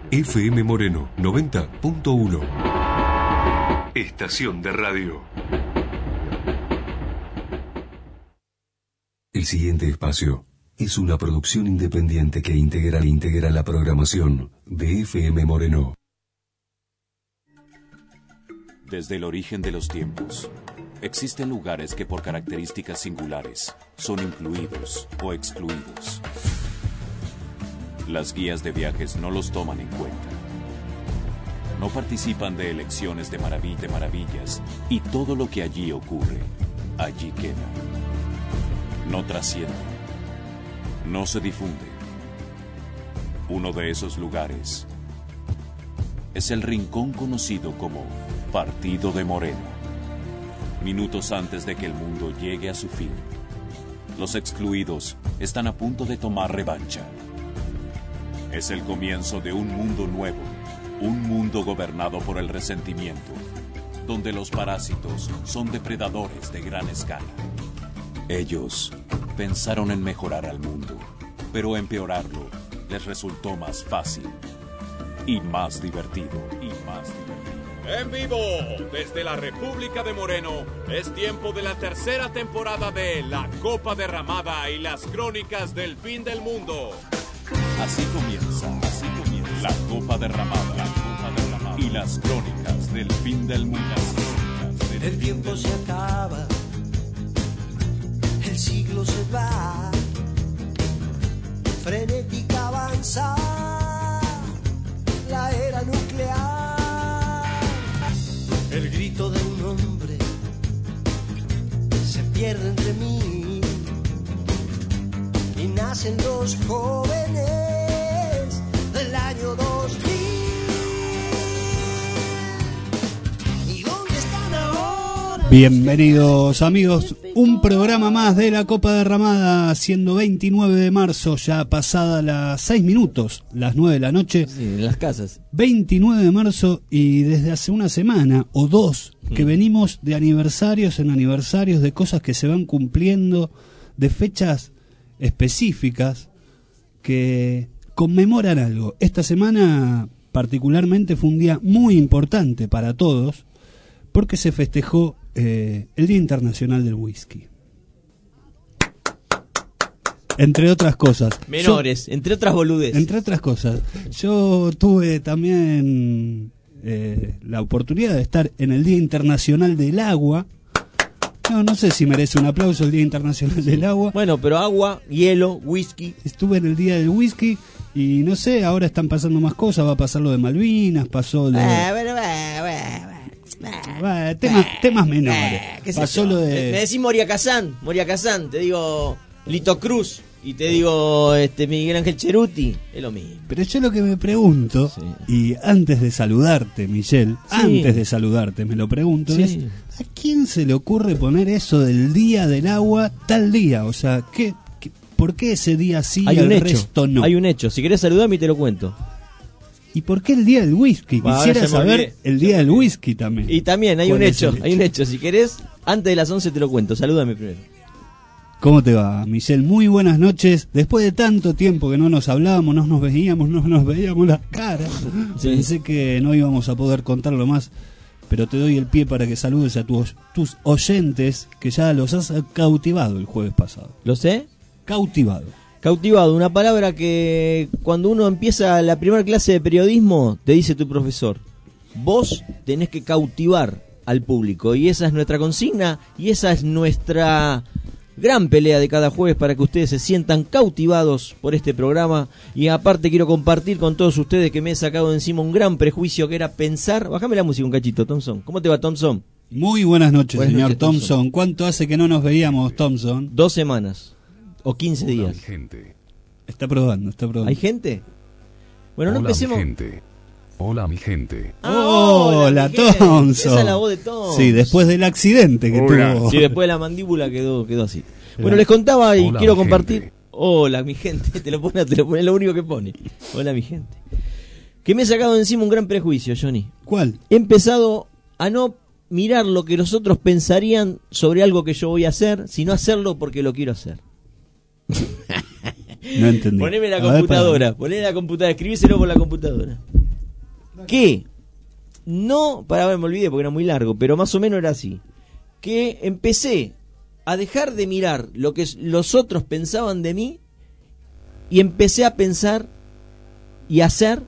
FM Moreno 90.1. Estación de radio. El siguiente espacio es una producción independiente que integra la programación de FM Moreno. Desde el origen de los tiempos, existen lugares que por características singulares son incluidos o excluidos. Las guías de viajes no los toman en cuenta. No participan de elecciones de maravillas y todo lo que allí ocurre, allí queda. No trasciende. No se difunde. Uno de esos lugares es el rincón conocido como Partido de Moreno. Minutos antes de que el mundo llegue a su fin, los excluidos están a punto de tomar revancha. Es el comienzo de un mundo nuevo, un mundo gobernado por el resentimiento, donde los parásitos son depredadores de gran escala. Ellos pensaron en mejorar al mundo, pero empeorarlo les resultó más fácil y más divertido. En vivo, desde la República de Moreno, es tiempo de la tercera temporada de La Copa Derramada y las Crónicas del Fin del Mundo. Así comienza La Copa Derramada y las Crónicas del Fin del Mundo. El tiempo se acaba, el siglo se va, frenética avanza la era nuclear. El grito de un hombre se pierde entre mí y nacen los jóvenes del año 2000. ¿Y dónde están ahora? Bienvenidos amigos, un programa más de la Copa Derramada, siendo 29 de marzo, ya pasada las 6 minutos, las 9 de la noche. Sí, en las casas. 29 de marzo, y desde hace una semana o dos que venimos de aniversarios en aniversarios, de cosas que se van cumpliendo, de fechas específicas que conmemoran algo. Esta semana particularmente fue un día muy importante para todos porque se festejó el Día Internacional del Whisky. Entre otras cosas. Menores, entre otras boludeces. Entre otras cosas. Yo tuve también la oportunidad de estar en el Día Internacional del Agua. No sé si merece un aplauso el Día Internacional del Agua. Bueno, pero agua, hielo, whisky. Estuve en el Día del Whisky y no sé, ahora están pasando más cosas. Va a pasar lo de Malvinas, pasó lo temas menores. Pasó lo de... Me decís Moria Kazán, te digo Lito Cruz y te digo Miguel Ángel Cheruti, es lo mismo. Pero yo lo que me pregunto, sí, y antes de saludarte, Michelle, sí, antes de saludarte me lo pregunto, sí, es ¿a quién se le ocurre poner eso del Día del Agua tal día? O sea, ¿por qué ese día sí y el resto no? Hay un hecho, si querés saludarme te lo cuento. ¿Y por qué el Día del Whisky? Quisiera saber el Día del Whisky también. Y también hay un hecho. Si querés, antes de las 11 te lo cuento. Salúdame primero. ¿Cómo te va, Michelle? Muy buenas noches. Después de tanto tiempo que no nos hablábamos, no nos veíamos las caras. Sí. Pensé que no íbamos a poder contarlo más, pero te doy el pie para que saludes a tus oyentes, que ya los has cautivado el jueves pasado. ¿Lo sé? Cautivado, una palabra que cuando uno empieza la primera clase de periodismo te dice tu profesor: vos tenés que cautivar al público, y esa es nuestra consigna y esa es nuestra gran pelea de cada jueves para que ustedes se sientan cautivados por este programa. Y aparte quiero compartir con todos ustedes que me he sacado de encima un gran prejuicio que era pensar... Bájame la música un cachito, Thompson. ¿Cómo te va, Thompson? Muy buenas noches, señor Thompson. ¿Cuánto hace que no nos veíamos, Thompson? 2 semanas. O 15 días. Gente. Está probando. ¿Hay gente? Bueno, no empecemos. Hola, mi gente. Hola, Thompson. Esa es la voz de Thompson. Sí, después del accidente que tuvo. Sí, después de la mandíbula quedó así. Bueno, les contaba y quiero compartir. Gente. Hola, mi gente. Te lo pone lo único que pone. Hola, mi gente. Que me he sacado de encima un gran prejuicio, Johnny. ¿Cuál? He empezado a no mirar lo que los otros pensarían sobre algo que yo voy a hacer, sino hacerlo porque lo quiero hacer. No entendí. Poneme la computadora, escribíselo por la computadora. que no, me olvidé porque era muy largo, pero más o menos era así, que empecé a dejar de mirar lo que los otros pensaban de mí y empecé a pensar y hacer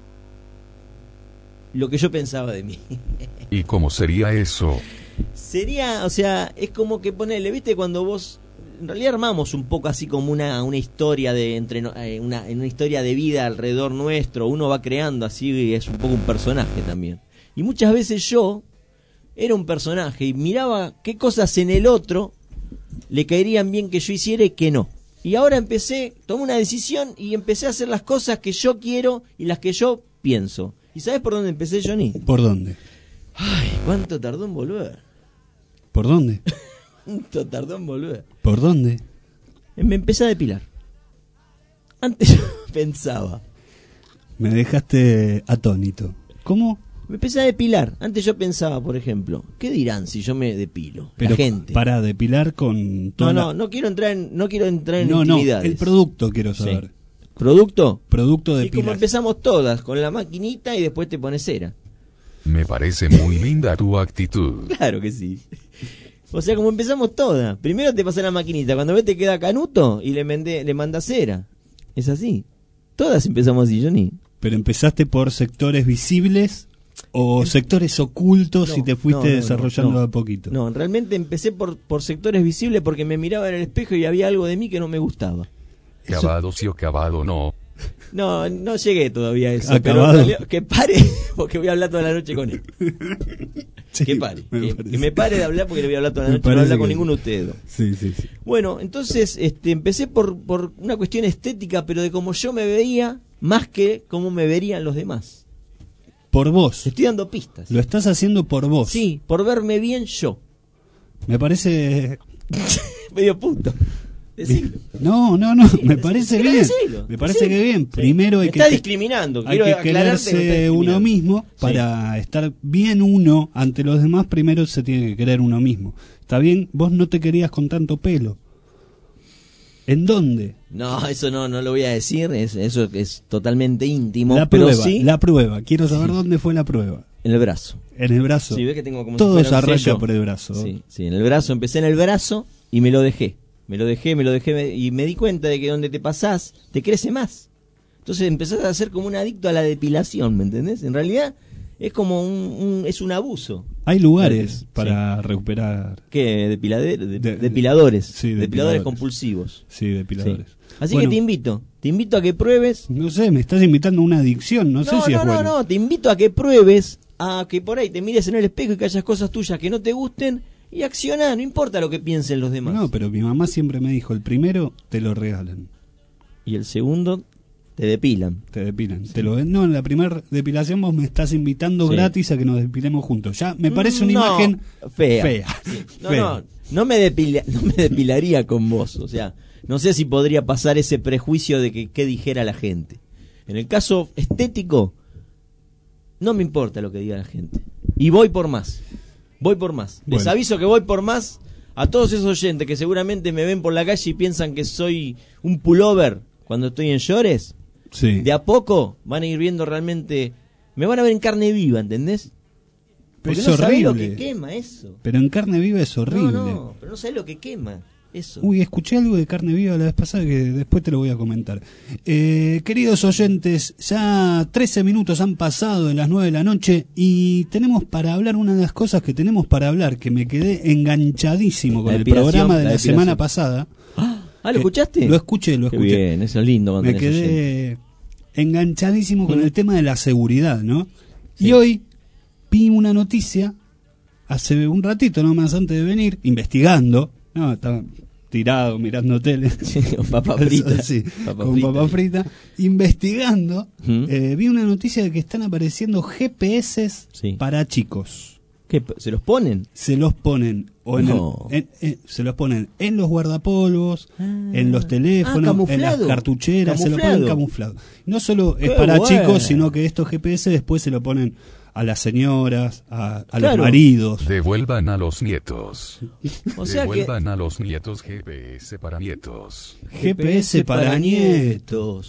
lo que yo pensaba de mí. ¿Y cómo sería eso? Sería, o sea, es como que ponerle, ¿viste? Cuando vos, en realidad armamos un poco así como una historia de una historia de vida alrededor nuestro, uno va creando así y es un poco un personaje también. Y muchas veces yo era un personaje y miraba qué cosas en el otro le caerían bien que yo hiciera y que no. Y ahora tomé una decisión y empecé a hacer las cosas que yo quiero y las que yo pienso. ¿Y sabes por dónde empecé, Johnny? ¿Por dónde? Ay, ¿cuánto tardó en volver? ¿Por dónde? ¿Cuánto tardó en volver? ¿Por dónde? Me empecé a depilar. Antes yo pensaba. Me dejaste atónito. ¿Cómo? Me empecé a depilar. Antes yo pensaba, por ejemplo, ¿qué dirán si yo me depilo? Pero la gente. Para depilar con toda No quiero entrar en intimidades. El producto quiero saber. Sí. ¿Producto? Producto de Y como empezamos todas, con la maquinita y después te pones cera. Me parece muy linda tu actitud. Claro que sí. O sea, como empezamos todas. Primero te pasa la maquinita, cuando ves te queda canuto y le mandas cera. Es así. Todas empezamos así, Johnny. Pero empezaste por sectores visibles o sectores ocultos y te fuiste desarrollando a poquito. No, realmente empecé por sectores visibles porque me miraba en el espejo y había algo de mí que no me gustaba. Cavado sí o cavado no. No llegué todavía a eso. Acabado. Pero en realidad, que pare, porque voy a hablar toda la noche con él. Sí, que pare. Que me pare de hablar porque le voy a hablar toda la noche. No hablar con ninguno de ustedes dos. Sí. Bueno, entonces empecé por una cuestión estética, pero de cómo yo me veía, más que cómo me verían los demás. Por vos. Te estoy dando pistas. Lo estás haciendo por vos. Sí, por verme bien yo. Me parece... Medio punto. Decilo. No, me parece bien. Decilo. Me parece que bien. Primero hay me que... está discriminando. Hay Quiero que aclararte que me quererse está uno discriminando. mismo. Para estar bien uno ante los demás, primero se tiene que querer uno mismo. Está bien, vos no te querías con tanto pelo. ¿En dónde? No, eso no lo voy a decir, eso es totalmente íntimo. La pero prueba, sí, la prueba. Quiero saber dónde fue la prueba. en el brazo. En el brazo. Sí, ves que tengo como Todo si se fuera un arranca sello. por el brazo. Sí, en el brazo, empecé en el brazo y me lo dejé y me di cuenta de que donde te pasás te crece más. Entonces empezás a ser como un adicto a la depilación, ¿me entendés? En realidad es como es un abuso. Hay lugares para recuperar. ¿Qué? Depiladores. Sí, Depiladores compulsivos. Sí, depiladores. Sí. Así Bueno, que te invito a que pruebes. No sé, me estás invitando a una adicción, no sé si es bueno. No, te invito a que pruebes, a que por ahí te mires en el espejo y que hayas cosas tuyas que no te gusten y accioná, no importa lo que piensen los demás. No, pero mi mamá siempre me dijo, el primero te lo regalan, Y el segundo te depilan. te depilan. No, en la primera depilación vos me estás invitando Sí. gratis a que nos depilemos juntos. Ya me parece una imagen fea. Sí. Fea. No me depilaría con vos, o sea, no sé si podría pasar ese prejuicio de que qué dijera la gente. En el caso estético, no me importa lo que diga la gente. Y voy por más. Les Bueno. aviso que voy por más a todos esos oyentes que seguramente me ven por la calle y piensan que soy un pullover cuando estoy en shorts. Sí. De a poco van a ir viendo realmente, me van a ver en carne viva, ¿entendés? Porque Es no sabés lo horrible. que quema eso. Pero en carne viva es horrible. No, pero no sabés lo que quema eso. Uy, escuché algo de carne viva la vez pasada que después te lo voy a comentar. Queridos oyentes, ya 13 minutos han pasado de las 9 de la noche y tenemos para hablar una de las cosas que tenemos para hablar, que me quedé enganchadísimo con La el depilación, programa de la la depilación. semana pasada. ¿Lo escuchaste? Lo escuché. Qué bien, eso es lindo cuando Me tenés oyentes. quedé enganchadísimo con el tema de la seguridad, ¿no? Sí. Y hoy vi una noticia, hace un ratito nomás antes de venir, investigando, no, estaba tirado mirando tele, Con papa frita. Sí, Papa con frita. papa frita, investigando, ¿Mm? vi una noticia de que están apareciendo GPS Sí. para chicos. ¿Qué? ¿Se los ponen? Se los ponen No. se los ponen en los guardapolvos, en los Ah, teléfonos, en las camuflado. cartucheras, se lo Camuflado. ponen camuflado. No solo es Qué para bueno. chicos, sino que estos GPS después se lo ponen a las señoras, a los Claro. maridos. Devuelvan a los nietos. O sea que Devuelvan a los nietos GPS para nietos. GPS para nietos.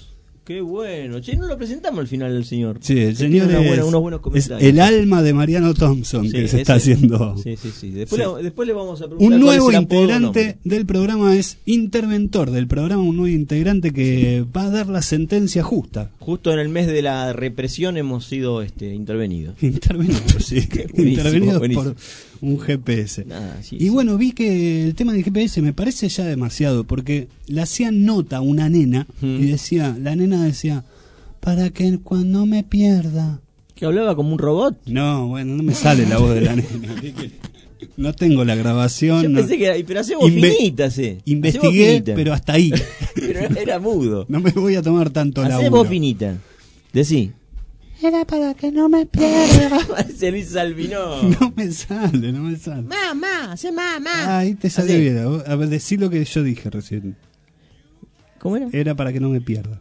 Qué bueno. Che, no lo presentamos al final del señor. Sí, el señor unos buenos es comentarios. el alma de Mariano Thompson, que se está haciendo. Sí. Después le vamos a preguntar. Un cuál nuevo es el apodo o integrante nombre. del programa es interventor del programa, un nuevo integrante que va a dar la sentencia justa. Justo en el mes de la represión hemos sido intervenidos. Intervenidos, sí. Buenísimo, Intervenidos buenísimo. por un GPS. Nada, sí, Y sí. bueno, vi que el tema del GPS me parece ya demasiado, porque le hacían nota a una nena y la nena decía, para que cuando me pierda. ¿Que hablaba como un robot? No, bueno, no me sale la voz de la nena. No tengo la grabación. Yo no. pensé que era, pero hacemos finita, sí. Investigué, Hacemos finita. pero hasta ahí. Pero era mudo. No me voy a tomar tanto la Hacemos finita. Decí. Era para que no me pierda. Parece Luis Albino. No me sale. Mamá, hace mamá. Ahí te sale Así. bien. A ver, decí lo que yo dije recién. ¿Cómo era? Era para que no me pierda.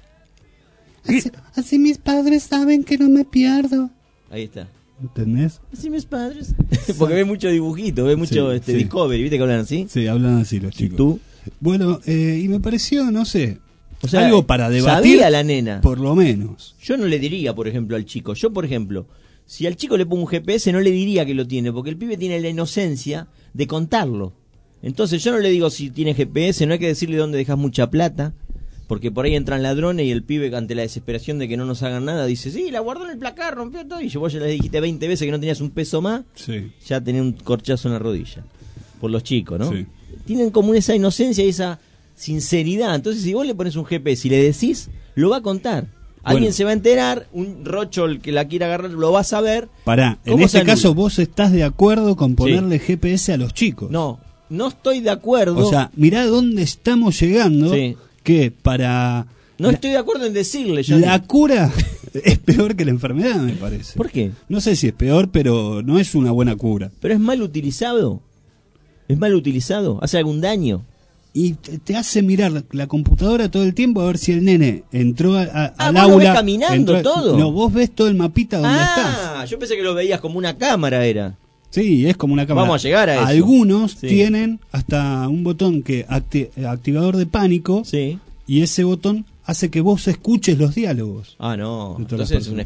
Así mis padres saben que no me pierdo. Ahí está. ¿Entendés? Así mis padres. Porque ve mucho dibujito, ve mucho Sí, sí. Discovery, ¿viste que hablan así? Sí, hablan así los ¿Y chicos. tú? Bueno, y me pareció, no sé, O sea, algo para debatir. sabía la nena. Por lo menos. Yo no le diría, por ejemplo, al chico. Yo, por ejemplo, si al chico le pongo un GPS, no le diría que lo tiene, porque el pibe tiene la inocencia de contarlo. Entonces yo no le digo si tiene GPS, no hay que decirle dónde dejas mucha plata, porque por ahí entran ladrones y el pibe, ante la desesperación de que no nos hagan nada, dice, sí, la guardó en el placar, rompió todo, y vos ya le dijiste 20 veces que no tenías un peso más, Sí. ya tenía un corchazo en la rodilla. Por los chicos, ¿no? Sí. Tienen como esa inocencia y esa sinceridad. Entonces, si vos le pones un GPS y le decís, lo va a contar. Alguien se va a enterar, un rocho el que la quiera agarrar lo va a saber. Pará, en ¿Cómo se este anula? caso vos estás de acuerdo con ponerle GPS a los chicos. No estoy de acuerdo. O sea, mirá dónde estamos llegando, Sí. que para... No estoy de acuerdo en decirle. Yo La cura es peor que la enfermedad, me parece. ¿Por qué? No sé si es peor, pero no es una buena cura. ¿Pero es mal utilizado? ¿Es mal utilizado? ¿Hace algún daño? Y te hace mirar la computadora todo el tiempo a ver si el nene entró al vos aula. lo ves caminando todo. No, vos ves todo el mapita donde estás. Yo pensé que lo veías como una cámara era. Sí, es como una cámara. Vamos a llegar a eso. Algunos Sí. tienen hasta un botón que activador de pánico, Sí. y ese botón hace que vos escuches los diálogos. Ah, no. De todas las Entonces es un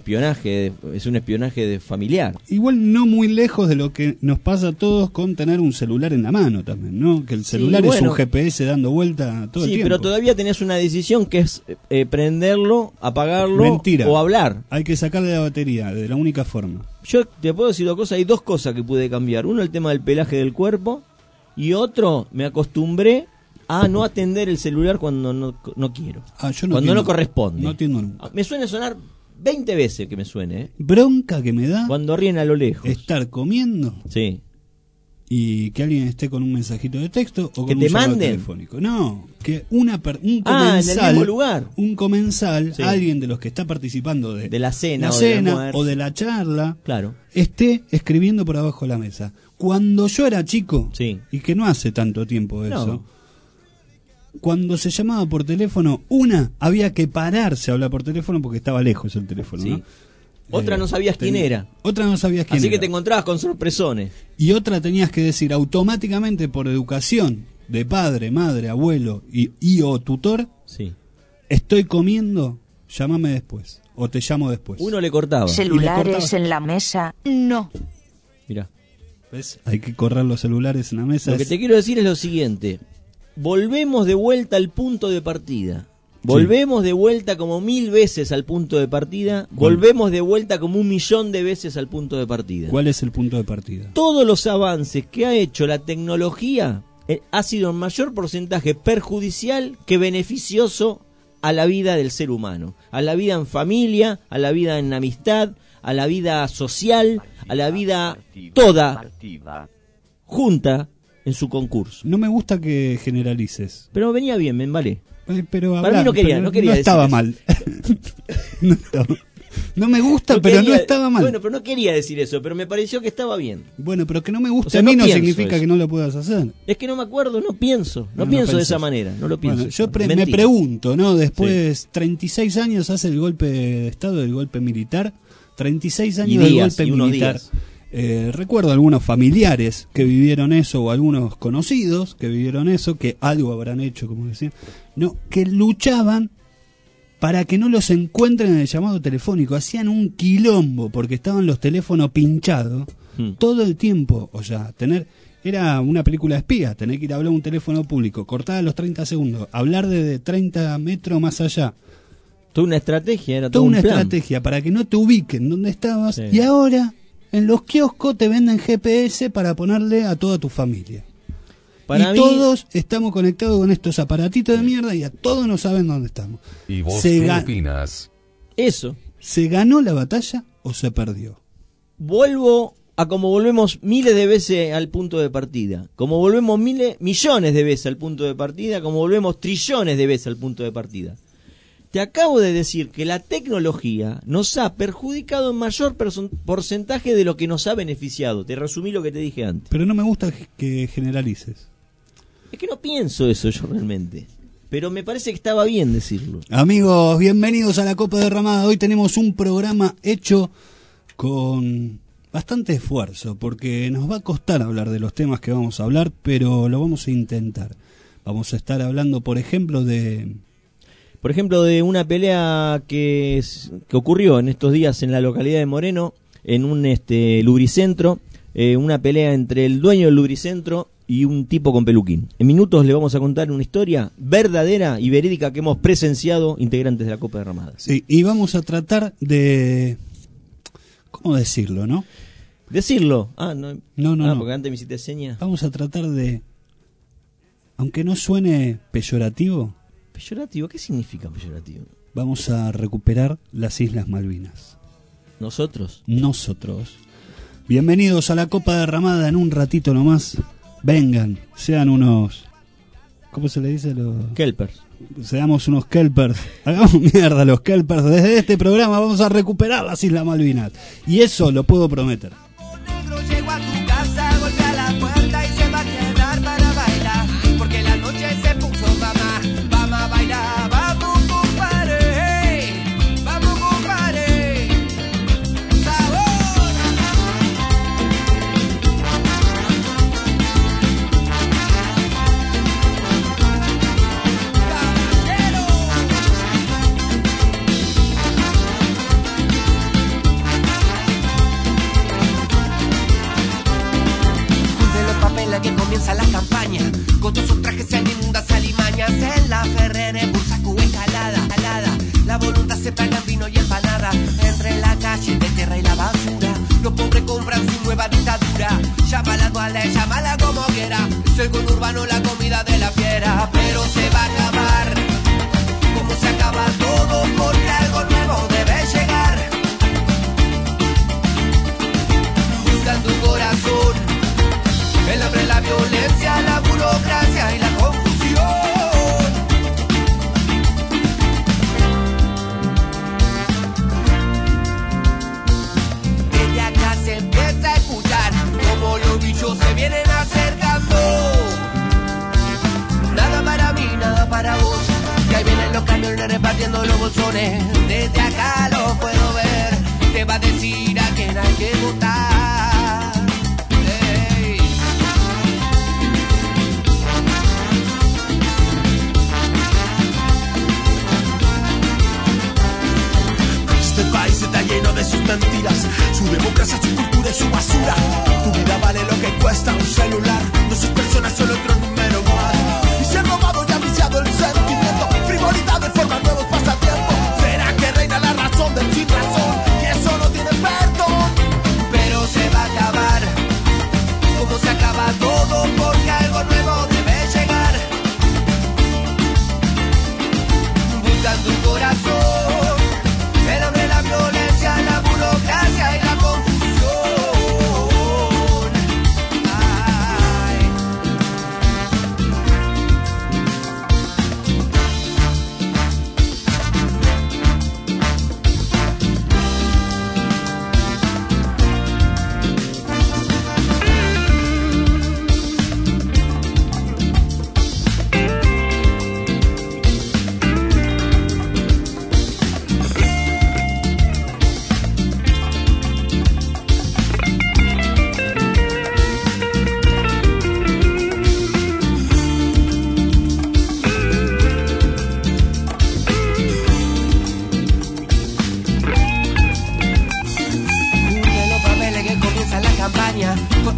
espionaje de familiar. Igual no muy lejos de lo que nos pasa a todos con tener un celular en la mano también, ¿no? Que el celular es bueno. un GPS dando vuelta todo el Sí, tiempo. pero todavía tenés una decisión que es prenderlo, apagarlo Mentira. o hablar. Hay que sacarle la batería, de la única forma. Yo te puedo decir dos cosas, hay dos cosas que pude cambiar. Uno, el tema del pelaje del cuerpo, y otro, me acostumbré a no atender el celular cuando no quiero. Yo no cuando atiendo. no corresponde. No atiendo nunca. Me suele sonar 20 veces que me suene, ¿eh? Bronca que me da Cuando ríen a lo lejos. estar comiendo Sí. y que alguien esté con un mensajito de texto o ¿Que con te un llamado manden? telefónico. No, que un en comensal, el mismo lugar. un comensal, Sí. alguien de los que está participando de La cena la o del cena almuerzo. o de la charla, Claro. esté escribiendo por abajo de la mesa. Cuando yo era chico, Sí. y que no hace tanto tiempo No. eso, cuando se llamaba por teléfono, había que pararse a hablar por teléfono porque estaba lejos el teléfono, Sí. ¿no? Otra no sabías quién era. Otra no sabías quién Así era. que te encontrabas con sorpresones. Y otra tenías que decir automáticamente por educación de padre, madre, abuelo y o tutor, Sí. estoy comiendo, llámame después o te llamo después. Uno le cortaba. Celulares cortabas. en la mesa, no. Mirá. ¿Ves? Hay que correr los celulares en la mesa. Lo que te quiero decir es lo siguiente. Volvemos de vuelta al punto de partida. Volvemos de vuelta como 1000 veces al punto de partida. ¿Cuál? Volvemos de vuelta como 1.000.000 de veces al punto de partida. ¿Cuál es el punto de partida? Todos los avances que ha hecho la tecnología ha sido en mayor porcentaje perjudicial que beneficioso a la vida del ser humano. A la vida en familia, a la vida en amistad, a la vida social, a la vida toda junta en su concurso. No me gusta que generalices. Pero venía bien, me embalé. Pero Para mí no quería pero decir estaba eso. mal. no, no me gusta, No pero quería- no estaba mal. Bueno, pero no quería decir eso, pero me pareció que estaba bien. Bueno, pero que no me guste O sea, a mí no no pienso significa eso. que no lo puedas hacer. Es que no me acuerdo, no pienso. No No pienso de pensás. esa manera, no lo pienso. Bueno, yo me Mentira. pregunto, ¿no? Después, 36 años hace el golpe de Estado, el golpe militar. 36 años Y del días, golpe y unos militar. días. Recuerdo algunos familiares que vivieron eso, o algunos conocidos que vivieron eso, que algo habrán hecho, como decían. No, que luchaban para que no los encuentren en el llamado telefónico. Hacían un quilombo porque estaban los teléfonos pinchados todo el tiempo. O sea, era una película de espía, tener que ir a hablar a un teléfono público, cortar a los 30 segundos, hablar de 30 metros más allá. Toda una estrategia, era Toda todo un una plan. estrategia para que no te ubiquen donde estabas. Sí. Y ahora en los kioscos te venden GPS para ponerle a toda tu familia. Para y mí, todos estamos conectados con estos aparatitos de mierda y a todos no saben dónde estamos. ¿Y vos Se qué ga- opinas? eso. ¿Se ganó la batalla o se perdió? Vuelvo a como volvemos miles de veces al punto de partida, como volvemos millones de veces al punto de partida, como volvemos trillones de veces al punto de partida. Te acabo de decir que la tecnología nos ha perjudicado en mayor porcentaje de lo que nos ha beneficiado. Te resumí lo que te dije antes. Pero no me gusta que generalices. Es que no pienso eso yo realmente, pero me parece que estaba bien decirlo. Amigos, bienvenidos a la Copa Derramada. Hoy tenemos un programa hecho con bastante esfuerzo, porque nos va a costar hablar de los temas que vamos a hablar, pero lo vamos a intentar. Vamos a estar hablando, por ejemplo, de una pelea que ocurrió en estos días en la localidad de Moreno, en un lubricentro, una pelea entre el dueño del lubricentro y un tipo con peluquín. En minutos le vamos a contar una historia verdadera y verídica que hemos presenciado integrantes de la Copa Derramada. Sí, y vamos a tratar de... ¿Cómo decirlo, no? Decirlo. No. Porque antes me hiciste señas. Vamos a tratar de... Aunque no suene peyorativo, ¿Peyorativo? ¿Qué significa peyorativo? vamos a recuperar las Islas Malvinas. Nosotros. Bienvenidos a la Copa Derramada en un ratito nomás. Vengan, sean unos... ¿Cómo se le dice? Kelpers. Seamos unos kelpers. Hagamos mierda a los kelpers. Desde este programa vamos a recuperar las Islas Malvinas. Y eso lo puedo prometer. Negro llegó a tu casa, golpea la puerta y se va a quedar para bailar. Porque la noche se puso vamos a bailar. Vamos, compadre, vamos, compadre. ¡Sabor! ¡Caballero! Junte los papeles que comienza la campaña. Con todos sus trajes sean inmundas alimañas. En la Ferrere, Bursaco, escalada, alada. La voluntad se paga en vino y empanada. Entre la calle de tierra y la basura, los pobres compran su nueva dictadura. Llámala duale, llámala como quiera. Es el conurbano, la comida de la fiera. Pero se va a acabar, como se acaba todo, porque algo nuevo debe llegar. Buscan tu corazón, el hambre, la violencia, la burocracia y la confusión. Desde acá se empieza a escuchar como los bichos se vienen acercando. Nada para mí, nada para vos. Y ahí vienen los camiones repartiendo los bolsones. Desde acá lo puedo ver. Te va a decir a quién hay que votar. Hey. Este país está lleno de sus mentiras, su democracia, su cultura y su basura. Tu vida vale lo que cuesta un celular. No sus personas, solo otro número más. Y se ha robado y ha viciado el sentimiento. Frivolidad de forma nuevos pasatiempos. ¿Será que reina la razón del sin razón? Y eso no tiene perdón. Pero se va a acabar, como se acaba todo, porque algo nuevo debe llegar. Buscan tu corazón, el hambre, la violencia, la burocracia y la confusión. Ay.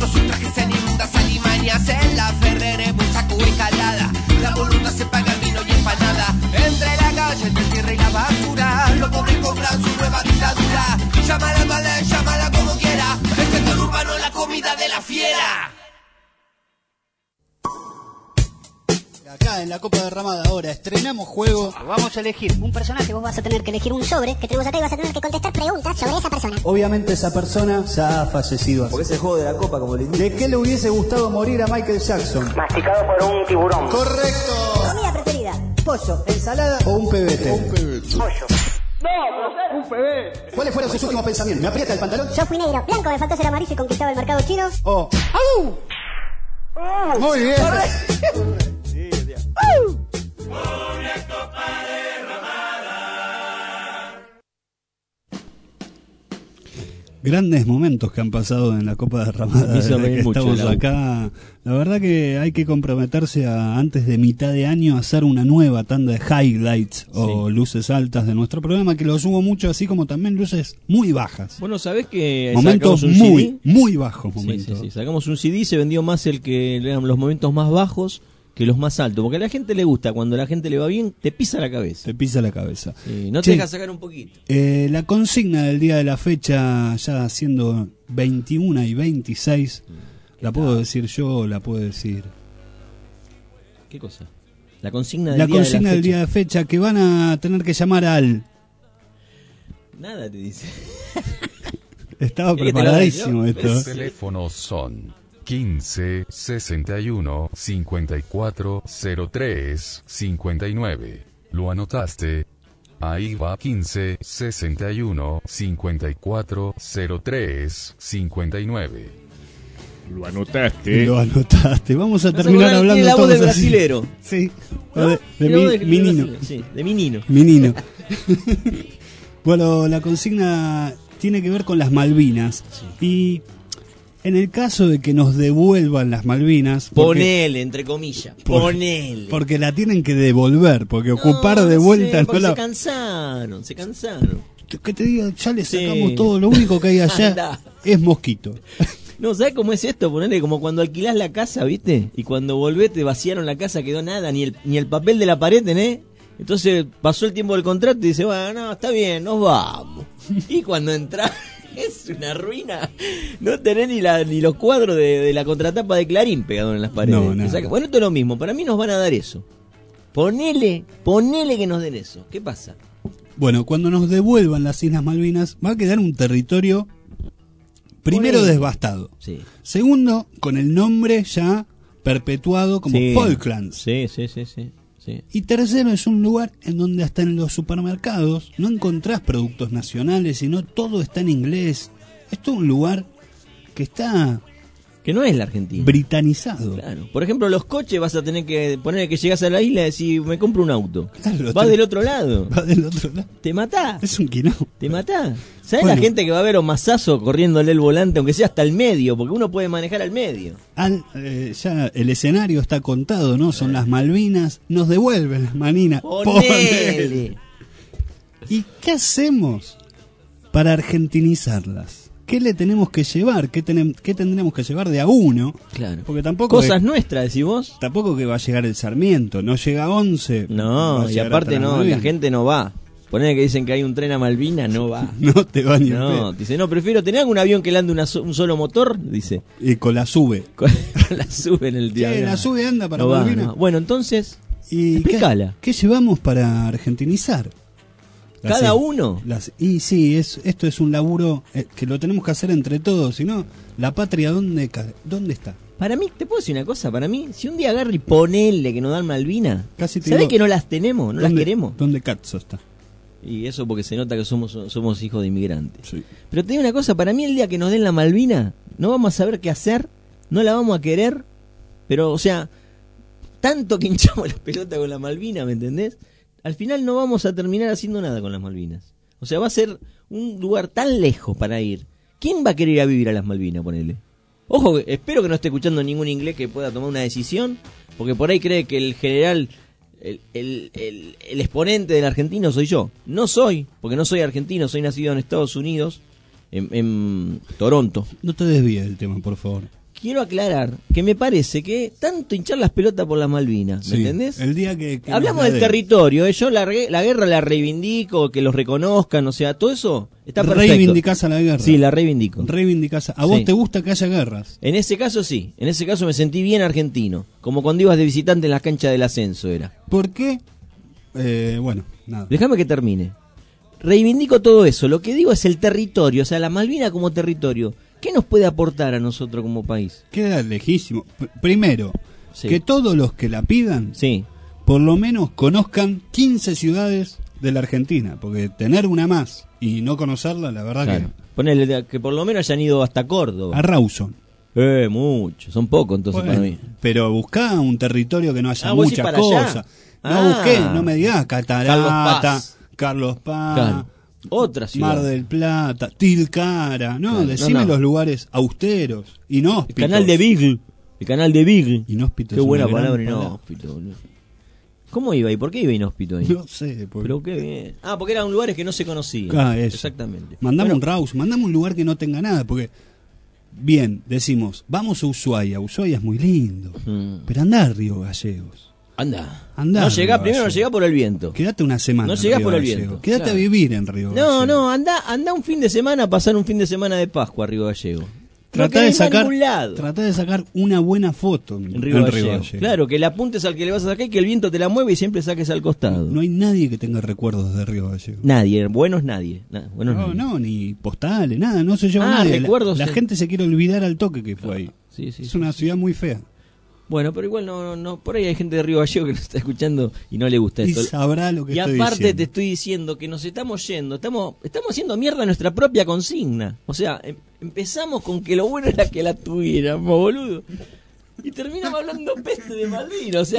sus trajes sean inmundas alimañas. En la Ferrere, Bursaco y Calada, la voluntad se paga en vino y empanada. Entre la calle, entre el tierra y la basura, los pobres compran su nueva dictadura. Llámala mala, llámala como quiera, el sector urbano es la comida de la fiera. Acá en la Copa Derramada ahora estrenamos juego. Vamos a elegir un personaje. Vos vas a tener que elegir un sobre que tenemos acá y vas a tener que contestar preguntas sobre esa persona. Obviamente esa persona ya ha fallecido así. Porque es el juego de la copa, como le digo. ¿De qué le hubiese gustado morir a Michael Jackson? Masticado por un tiburón. ¡Correcto! Comida preferida. Pollo, ensalada o un pebete. Pollo. ¿Cuáles fueron sus últimos pensamientos? ¿Me aprieta el pantalón? Yo fui negro. Blanco, me faltó ser amarillo y conquistaba el mercado chino. Oh. ¡Au! Muy bien. Grandes momentos que han pasado en la Copa Derramada desde que estamos acá. La verdad que hay que comprometerse a, antes de mitad de año, a hacer una nueva tanda de highlights o luces altas de nuestro programa, que lo subo mucho, así como también luces muy bajas. Bueno, ¿sabés que momentos sacamos un CD? muy bajos momentos. Sí. Sacamos un CD, se vendió más el que eran los momentos más bajos que los más altos, porque a la gente le gusta, cuando a la gente le va bien, te pisa la cabeza. Te pisa la cabeza. No te deja sacar un poquito. La consigna del día de la fecha, ya siendo 21 y 26, ¿la puedo decir yo o la puedo decir? ¿Qué cosa? La consigna del día de fecha, que van a tener que llamar al... Nada te dice. Estaba preparadísimo esto. Los teléfonos son 15 61 54 03 59. ¿Lo anotaste? Ahí va. 15 61 54 03 59. ¿Lo anotaste? Lo anotaste. Vamos a terminar hablando la voz todos del así. brasilero. Sí. ¿No? De Minino. Sí, de Minino. Minino. Bueno, la consigna tiene que ver con las Malvinas. Sí. Y en el caso de que nos devuelvan las Malvinas... Ponele, entre comillas. Ponele. Porque la tienen que devolver, porque ocupar de vuelta... No se cansaron. ¿Qué te digo? Ya le sacamos todo. Lo único que hay allá es mosquito. No, ¿sabes cómo es esto? Ponele como cuando alquilás la casa, ¿viste? Y cuando volvés te vaciaron la casa, quedó nada, ni el papel de la pared, ¿tenés? Entonces pasó el tiempo del contrato y dice, bueno, no, está bien, nos vamos. Y cuando entrás, es una ruina. No tenés ni los cuadros de la contratapa de Clarín pegados en las paredes. No. O sea, bueno, esto es lo mismo. Para mí nos van a dar eso. Ponele que nos den eso. ¿Qué pasa? Bueno, cuando nos devuelvan las Islas Malvinas, va a quedar un territorio, primero, devastado. Sí. Segundo, con el nombre ya perpetuado como Falklands. Sí. Y tercero, es un lugar en donde hasta en los supermercados no encontrás productos nacionales, sino todo está en inglés. Esto es un lugar que está... Que no es la Argentina. Britanizado. Claro. Por ejemplo, los coches vas a tener que poner que llegás a la isla y decís, me compro un auto. Claro, vas del otro lado. Te matás. Es un quilombo. Te matás. ¿Sabes la gente que va a ver a un mazazo corriéndole el volante, aunque sea hasta el medio? Porque uno puede manejar al medio. Ya el escenario está contado, ¿no? Son las Malvinas. Nos devuelven las Malvinas. Ponele. ¿Y qué hacemos para argentinizarlas? ¿Qué le tenemos que llevar? ¿Qué tendremos que llevar de a uno? Claro. Porque tampoco cosas nuestras, decís vos. Tampoco que va a llegar el Sarmiento, no llega a 11. No, y aparte no, la gente no va. Ponele que dicen que hay un tren a Malvina, no va. No te va ni No, dice, no, prefiero tener algún avión que le ande un solo motor, dice. Y con la sube. Con la sube en el día. La sube anda para no Malvina. No. Bueno, entonces, explícala. ¿Qué llevamos para argentinizar? ¿Cada uno? Y sí, esto es un laburo que lo tenemos que hacer entre todos, si no, la patria, ¿dónde está? Para mí, te puedo decir una cosa, para mí, si un día agarra y ponele que nos dan Malvinas, ¿sabés que no las tenemos, no las queremos? ¿Dónde cazzo está? Y eso porque se nota que somos hijos de inmigrantes. Sí. Pero te digo una cosa, para mí el día que nos den la Malvina, no vamos a saber qué hacer, no la vamos a querer, pero, o sea, tanto que hinchamos la pelota con la Malvina, ¿me entendés? Al final no vamos a terminar haciendo nada con las Malvinas. O sea, va a ser un lugar tan lejos para ir. ¿Quién va a querer ir a vivir a las Malvinas, ponele? Ojo, espero que no esté escuchando ningún inglés que pueda tomar una decisión, porque por ahí cree que el general, el exponente del argentino soy yo. No soy, porque no soy argentino, soy nacido en Estados Unidos, en Toronto. No te desvíes del tema, por favor. quiero aclarar que me parece que tanto hinchar las pelotas por las Malvinas, ¿me entendés? El día que hablamos del territorio, yo la guerra la reivindico, que los reconozcan, o sea, todo eso está perfecto. ¿Reivindicás a la guerra? Sí, la reivindico. ¿Reivindicás? ¿A vos te gusta que haya guerras? En ese caso sí, en ese caso me sentí bien argentino, como cuando ibas de visitante en la cancha del ascenso era. ¿Por qué? Bueno, nada. Déjame que termine. Reivindico todo eso, lo que digo es el territorio, o sea, la Malvina como territorio. ¿Qué nos puede aportar a nosotros como país? Queda lejísimo. Primero, que todos los que la pidan, por lo menos conozcan 15 ciudades de la Argentina, porque tener una más y no conocerla, la verdad que... Ponele que por lo menos hayan ido hasta Córdoba. A Rawson. Mucho, son pocos entonces para mí. Pero buscá un territorio que no haya muchas cosas. No me digas Catarata, Carlos Paz. Claro. Otra ciudad. Mar del Plata, Tilcara, decime los lugares austeros, inhóspitos. El canal de Beagle. Inhóspito. Qué buena palabra, inhóspito, boludo. ¿Cómo iba y por qué iba inhóspito ahí? No sé. Pero qué bien. Porque eran lugares que no se conocían. Exactamente. Mandame un Raus, mandame un lugar que no tenga nada, porque bien, decimos, vamos a Ushuaia es muy lindo, pero andá a Río Gallegos. Anda. No llegá, primero no llegá por el viento. Quédate una semana. No llegás por el viento. Quédate a vivir en Río Gallegos. No, anda un fin de semana, pasar un fin de semana de Pascua a Río Gallegos. Tratá de sacar una buena foto en Río Gallegos. Claro, que le apuntes al que le vas a sacar y que el viento te la mueve y siempre saques al costado. No hay nadie que tenga recuerdos de Río Gallegos. Nadie, buenos nadie. Ni postales, nada, no se lleva nadie. Recuerdos, la gente se quiere olvidar al toque que fue ahí. Es una ciudad muy fea. Bueno, pero igual no, por ahí hay gente de Río Gallegos que nos está escuchando y no le gusta esto. Y sabrá lo que estoy diciendo. Y aparte te estoy diciendo que nos estamos yendo, estamos haciendo mierda nuestra propia consigna. O sea, empezamos con que lo bueno era que la tuviéramos, boludo. Y terminamos hablando peste de Malvinas,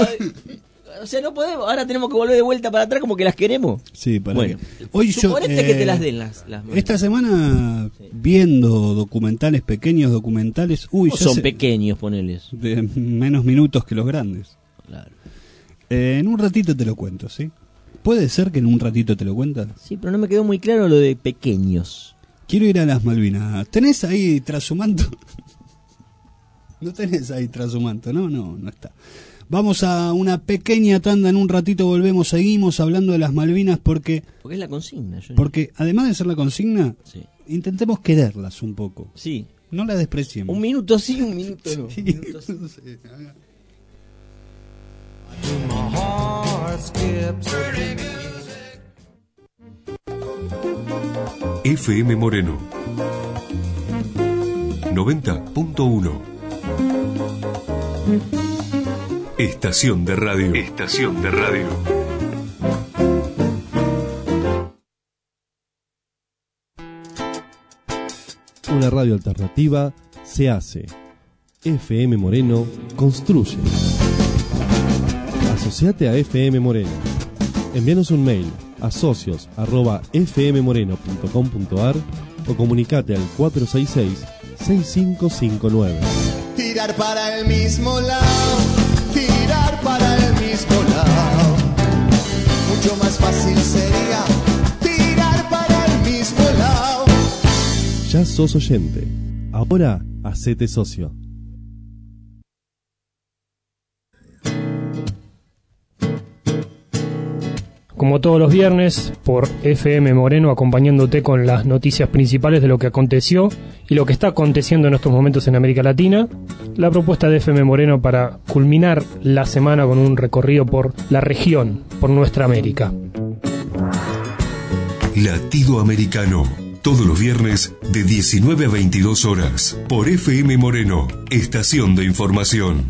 o sea, no podemos, ahora tenemos que volver de vuelta para atrás como que las queremos. Sí, bueno, hoy suponete que te las den las esta semana viendo pequeños documentales, son pequeños, poneles. De menos minutos que los grandes. Claro. En un ratito te lo cuento, ¿sí? ¿Puede ser que en un ratito te lo cuentas? Sí, pero no me quedó muy claro lo de pequeños. Quiero ir a las Malvinas. ¿Tenés ahí Trasumanto? No tenés ahí Trasumanto, no está. Vamos a una pequeña tanda, en un ratito volvemos, seguimos hablando de las Malvinas porque es la consigna. Porque además de ser la consigna, intentemos quererlas un poco. Sí. No las despreciemos. Un minuto sí, un minuto no. Sí. No sé. FM Moreno 90.1 Estación de radio. Una radio alternativa se hace. FM Moreno construye. Asociate a FM Moreno. Envíanos un mail a socios@fmmoreno.com.ar o comunicate al 466-6559. Tirar para el mismo lado, tirar para el mismo lado. Mucho más fácil sería tirar para el mismo lado. Ya sos oyente. Ahora hacete socio. Como todos los viernes, por FM Moreno, acompañándote con las noticias principales de lo que aconteció y lo que está aconteciendo en estos momentos en América Latina. La propuesta de FM Moreno para culminar la semana con un recorrido por la región, por nuestra América. Latido Americano. Todos los viernes de 19 a 22 horas. Por FM Moreno, estación de información.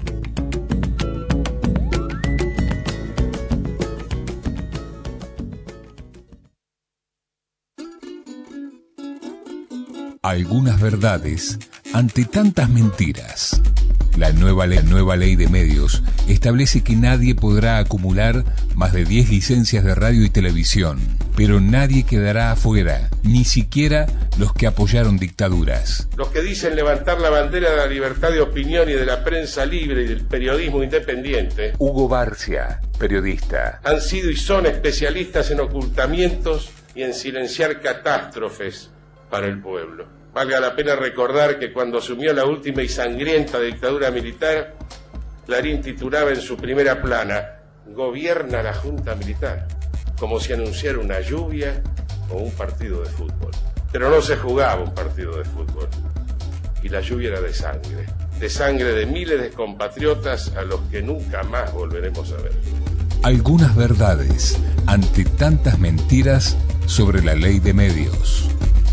Algunas verdades ante tantas mentiras. La nueva ley de medios establece que nadie podrá acumular más de 10 licencias de radio y televisión, pero nadie quedará afuera, ni siquiera los que apoyaron dictaduras. Los que dicen levantar la bandera de la libertad de opinión y de la prensa libre y del periodismo independiente. Hugo Barcia, periodista. Han sido y son especialistas en ocultamientos y en silenciar catástrofes para el pueblo. Valga la pena recordar que cuando asumió la última y sangrienta dictadura militar, Clarín titulaba en su primera plana: "Gobierna la Junta Militar", como si anunciara una lluvia o un partido de fútbol. Pero no se jugaba un partido de fútbol, y la lluvia era de sangre de miles de compatriotas a los que nunca más volveremos a ver. Algunas verdades ante tantas mentiras sobre la ley de medios.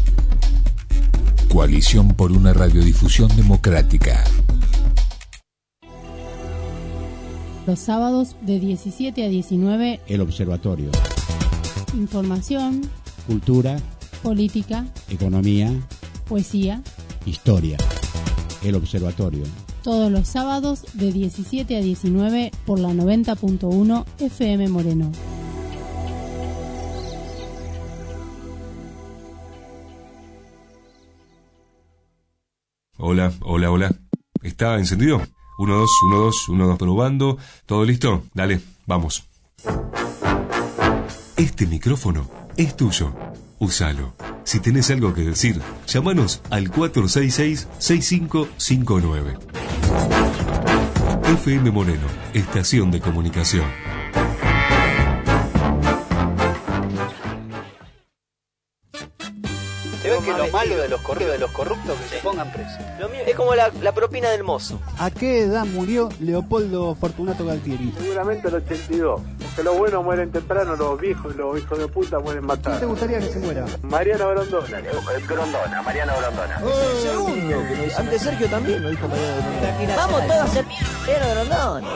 Coalición por una radiodifusión democrática. Los sábados de 17 a 19. El Observatorio. Información. Cultura. Política. Economía. Poesía. Historia. El Observatorio. Todos los sábados de 17 a 19 por la 90.1 FM Moreno. Hola, hola, hola. ¿Está encendido? 1, 2, 1, 2, 1, 2, probando. ¿Todo listo? Dale, vamos. Este micrófono es tuyo. Úsalo. Si tenés algo que decir, llámanos al 466-6559. FM Moreno, estación de comunicación. Se ve que lo malo de los corruptos que se pongan presos. Lo mío es como la propina del mozo. ¿A qué edad murió Leopoldo Fortunato Galtieri? Seguramente el 82. Porque los buenos mueren temprano, los viejos de puta mueren más tarde. ¿Quién te gustaría que se muera? Mariano Grondona. Mariano Grondona. El segundo. Antes Sergio también lo dijo Mariano Grondona. Vamos todos a hacer mierda, Mariano Grondona.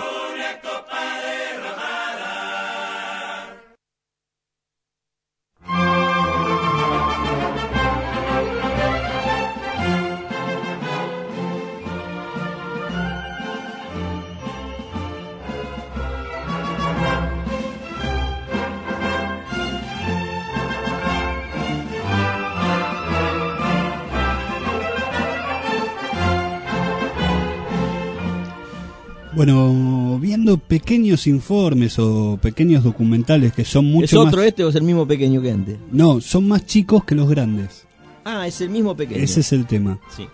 Bueno, viendo pequeños informes o pequeños documentales que son mucho más... ¿Es otro más... o es el mismo pequeño que antes? No, son más chicos que los grandes. Ah, es el mismo pequeño. Ese es el tema. Sí.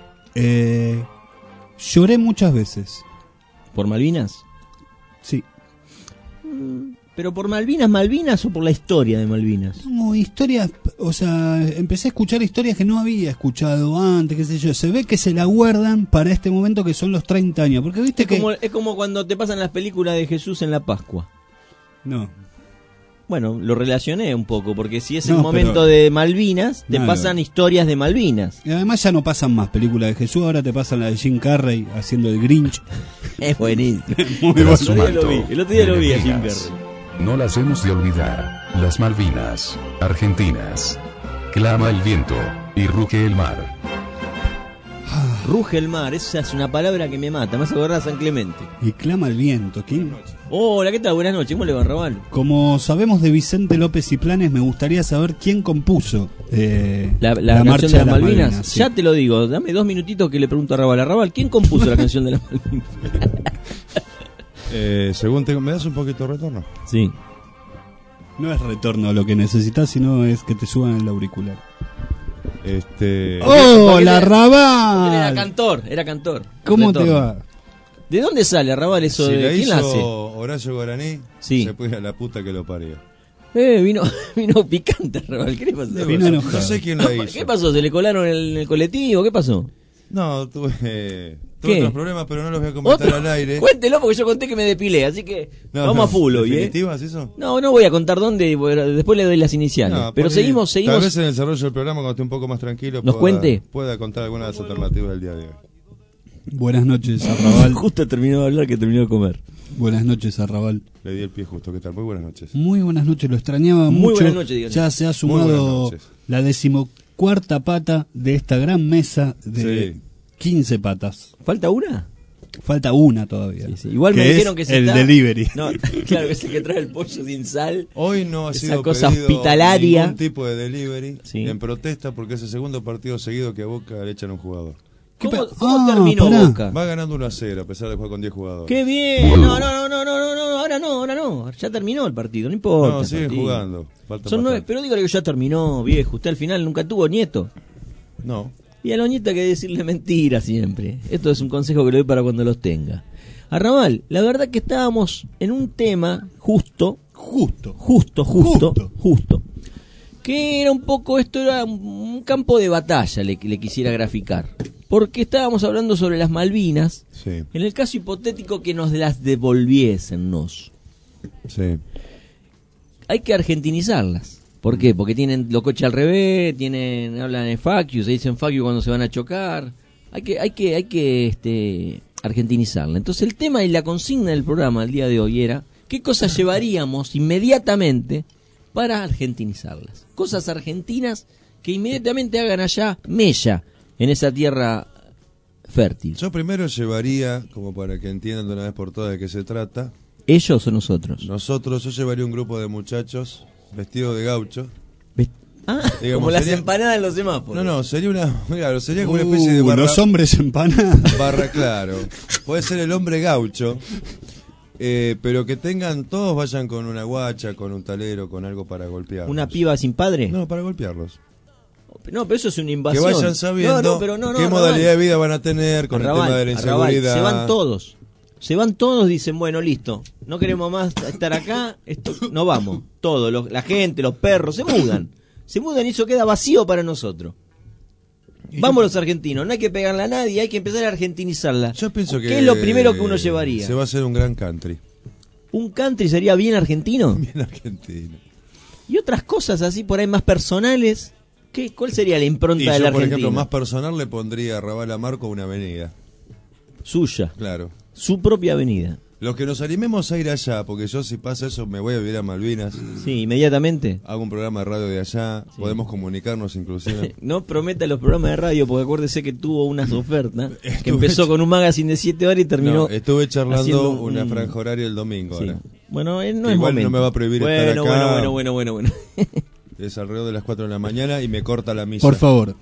Lloré muchas veces. ¿Por Malvinas? Sí. ¿Pero por Malvinas o por la historia de Malvinas? No, historias, o sea, empecé a escuchar historias que no había escuchado antes, qué sé yo. Se ve que se la guardan para este momento que son los 30 años. Porque viste es como cuando te pasan las películas de Jesús en la Pascua. No. Bueno, lo relacioné un poco, porque si es el momento de Malvinas, te pasan historias de Malvinas. Y además ya no pasan más películas de Jesús, ahora te pasan la de Jim Carrey haciendo el Grinch. Es buenísimo. Muy el otro día lo vi a Jim Carrey. No las hemos de olvidar, las Malvinas, argentinas. Clama el viento y ruge el mar. Ruge el mar, esa es una palabra que me mata, me hace acordar a San Clemente. Y clama el viento, ¿quién? Hola, ¿qué tal? Buenas noches, ¿cómo le va, Raval? Como sabemos de Vicente López y Planes, me gustaría saber quién compuso la marcha de las Malvinas. Sí. Ya te lo digo, dame 2 minutitos que le pregunto a Raval. A Raval, ¿quién compuso la canción de las Malvinas? Según ¿me das un poquito de retorno? Sí. No es retorno lo que necesitas, sino es que te suban el auricular. ¡Hola, Raval! Era cantor. ¿Cómo te va? ¿De dónde sale, Raval, eso? Si de ¿quién la hace? Horacio Guaraní, sí. Se puede ir a la puta que lo parió. Vino picante, Raval, ¿qué le pasó? No sé quién la hizo. ¿Qué pasó? ¿Se le colaron en el colectivo? ¿Qué pasó? No, tuve otros problemas, pero no los voy a comentar al aire. Cuéntelo, porque yo conté que me depilé, así que vamos a full hoy, ¿definitivas eso? No voy a contar dónde, después le doy las iniciales. Pero seguimos. Tal vez en el desarrollo del programa, cuando esté un poco más tranquilo, pueda contar algunas de las alternativas del día de hoy. Buenas noches, Arrabal. Justo terminó de hablar que terminó de comer. Buenas noches, Arrabal. Le di el pie justo, ¿qué tal? Muy buenas noches. Muy buenas noches, lo extrañaba mucho. Muy buenas noches, díganle. Ya se ha sumado la 14ª pata de esta gran mesa de 15 patas. ¿Falta una? Falta una todavía. Sí. Igual me dijeron que el delivery. No, claro, es el que trae el pollo sin sal. Hoy no ha sido cosa pedido hospitalaria. Ningún tipo de delivery en protesta porque es el segundo partido seguido que a Boca le echan un jugador. ¿Cómo terminó Boca? Va ganando 1-0 a pesar de jugar con 10 jugadores. ¡Qué bien! No, ahora no. Ya terminó el partido, no importa. No, siguen jugando. Son 9, pero dígale que ya terminó, viejo. Usted al final nunca tuvo nieto. No. Y a Loñita hay que decirle mentira siempre. Esto es un consejo que le doy para cuando los tenga. A Ramal, la verdad que estábamos en un tema justo, que era un poco, esto era un campo de batalla, le quisiera graficar. Porque estábamos hablando sobre las Malvinas, Sí. en el caso hipotético que nos las devolviésennos. Sí. Hay que argentinizarlas. ¿Por qué? Porque tienen los coches al revés, hablan en fuck you, se dicen fuck you cuando se van a chocar. Hay que argentinizarla. Entonces el tema y la consigna del programa el día de hoy era ¿qué cosas llevaríamos inmediatamente para argentinizarlas? Cosas argentinas que inmediatamente hagan allá mella en esa tierra fértil. Yo primero llevaría, como para que entiendan de una vez por todas de qué se trata. ¿Ellos o nosotros? Yo llevaría un grupo de muchachos vestidos de gaucho. Digamos, Como las empanadas en los semáforos. No, sería sería como una especie de barra. Los hombres empanadas. Barra, claro. Puede ser el hombre gaucho, pero que todos vayan con una guacha, con un talero, con algo para golpearlos. ¿Una piba sin padre? No, para golpearlos. No, pero eso es una invasión. Que vayan sabiendo qué modalidad de vida van a tener con el tema de la inseguridad. Se van todos, dicen, bueno, listo, no queremos más estar acá, no vamos. Todos, la gente, los perros, se mudan y eso queda vacío para nosotros. Vamos los argentinos, no hay que pegarle a nadie, hay que empezar a argentinizarla. Yo pienso que ¿qué es lo primero que uno llevaría? Se va a hacer un gran country. ¿Un country sería bien argentino? Bien argentino. Y otras cosas así por ahí más personales. ¿Cuál sería la impronta del argentino? Por ejemplo, más personal le pondría a Raval a Marco una avenida. Suya. Claro. Su propia avenida. Los que nos animemos a ir allá, porque yo si pasa eso me voy a vivir a Malvinas. Sí, inmediatamente. Hago un programa de radio de allá, sí. Podemos comunicarnos inclusive. No prometa los programas de radio, porque acuérdese que tuvo unas ofertas, que empezó con un magazine de 7 horas y terminó... No, estuve charlando una franja horaria el domingo. Sí. Ahora. Bueno, no es igual momento. No me va a prohibir estar acá. Bueno. Es alrededor de las 4 de la mañana y me corta la misa. Por favor.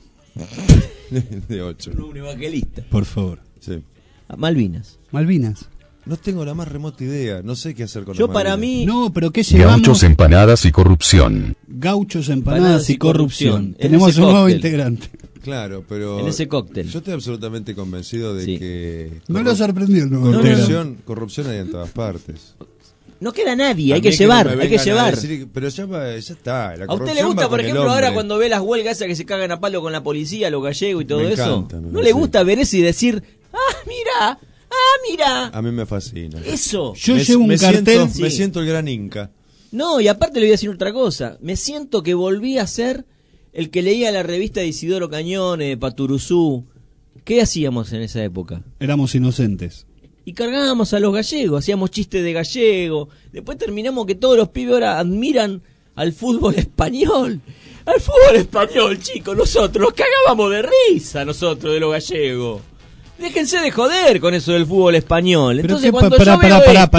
De 8. Un evangelista. Por favor. Sí. Malvinas. No tengo la más remota idea, no sé qué hacer con yo las para Malvinas. mí... No, pero ¿qué llevamos? Gauchos, empanadas y corrupción. Gauchos, empanadas y corrupción. En Tenemos un nuevo cóctel. integrante. Claro, pero... En ese cóctel. Yo estoy absolutamente convencido de que... No lo sorprendió el nuevo integrante. Corrupción hay en todas partes. No queda nadie, hay que llevar. Decir, pero ya está. ¿A usted le gusta, por ejemplo, ahora cuando ve las huelgas esas que se cagan a palo con la policía, los gallegos y todo eso? ¿No le gusta ver eso y decir, mira? A mí me fascina. Eso. Yo llevo un cartel. Me siento el gran Inca. No, y aparte le voy a decir otra cosa. Me siento que volví a ser el que leía la revista de Isidoro Cañone, de Paturuzú. ¿Qué hacíamos en esa época? Éramos inocentes. Y cargábamos a los gallegos, hacíamos chistes de gallego. Después terminamos que todos los pibes ahora admiran al fútbol español. Al fútbol español, chicos, nosotros nos cagábamos de risa, nosotros, de los gallegos. Déjense de joder con eso del fútbol español. Entonces cuando yo veo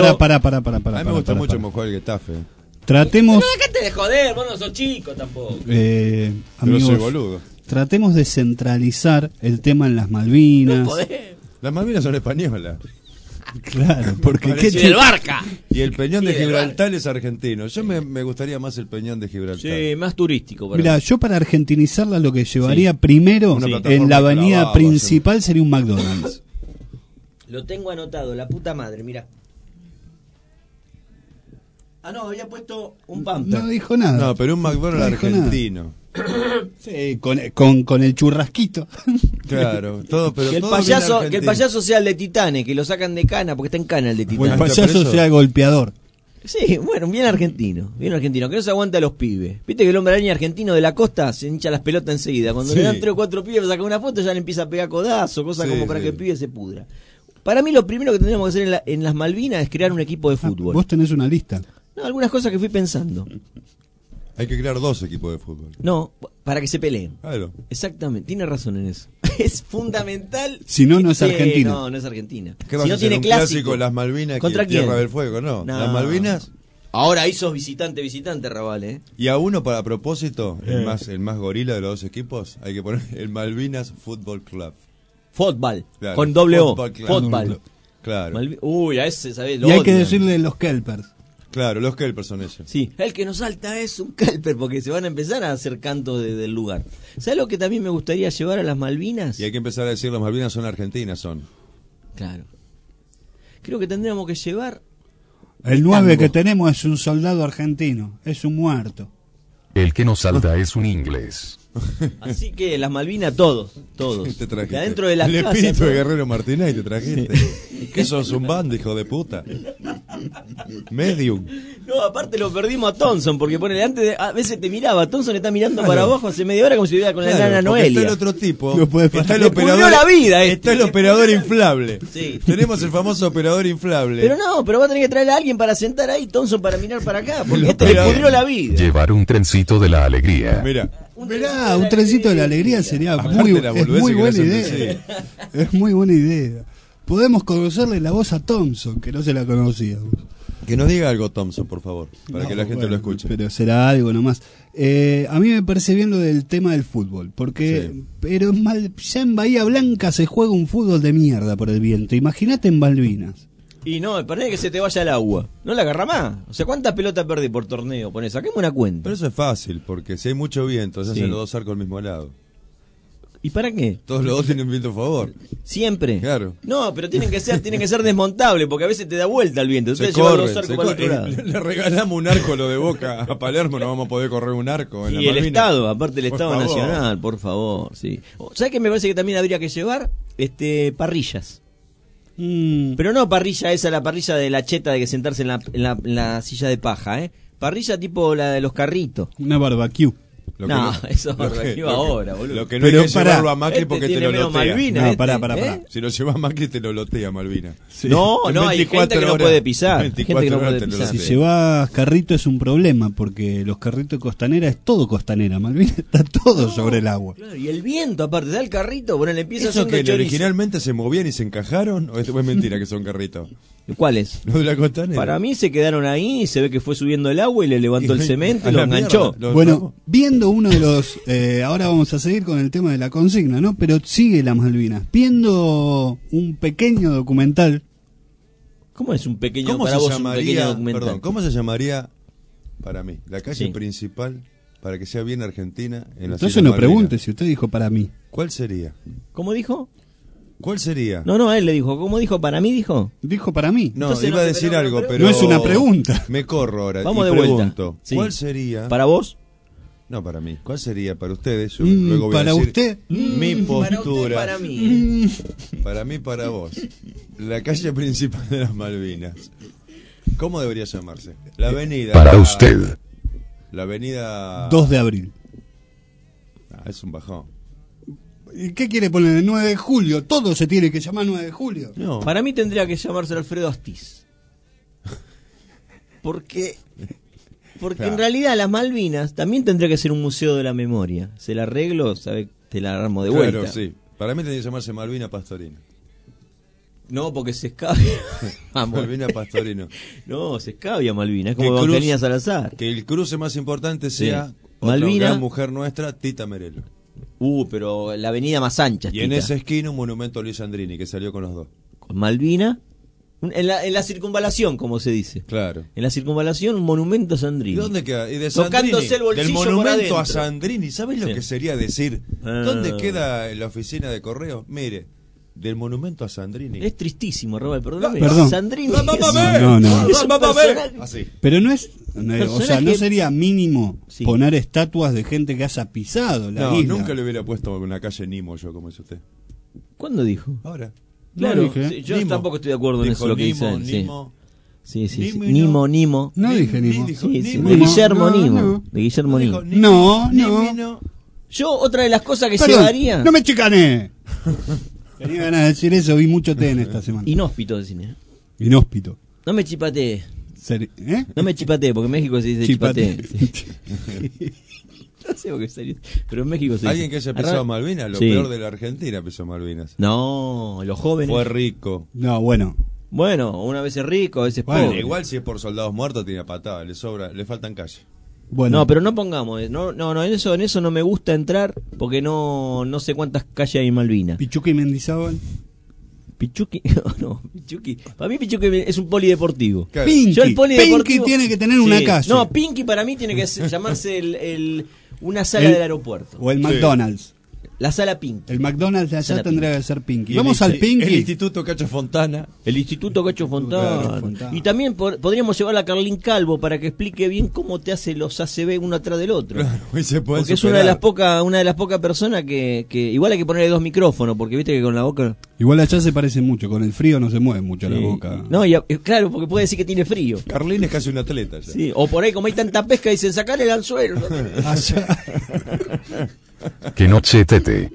a mí me gusta mucho cómo juega el Getafe. Tratemos... No, déjate de joder, vos no sos chico tampoco. Amigos, soy boludo. Tratemos de centralizar el tema en las Malvinas. No las Malvinas son españolas. Claro, porque el Barca. Y el Peñón de Gibraltar es argentino. Yo me gustaría más el Peñón de Gibraltar. Sí, más turístico. Mira, yo para argentinizarla lo que llevaría primero en la avenida principal sería un McDonald's. Lo tengo anotado, la puta madre, mira. No, había puesto un Pamper. No dijo nada. No, pero un McDonald's argentino. Sí, con el churrasquito. Claro, todo, pero que el payaso sea el de Titanes, que lo sacan de cana, porque está en cana el de Titanes. O el payaso sea golpeador. Sí, bueno, bien argentino, que no se aguanta a los pibes. Viste que el hombre araña argentino de la costa se hincha las pelotas enseguida. Cuando le dan 3 o 4 pibes para sacar una foto, ya le empieza a pegar codazo, cosas como para que el pibe se pudra. Para mí lo primero que tendríamos que hacer en las Malvinas es crear un equipo de fútbol. Vos tenés una lista. No, algunas cosas que fui pensando. Hay que crear 2 equipos de fútbol. No, para que se peleen. Claro. Exactamente, tiene razón en eso. Es fundamental. Si no, no es Argentina. No es Argentina. ¿Qué va si a no tiene clásico, las Malvinas ¿contra quién? Tierra del Fuego, no. Las Malvinas. Ahora ahí sos visitante, Raval, Y a uno, para propósito, el más gorila de los 2 equipos, hay que poner el Malvinas Football Club. Fútbol, claro, con doble O. Fútbol. Fútbol. Claro. Uy, a ese, ¿sabés? Y hay que decirle los Kelpers. Claro, los kelpers son ellos. Sí, el que nos salta es un kelper, porque se van a empezar a hacer cantos del lugar. ¿Sabes lo que también me gustaría llevar a las Malvinas? Y hay que empezar a decir, las Malvinas son argentinas, son. Claro. Creo que tendríamos que llevar... El 9 que tenemos es un soldado argentino, es un muerto. El que nos salta es un inglés. Así que las Malvinas todos. Te trajiste. De adentro de la el casa, espíritu todo. de Guerrero Martínez te trajiste. ¿Qué sos, un bando, hijo de puta? Medium. No, aparte lo perdimos a Thompson, porque ponele, a veces te miraba, Thompson está mirando para abajo hace media hora como si estuviera con la enana Noelia. Está el otro tipo. No puede Está el Le operador. pudrió la vida, Está el operador inflable. Sí. Tenemos el famoso operador inflable. Pero va a tener que traer a alguien para sentar ahí, Thompson, para mirar para acá, porque El este le operador. pudrió la vida. Llevar un trencito de la alegría. Mira. Mirá, un trencito de la alegría sería Aparte muy, la es boludez muy que buena le idea. hacen Es muy buena idea. Podemos conocerle la voz a Thompson, que no se la conocíamos. Que nos diga algo, Thompson, por favor, para No, que la gente bueno, lo escuche. Pero será algo nomás. A mí me parece bien lo del tema del fútbol, porque pero ya en Bahía Blanca se juega un fútbol de mierda por el viento. Imagínate en Malvinas. Y no, parece que se te vaya el agua. No la agarra más. O sea, ¿cuántas pelotas perdí por torneo? Saquemos una cuenta. Pero eso es fácil, porque si hay mucho viento, se Sí. hacen los dos arcos al mismo lado. ¿Y para qué? Todos los dos tienen viento a favor. Siempre. Claro. No, pero tienen que ser desmontables, porque a veces te da vuelta el viento. Se Ustedes llevan corre, los arcos para el otro lado. Le regalamos un arco a lo de Boca a Palermo, no vamos a poder correr un arco en la Y el Malvinas. Estado, aparte el Por Estado favor. Nacional, por favor, sí. ¿Sabes qué me parece que también habría que llevar? Parrillas. Pero no parrilla esa, la parrilla de la cheta de que sentarse en la silla de paja, ¿eh? Parrilla tipo la de los carritos. Una barbecue. Eso es barbecue ahora, boludo. Lo que no hay que llevarlo a Macri porque te lo menos lotea. Malvina, No, pará. Si lo llevas a Macri te lo lotea Malvina. No, En hay gente 24 que no horas, puede pisar. 24 Gente que no horas puede te lo pisar. Si lotea. llevas carrito es un problema, porque los carritos de Costanera es todo Costanera. Malvinas está todo sobre el agua. Claro, y el viento, aparte, da el carrito, bueno, le empieza ¿Eso haciendo que chorizo. originalmente se movían y se encajaron? ¿O es mentira que son carritos? ¿Cuáles? Los de la Costanera. Para mí se quedaron ahí, se ve que fue subiendo el agua y le levantó el cemento A y lo la enganchó. mierda, Bueno, viendo uno de los... ahora vamos a seguir con el tema de la consigna, ¿no? Pero sigue las Malvinas. Viendo un pequeño documental. ¿Cómo es un pequeño, ¿Cómo para se vos, un llamaría, pequeño documental? perdón, ¿cómo se llamaría, para mí, la calle Sí. principal para que sea bien argentina en la Entonces no pregunte si usted dijo para mí. ¿Cuál sería? ¿Cómo dijo? ¿Cuál sería? No, él le dijo. ¿Cómo dijo? ¿Para mí dijo? Dijo para mí. No, Entonces iba no a se decir pero- algo, pero- pero... No es una pregunta. Me corro ahora Vamos y de vuelta. pregunto, Sí. ¿cuál sería? ¿Para vos? No, para mí. ¿Cuál sería para ustedes? Yo Mm, luego voy para a decir usted. mi Para postura. usted, para mí. Para mí, para vos. La calle principal de las Malvinas. ¿Cómo debería llamarse? La avenida... Para usted. La avenida... 2 de abril. Es un bajón. ¿Y qué quiere poner el 9 de julio? Todo se tiene que llamar 9 de julio. No. Para mí tendría que llamarse Alfredo Astiz. Porque en realidad las Malvinas también tendría que ser un museo de la memoria. Se la arreglo, sabe, te la armo de vuelta. Claro, sí. Para mí tendría que llamarse Malvina Pastorino. No, porque se escabia. Malvina Pastorino. No, se escabia Malvina, es como Que Evangelina Salazar. Que el cruce más importante sea Sí. otra Malvina. gran mujer nuestra, Tita Merelo. Pero la avenida más ancha. Y en Tita. esa esquina un monumento a Luis Andrini, que salió con los dos. Con Malvina. En la circunvalación, como se dice. Claro. En la circunvalación, un monumento a Sandrini. ¿Y dónde queda? Y de Tocándose Sandrini, el bolsillo del por monumento a adentro. Sandrini, ¿sabes lo Sí. que sería decir? Ah. ¿Dónde queda la oficina de correos? Mire, del monumento a Sandrini. Es tristísimo, Robert, perdóname. Perdón. Sandrini Va, va, va, es- va. No. es un personaje- Así. Pero no es... o sea, ¿no Personaje- sería mínimo Sí. poner estatuas de gente que haya pisado la No, isla? nunca le hubiera puesto una calle Nimo yo, como dice usted. ¿Cuándo dijo? Ahora. Claro, dije. sí, yo Nimo. tampoco estoy de acuerdo en Dijo eso lo que dice Nimo, él. sí. Nimo. Sí, sí, sí. Nimo, Nimo. No dije Nimo. dijo Sí, sí, Nimo. de Guillermo No, Nimo. no. De Guillermo Nimo. Dijo No, Nimo, no. Yo, otra de las cosas que Perdón, llevaría. no me chicané. Tenía ganas de decir eso, vi mucho TN esta semana. Inhóspito de cine. Inhóspito. No me chipatee. ¿Eh? No me chipatee, porque en México se dice Chipate. chipatee. No sé por qué serio. Pero en México se dice. Alguien que haya pisado Malvinas, lo Sí. peor de la Argentina pisó Malvinas. No, los jóvenes. Fue rico. No, bueno. Bueno, una vez es rico, a veces Bueno, pobre. Igual si es por soldados muertos tiene patada, le sobra, le faltan calle. Bueno, No, pero no pongamos, no, en eso no me gusta entrar porque no sé cuántas calles hay en Malvinas. Pichuca y Mendizábal. Pichuqui, no, Pichuqui. Para mí Pichuqui es un polideportivo. Pinky, Yo el polideportivo, Pinky tiene que tener una calle. No, Pinky para mí tiene que llamarse una sala del aeropuerto. O el McDonald's. La sala Pinky. El McDonald's de allá Sala tendría Pinky. que ser Pinky. Y Vamos el al Pinky. El Instituto Cacho Fontana. El Instituto Cacho Fontana. Y también podríamos llevar a Carlín Calvo para que explique bien cómo te hace los ACB uno atrás del otro. Claro, y se puede porque superar. es una de las pocas personas que igual hay que ponerle 2 micrófonos, porque viste que con la boca... Igual allá se parece mucho, con el frío no se mueve mucho la boca. No, claro, porque puede decir que tiene frío. Carlín es casi un atleta ya. Sí, o por ahí como hay tanta pesca dicen sacar el anzuelo. Que noche, Tete.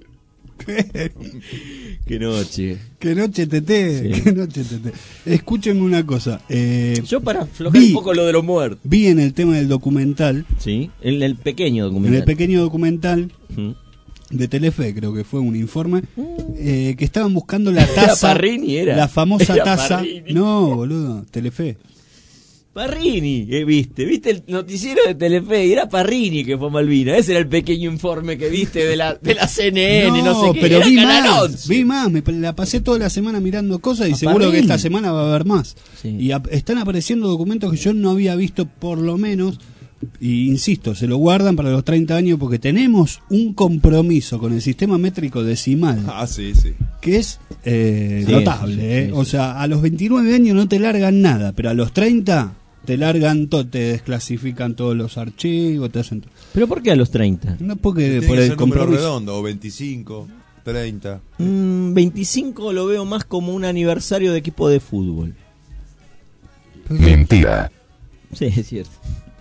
Qué noche. Qué noche, Tete. Sí. Qué noche, Tete. Escúchenme una cosa. Yo para aflojar un poco lo de los muertos. Vi en el tema del documental. Sí, en el pequeño documental. En el pequeño documental de Telefe, creo que fue un informe, que estaban buscando la taza. Parrini era. La famosa Era taza. Parrini. No, boludo, Telefe. Parrini, viste el noticiero de Telefe, y era Parrini que fue Malvina. Ese era el pequeño informe que viste de la CNN, no sé qué. Pero era vi Canal más, 11. vi más, me la pasé toda la semana mirando cosas y A seguro Parrini. que esta semana va a haber más. Sí. Y están apareciendo documentos que yo no había visto por lo menos, y insisto, se lo guardan para los 30 años porque tenemos un compromiso con el sistema métrico decimal. Sí. Que es notable, sí. O sea, a los 29 años no te largan nada, pero a los 30 te largan todo, te desclasifican todos los archivos, te hacen todo. ¿Pero por qué a los 30? No, porque Tiene por que el ser número compromiso. redondo, o 25, 30. 25 lo veo más como un aniversario de equipo de fútbol. Mentira. Sí, es cierto.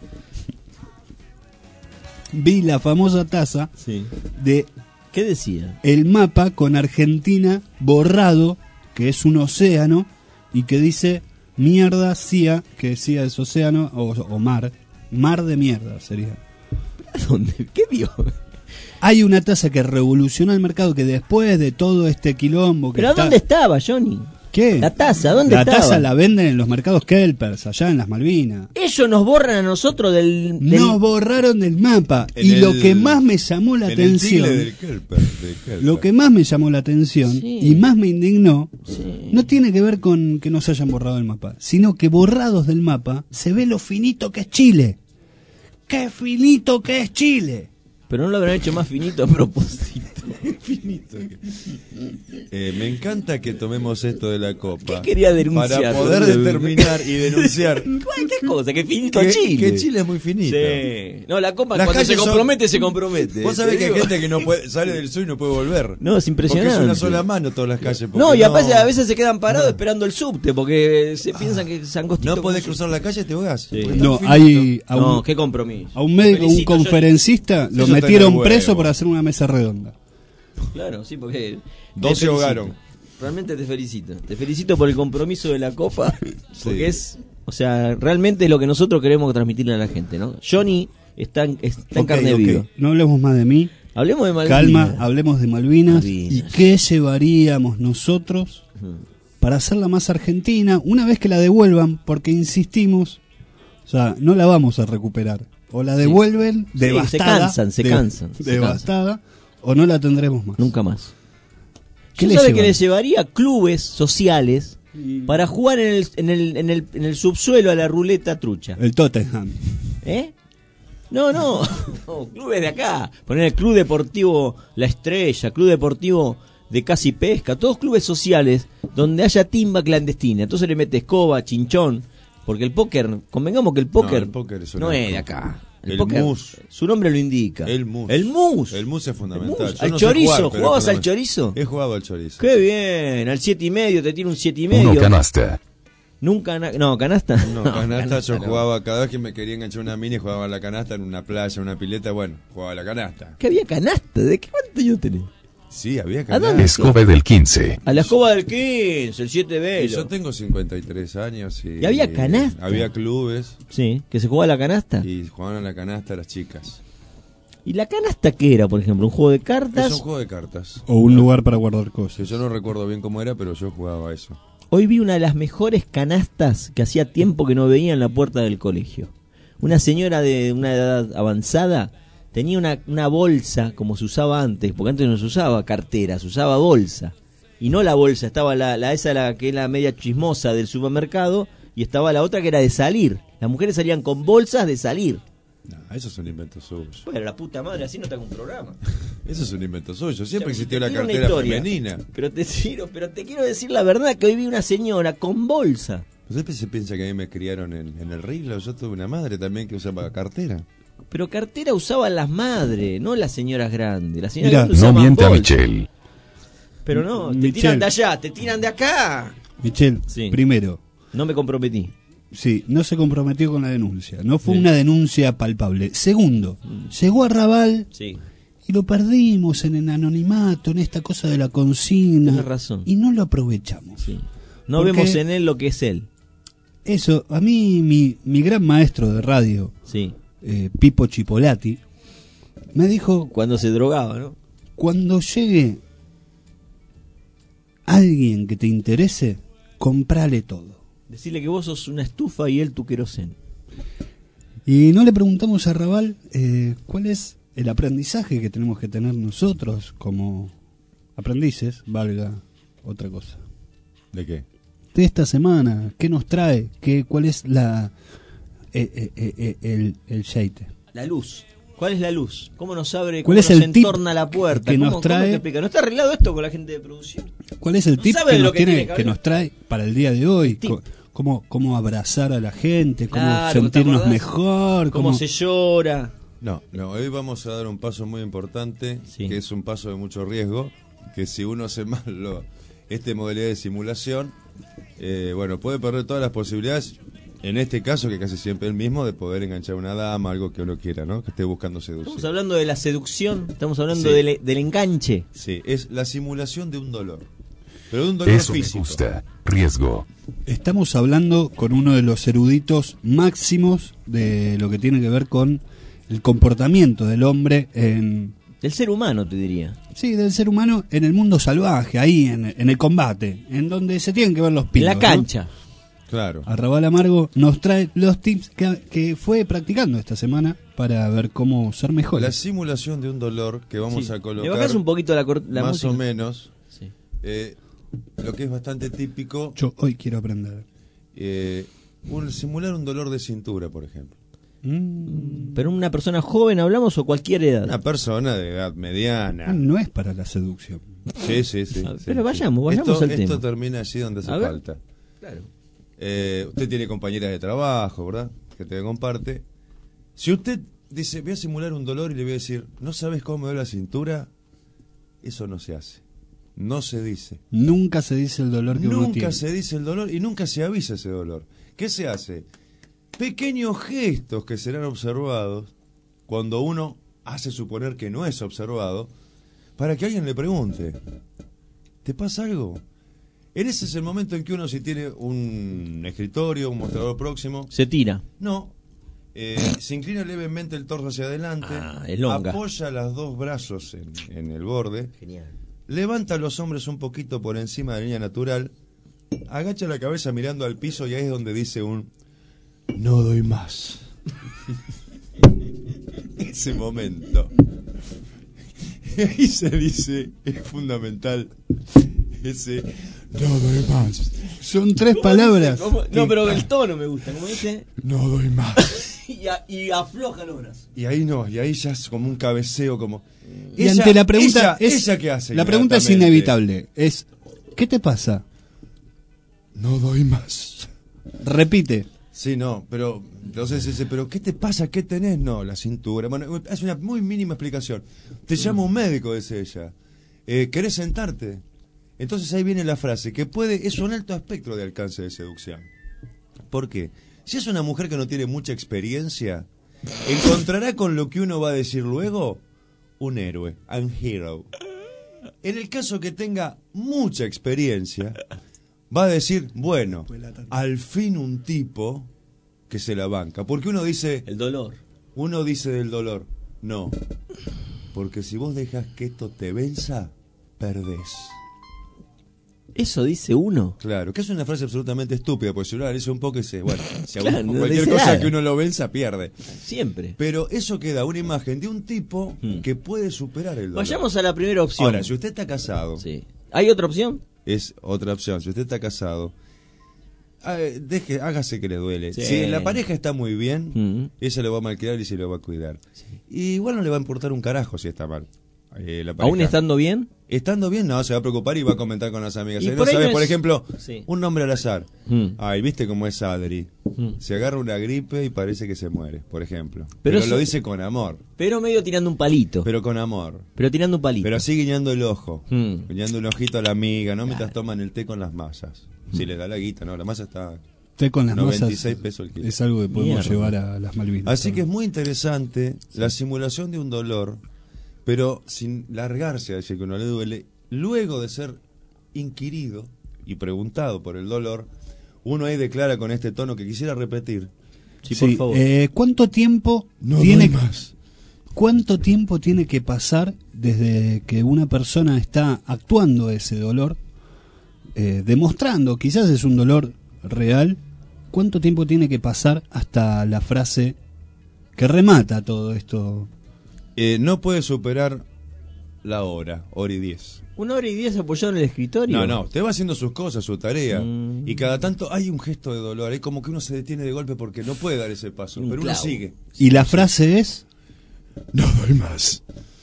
Vi la famosa taza de ¿qué decía? el mapa con Argentina borrado, que es un océano, y que dice mierda, CIA, que CIA es océano, o mar de mierda sería. ¿Dónde? ¿Qué vio? Hay una taza que revolucionó el mercado, que después de todo este quilombo que ¿Pero dónde estaba, Johnny? ¿Qué? La taza, ¿dónde estaba? La taza la venden en los mercados Kelpers, allá en las Malvinas. Ellos nos borran a nosotros del... Nos borraron del mapa. En Y lo el- que más me llamó la En el atención, Tigre del Kelper, lo que más me llamó la atención Sí. y más me indignó, Sí. no tiene que ver con que nos hayan borrado el mapa, sino que borrados del mapa se ve lo finito que es Chile. ¡Qué finito que es Chile! Pero no lo habrán hecho más finito a propósito. Finito. Me encanta que tomemos esto de la copa. ¿Qué quería denunciar? Para poder determinar y denunciar ¿Qué cosa? Que finito Chile. que Chile es muy finito. Sí. No, la copa Las cuando se calles son- compromete, se compromete. Vos sabés Te que hay digo. gente que no puede, sale del sur y no puede volver. No, es impresionante. Porque es una sola mano todas las calles. No, porque y aparte a veces se quedan parados esperando el subte porque se piensan que es angostito. no podés cruzar la calle, te ahogás. Sí. Porque es No, tan hay finito. a No, un, qué compromiso. a un médico, un Felicito, conferencista, lo Eso metieron tenés preso huevo. por hacer una mesa redonda. Claro, sí, porque... 12 te felicito. ahogaron. Realmente te felicito. Te felicito por el compromiso de la copa. Porque Sí. es... O sea, realmente es lo que nosotros queremos transmitirle a la gente, ¿no? Johnny está en Ok, carne ok. viva. No hablemos más de mí. Hablemos de Malvinas. Calma, hablemos de Malvinas. Malvinas. ¿Y qué llevaríamos nosotros para hacerla más argentina una vez que la devuelvan? Porque insistimos, o sea, no la vamos a recuperar. O la devuelven Sí, devastada. se cansan. Devastada. O no la tendremos más. Nunca más. ¿Qué Yo le sabe llevan? que le llevaría clubes sociales para jugar en el subsuelo a la ruleta trucha. El Tottenham. ¿Eh? No, no, clubes de acá. Poner el Club Deportivo La Estrella, Club Deportivo de Casi Pesca, todos clubes sociales donde haya timba clandestina. Entonces le mete escoba, chinchón, porque el póker, convengamos que el póker es no es de acá. El póker, mus. su nombre lo indica. El mus. El mus. El mus es fundamental. El mus. Yo Al no sé chorizo, jugar, pero ¿jugabas es al fundamental. chorizo? He jugado al chorizo. Qué bien, al 7,5 te tiro un 7,5. Uno canasta. Nunca, no, canasta. No, canasta yo no. jugaba, cada vez que me quería enganchar una mini, jugaba a la canasta en una playa, una pileta, bueno, jugaba a la canasta. ¿Qué había canasta? ¿De qué cuánto yo tenés? Sí, había ¿A canasta. dónde? Escoba del 15. A la escoba del 15, el 7 Y velo. yo tengo 53 años y... ¿Y había canasta? Había clubes Sí, que se jugaba a la canasta. y jugaban a la canasta las chicas. ¿Y la canasta qué era, por ejemplo? ¿Un juego de cartas? Es un juego de cartas. O un lugar para guardar cosas. Que yo no recuerdo bien cómo era, pero yo jugaba a eso. Hoy vi una de las mejores canastas que hacía tiempo que no veía en la puerta del colegio. Una señora de una edad avanzada tenía una bolsa como se usaba antes, porque antes no se usaba cartera, se usaba bolsa. y no la bolsa, estaba la que es la media chismosa del supermercado, y estaba la otra que era de salir. Las mujeres salían con bolsas de salir. No, eso es un invento suyo. Bueno, la puta madre, así no te hago un programa. Eso es un invento suyo. Siempre existió la Te tiro una cartera historia, femenina. Pero te quiero decir la verdad, que hoy vi una señora con bolsa. ¿Usted se piensa que a mí me criaron en el Riglo? Yo tuve una madre también que usaba cartera. Pero cartera usaban las madres, no las señoras grandes. Las señoras Mirá, grandes no usaban miente a bolsa. Michelle. Pero no, te Michelle. tiran de allá, te tiran de acá. Michelle, Sí. primero, No me comprometí. sí, no se comprometió con la denuncia. No fue Sí. una denuncia palpable. Segundo, llegó a Raval Sí. y lo perdimos en el anonimato, en esta cosa de la consigna. Tienes razón. Y no lo aprovechamos. Sí. No Porque vemos en él lo que es él. Eso, a mí, mi gran maestro de radio, Sí. Pipo Chipolati, me dijo, Cuando se drogaba, ¿no? cuando llegue alguien que te interese, comprale todo. Decirle que vos sos una estufa y él tu querosén. Y no le preguntamos a Raval cuál es el aprendizaje que tenemos que tener nosotros como aprendices, valga otra cosa. ¿De qué? De esta semana, ¿qué nos trae? ¿Cuál es el sheite? La luz. ¿Cuál es la luz? ¿Cómo nos abre? ¿Cuál ¿Cómo es nos el tip entorna la puerta? que ¿Cómo, nos trae? ¿Cómo te explica? ¿No está arreglado esto con la gente de producción? ¿Cuál es el ¿No tip sabe que lo nos, que tiene tiene, que que hablar? nos trae para el día de hoy? Tip. ¿Cómo abrazar a la gente? ¿Cómo Claro, ¿te sentirnos acordás? mejor? ¿Cómo se llora? No, hoy vamos a dar un paso muy importante, que es un paso de mucho riesgo, que si uno hace mal esta modalidad de simulación, bueno, puede perder todas las posibilidades, en este caso, que casi siempre es el mismo, de poder enganchar a una dama, algo que uno quiera, ¿no? Que esté buscando seducir. Estamos hablando de la seducción, estamos hablando Sí. del enganche. Sí, es la simulación de un dolor, pero de un dolor Eso me físico. gusta. Riesgo. Estamos hablando con uno de los eruditos máximos de lo que tiene que ver con el comportamiento del hombre Del ser humano, te diría. Sí, del ser humano en el mundo salvaje, ahí en el combate, en donde se tienen que ver los pilos. En la cancha. ¿no? Claro. Arrabal Amargo nos trae los tips que fue practicando esta semana para ver cómo ser mejor. La simulación de un dolor que vamos Sí. a ¿Le colocar bajás un poquito la más música? o menos, Sí. lo que es bastante típico, Yo hoy quiero aprender. simular un dolor de cintura, por ejemplo. ¿Pero una persona joven hablamos o cualquier edad? Una persona de edad mediana. No es para la seducción. Sí, sí. Pero vayamos esto, al tema. Esto termina allí donde hace A ver. falta. Claro. Usted tiene compañeras de trabajo, ¿verdad? Que te comparte. Si usted dice, voy a simular un dolor y le voy a decir, ¿no sabes cómo me duele la cintura? Eso no se hace. No se dice. Nunca se dice el dolor que uno Nunca tiene. se dice el dolor y nunca se avisa ese dolor. ¿Qué se hace? Pequeños gestos que serán observados cuando uno hace suponer que no es observado, para que alguien le pregunte, ¿te pasa algo? Ese es el momento en que uno, si tiene un escritorio, un mostrador próximo, Se tira. no, se inclina levemente el torso hacia adelante, elonga. apoya los dos brazos en el borde, Genial. levanta los hombros un poquito por encima de la línea natural, agacha la cabeza mirando al piso y ahí es donde dice un no doy más. Ese momento. Y ahí se dice, es fundamental, ese no doy más. Son tres palabras. No, pero el tono me gusta. ¿Cómo dice? No doy más. y afloja los brazos. Y ahí no, y ahí ya es como un cabeceo, como... Y ante la pregunta ¿Ella qué hace? La pregunta es inevitable. ¿Qué te pasa? No doy más. Repite. Sí, no, pero entonces dice, pero ¿qué te pasa? ¿Qué tenés? No, la cintura. Bueno, es una muy mínima explicación. Te llama un médico, dice ella. ¿Querés sentarte? Entonces ahí viene la frase, que es un alto espectro de alcance de seducción. ¿Por qué? Si es una mujer que no tiene mucha experiencia, encontrará con lo que uno va a decir luego un héroe, un hero. En el caso que tenga mucha experiencia, va a decir, bueno, al fin un tipo que se la banca. Porque uno dice... El dolor. Uno dice del dolor. No. Porque si vos dejas que esto te venza, perdés. Eso dice uno. Claro, que es una frase absolutamente estúpida, porque si uno la dice un poco y dice, bueno, si Claro, no cualquier dice cosa nada. que uno lo venza, pierde. Siempre. Pero eso queda una imagen de un tipo que puede superar el dolor. Vayamos a la primera opción. Ahora, si usted está casado, ¿Hay otra opción? Es otra opción. Si usted está casado, hágase que le duele. Sí. Si la pareja está muy bien, ella lo va a malcriar y se lo va a cuidar. Y igual no le va a importar un carajo si está mal. La pareja. ¿Aún estando bien? Estando bien, no, se va a preocupar y va a comentar con las amigas. Y No por ahí sabe, no por es- ejemplo, Sí. un nombre al azar. Ay, ¿viste cómo es Adri? Se agarra una gripe y parece que se muere, por ejemplo. Pero eso- lo dice con amor. Pero medio tirando un palito. Pero con amor. Pero tirando un palito. Pero así guiñando el ojo. Guiñando un ojito a la amiga, ¿no? Mientras toman el té con las masas. Si le da la guita, ¿no? La masa está... Té con las 96 masas pesos el kilo. es algo que podemos Mierda. llevar a las Malvinas. Así que es muy interesante la simulación de un dolor, pero sin largarse a decir que uno le duele. Luego de ser inquirido y preguntado por el dolor, uno ahí declara con este tono que quisiera repetir. Sí, por favor. ¿Cuánto tiempo No tiene doy más. ¿Cuánto tiempo tiene que pasar desde que una persona está actuando ese dolor, demostrando, quizás es un dolor real? ¿Cuánto tiempo tiene que pasar hasta la frase que remata todo esto? No puede superar la hora y 10. 1 hora y 10 apoyado en el escritorio. No, usted va haciendo sus cosas, su tarea. Y cada tanto hay un gesto de dolor. Hay como que uno se detiene de golpe porque no puede dar ese paso. Pero uno sigue. ¿Y la frase es? No doy más.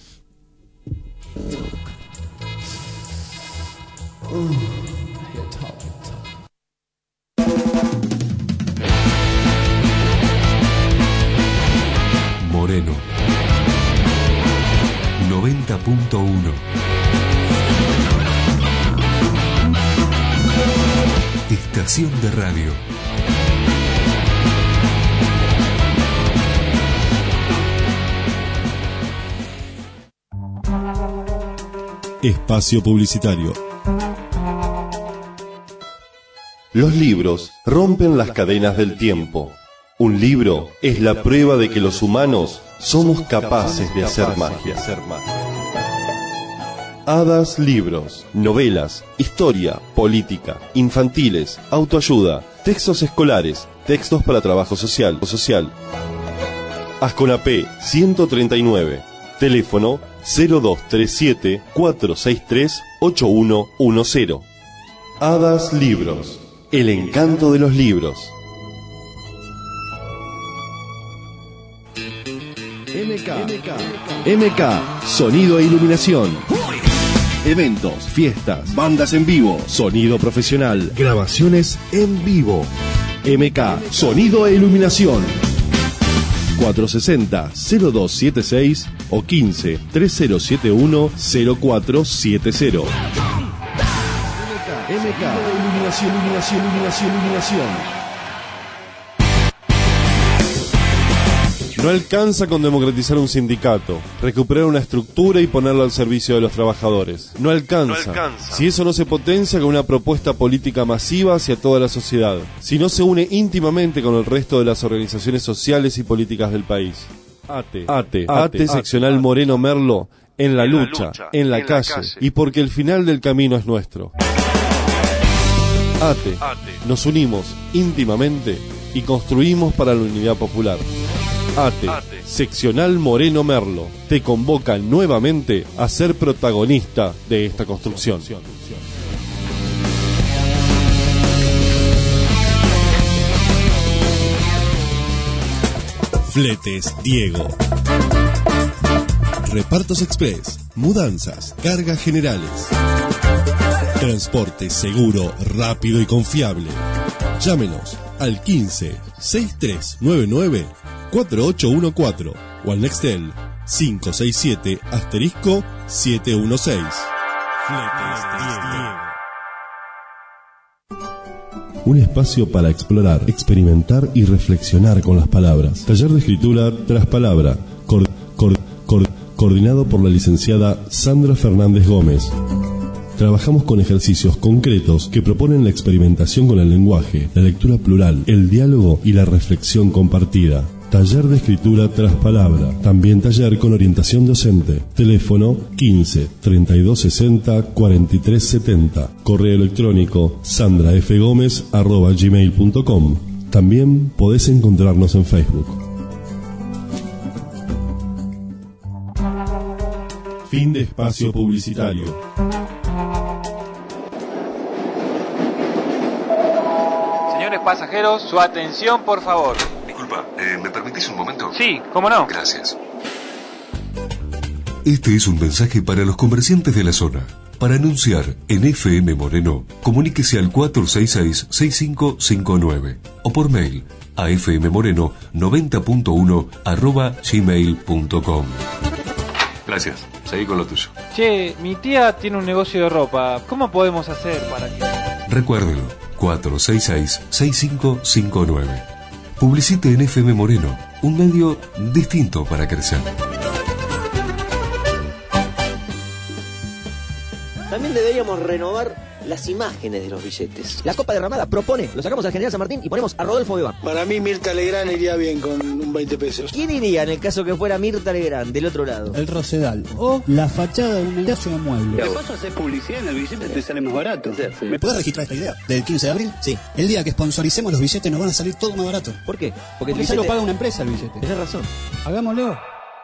Moreno 90.1. Estación de radio. Espacio publicitario. Los libros rompen las cadenas del tiempo. Un libro es la prueba de que los humanos somos capaces de hacer magia. Hadas Libros, novelas, historia, política, infantiles, autoayuda, textos escolares, textos para trabajo social. Asconapé 139, teléfono 0237 463 8110. Hadas Libros, el encanto de los libros. MK, sonido e iluminación. Eventos, fiestas, bandas en vivo, sonido profesional, grabaciones en vivo. MK, sonido e iluminación. 460-0276 o 15-3071-0470. MK, iluminación. No alcanza con democratizar un sindicato, recuperar una estructura y ponerlo al servicio de los trabajadores. No alcanza. Si eso no se potencia con una propuesta política masiva hacia toda la sociedad. Si no se une íntimamente con el resto de las organizaciones sociales y políticas del país. ATE seccional Moreno Merlo, en la lucha, en la calle, y porque el final del camino es nuestro. ATE, nos unimos íntimamente y construimos para la unidad popular. ATE, seccional Moreno Merlo, te convoca nuevamente a ser protagonista de esta construcción. Fletes Diego. Repartos Express, mudanzas, cargas generales. Transporte seguro, rápido y confiable. Llámenos al 15 6399 4814 o al Nextel 567 *716. Fletes Diego. Un espacio para explorar, experimentar y reflexionar con las palabras. Taller de escritura tras palabra. Coordinado por la licenciada Sandra Fernández Gómez. Trabajamos con ejercicios concretos que proponen la experimentación con el lenguaje, la lectura plural, el diálogo y la reflexión compartida. Taller de escritura tras palabra. También taller con orientación docente. Teléfono 15 3260 4370. Correo electrónico sandrafgomez@gmail.com. También podés encontrarnos en Facebook. Fin de espacio publicitario. Señores pasajeros, su atención, por favor. Disculpa, ¿me permitís un momento? Sí, ¿cómo no? Gracias. Este es un mensaje para los comerciantes de la zona. Para anunciar en FM Moreno, comuníquese al 466-6559 o por mail a fmmoreno90.1@gmail.com. Gracias, seguí con lo tuyo. Che, mi tía tiene un negocio de ropa. ¿Cómo podemos hacer para que...? Recuérdelo, 466-6559. Publicite en FM Moreno, un medio distinto para crecer. También deberíamos renovar las imágenes de los billetes. La Copa Derramada propone, lo sacamos al General San Martín y ponemos a Rodolfo Bebán. Para mí Mirta Legrand iría bien con un 20 pesos. ¿Quién iría en el caso que fuera Mirta Legrand del otro lado? El Rosedal o la fachada de un negocio de muebles. ¿Qué pasa? Hacer publicidad en el billete te sale más barato. ¿Me puedes registrar esta idea? ¿Del 15 de abril? Sí. El día que sponsoricemos los billetes nos van a salir todo más barato. ¿Por qué? Porque ya lo paga una empresa el billete. Tenés razón. Hagámoslo.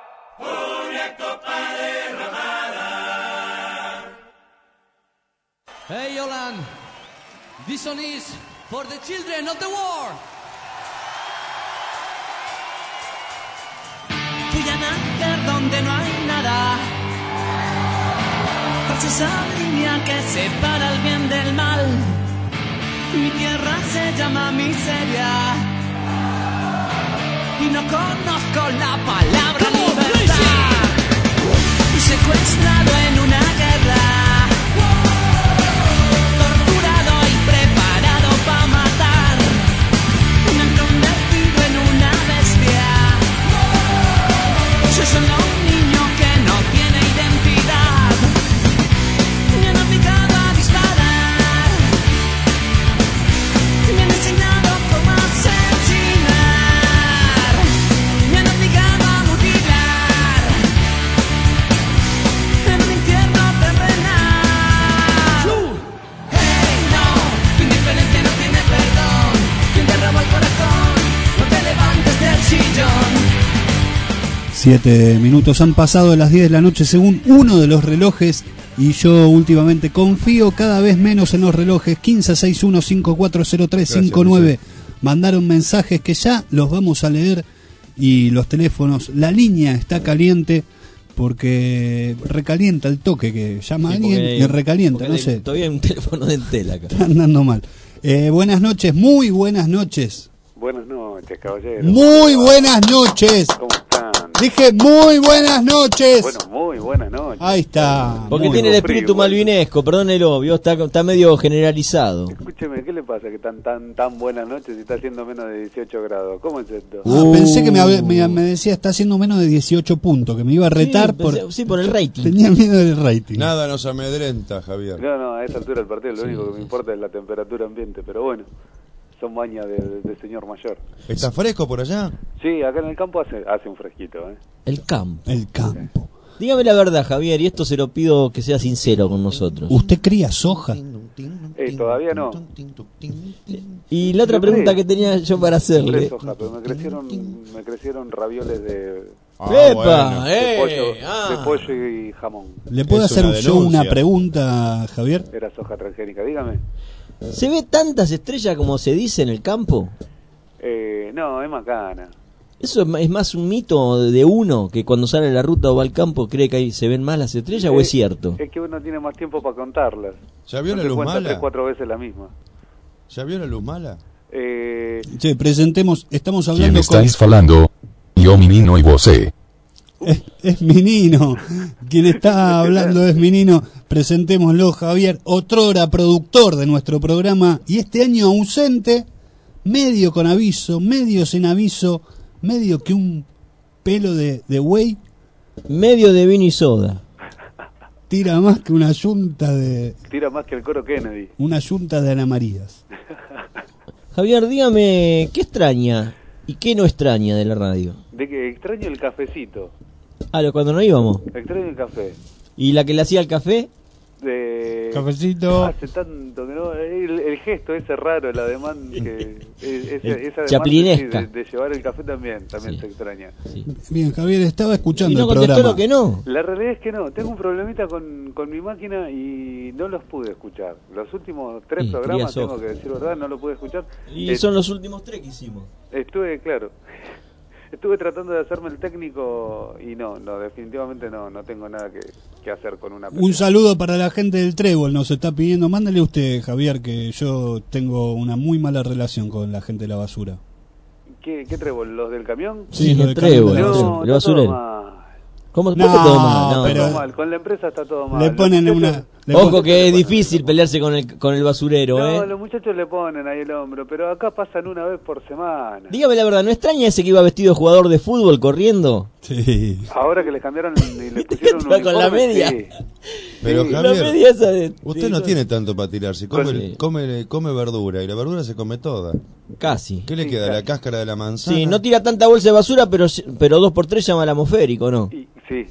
Hey Yolanda, this one is for the children of the war. Fui a nacer donde no hay nada, tras esa línea que separa el bien del mal. Mi tierra se llama miseria y no conozco la palabra libertad. Secuestrado en una guerra, torturado y preparado para matar, me han convertido en una bestia. Soy solo un niño que no tiene identidad. Me han obligado a disparar, me han enseñado cómo asesinar, me han obligado a mutilar en un infierno terrenal. Hey, no, tu indiferencia no tiene perdón. Quien te robó el corazón, no te levantes del sillón. 7 minutos han pasado de las 10 de la noche según uno de los relojes y yo últimamente confío cada vez menos en los relojes. 1561540359. Mandaron mensajes que ya los vamos a leer y los teléfonos. La línea está caliente porque recalienta el toque que llama alguien y recalienta, no sé. Todavía hay un teléfono de Entel acá. Está andando mal. Buenas noches, muy buenas noches. Buenas noches, caballero. Muy buenas noches. ¿Cómo están? Dije muy buenas noches. Bueno, muy buenas noches. Ahí está. Porque Muy tiene el frío, espíritu malvinesco, perdónelo, vio, está medio generalizado. Escúcheme, ¿qué le pasa que tan buenas noches y está haciendo menos de 18 grados? ¿Cómo es esto? Pensé que me decía está haciendo menos de 18 puntos, que me iba a retar por el rating. Tenía miedo del rating. Nada nos amedrenta, Javier. No, a esta altura del partido lo único que me importa es la temperatura ambiente, pero bueno, son bañas de señor mayor. ¿Está fresco por allá? Sí, acá en el campo hace un fresquito, ¿eh? El campo. El campo. Dígame la verdad, Javier, y esto se lo pido que sea sincero con nosotros. ¿Usted cría soja? Todavía no. Y la otra pregunta que tenía yo para hacerle. Soja, pero me crecieron ravioles de... ¡Epa! De pollo y jamón. ¿Le puedo hacer yo una pregunta, Javier? Era soja transgénica, dígame. ¿Se ve tantas estrellas como se dice en el campo? No, es macana. ¿Eso es más un mito de uno que cuando sale a la ruta o va al campo cree que ahí se ven más las estrellas o es cierto? Es que uno tiene más tiempo para contarlas. ¿Ya vio la luz mala? 3-4 veces la misma. ¿Ya vio la luz mala? Che, presentemos, estamos hablando ¿Quién estáis falando? Yo, menino y vos, Es Minino. Quien está hablando es Minino. Presentémoslo, Javier, otrora productor de nuestro programa y este año ausente, medio con aviso, medio sin aviso, medio que un pelo de buey. Medio de vino y soda. Tira más que una yunta de... Tira más que el coro Kennedy. Una yunta de Ana Marías. Javier, dígame, ¿qué extraña y qué no extraña de la radio? De que extraño el cafecito. Cuando no íbamos. Extraño el café. ¿Y la que le hacía el café? Cafecito. Hace tanto que no. El gesto ese raro, el ademán que. Esa chaplinesca. De llevar el café también se extraña. Bien, Javier, estaba escuchando y no el contestó programa. lo que no. La realidad es que no. Tengo un problemita con mi máquina y no los pude escuchar. Los últimos 3 programas, tengo que decir verdad, no lo pude escuchar. Y son los últimos 3 que hicimos. Estuve tratando de hacerme el técnico y no, definitivamente no tengo nada que hacer con una PC. Un saludo para la gente del Trébol, nos está pidiendo. Mándale usted, Javier, que yo tengo una muy mala relación con la gente de la basura. ¿Qué Trébol? ¿Los del camión? Sí, los del Trébol, camión. el basurero. ¿Cómo No, todo mal? No, pero todo mal. Con la empresa está todo mal. le ponen una... Ojo que es difícil pelearse con el basurero, No, los muchachos le ponen ahí el hombro, pero acá pasan una vez por semana. Dígame la verdad, ¿no extraña ese que iba vestido de jugador de fútbol corriendo? Sí. Ahora que le cambiaron y le pusieron un con la uniforme, media. sí. Pero Sí. Javier, La media esa de- usted sí, no con- tiene tanto para tirarse. Sí. Come verdura y la verdura se come toda. Casi. ¿Qué le queda? ¿La cáscara de la manzana? Sí, no tira tanta bolsa de basura, pero 2x3 llama al atmosférico, ¿no? Sí.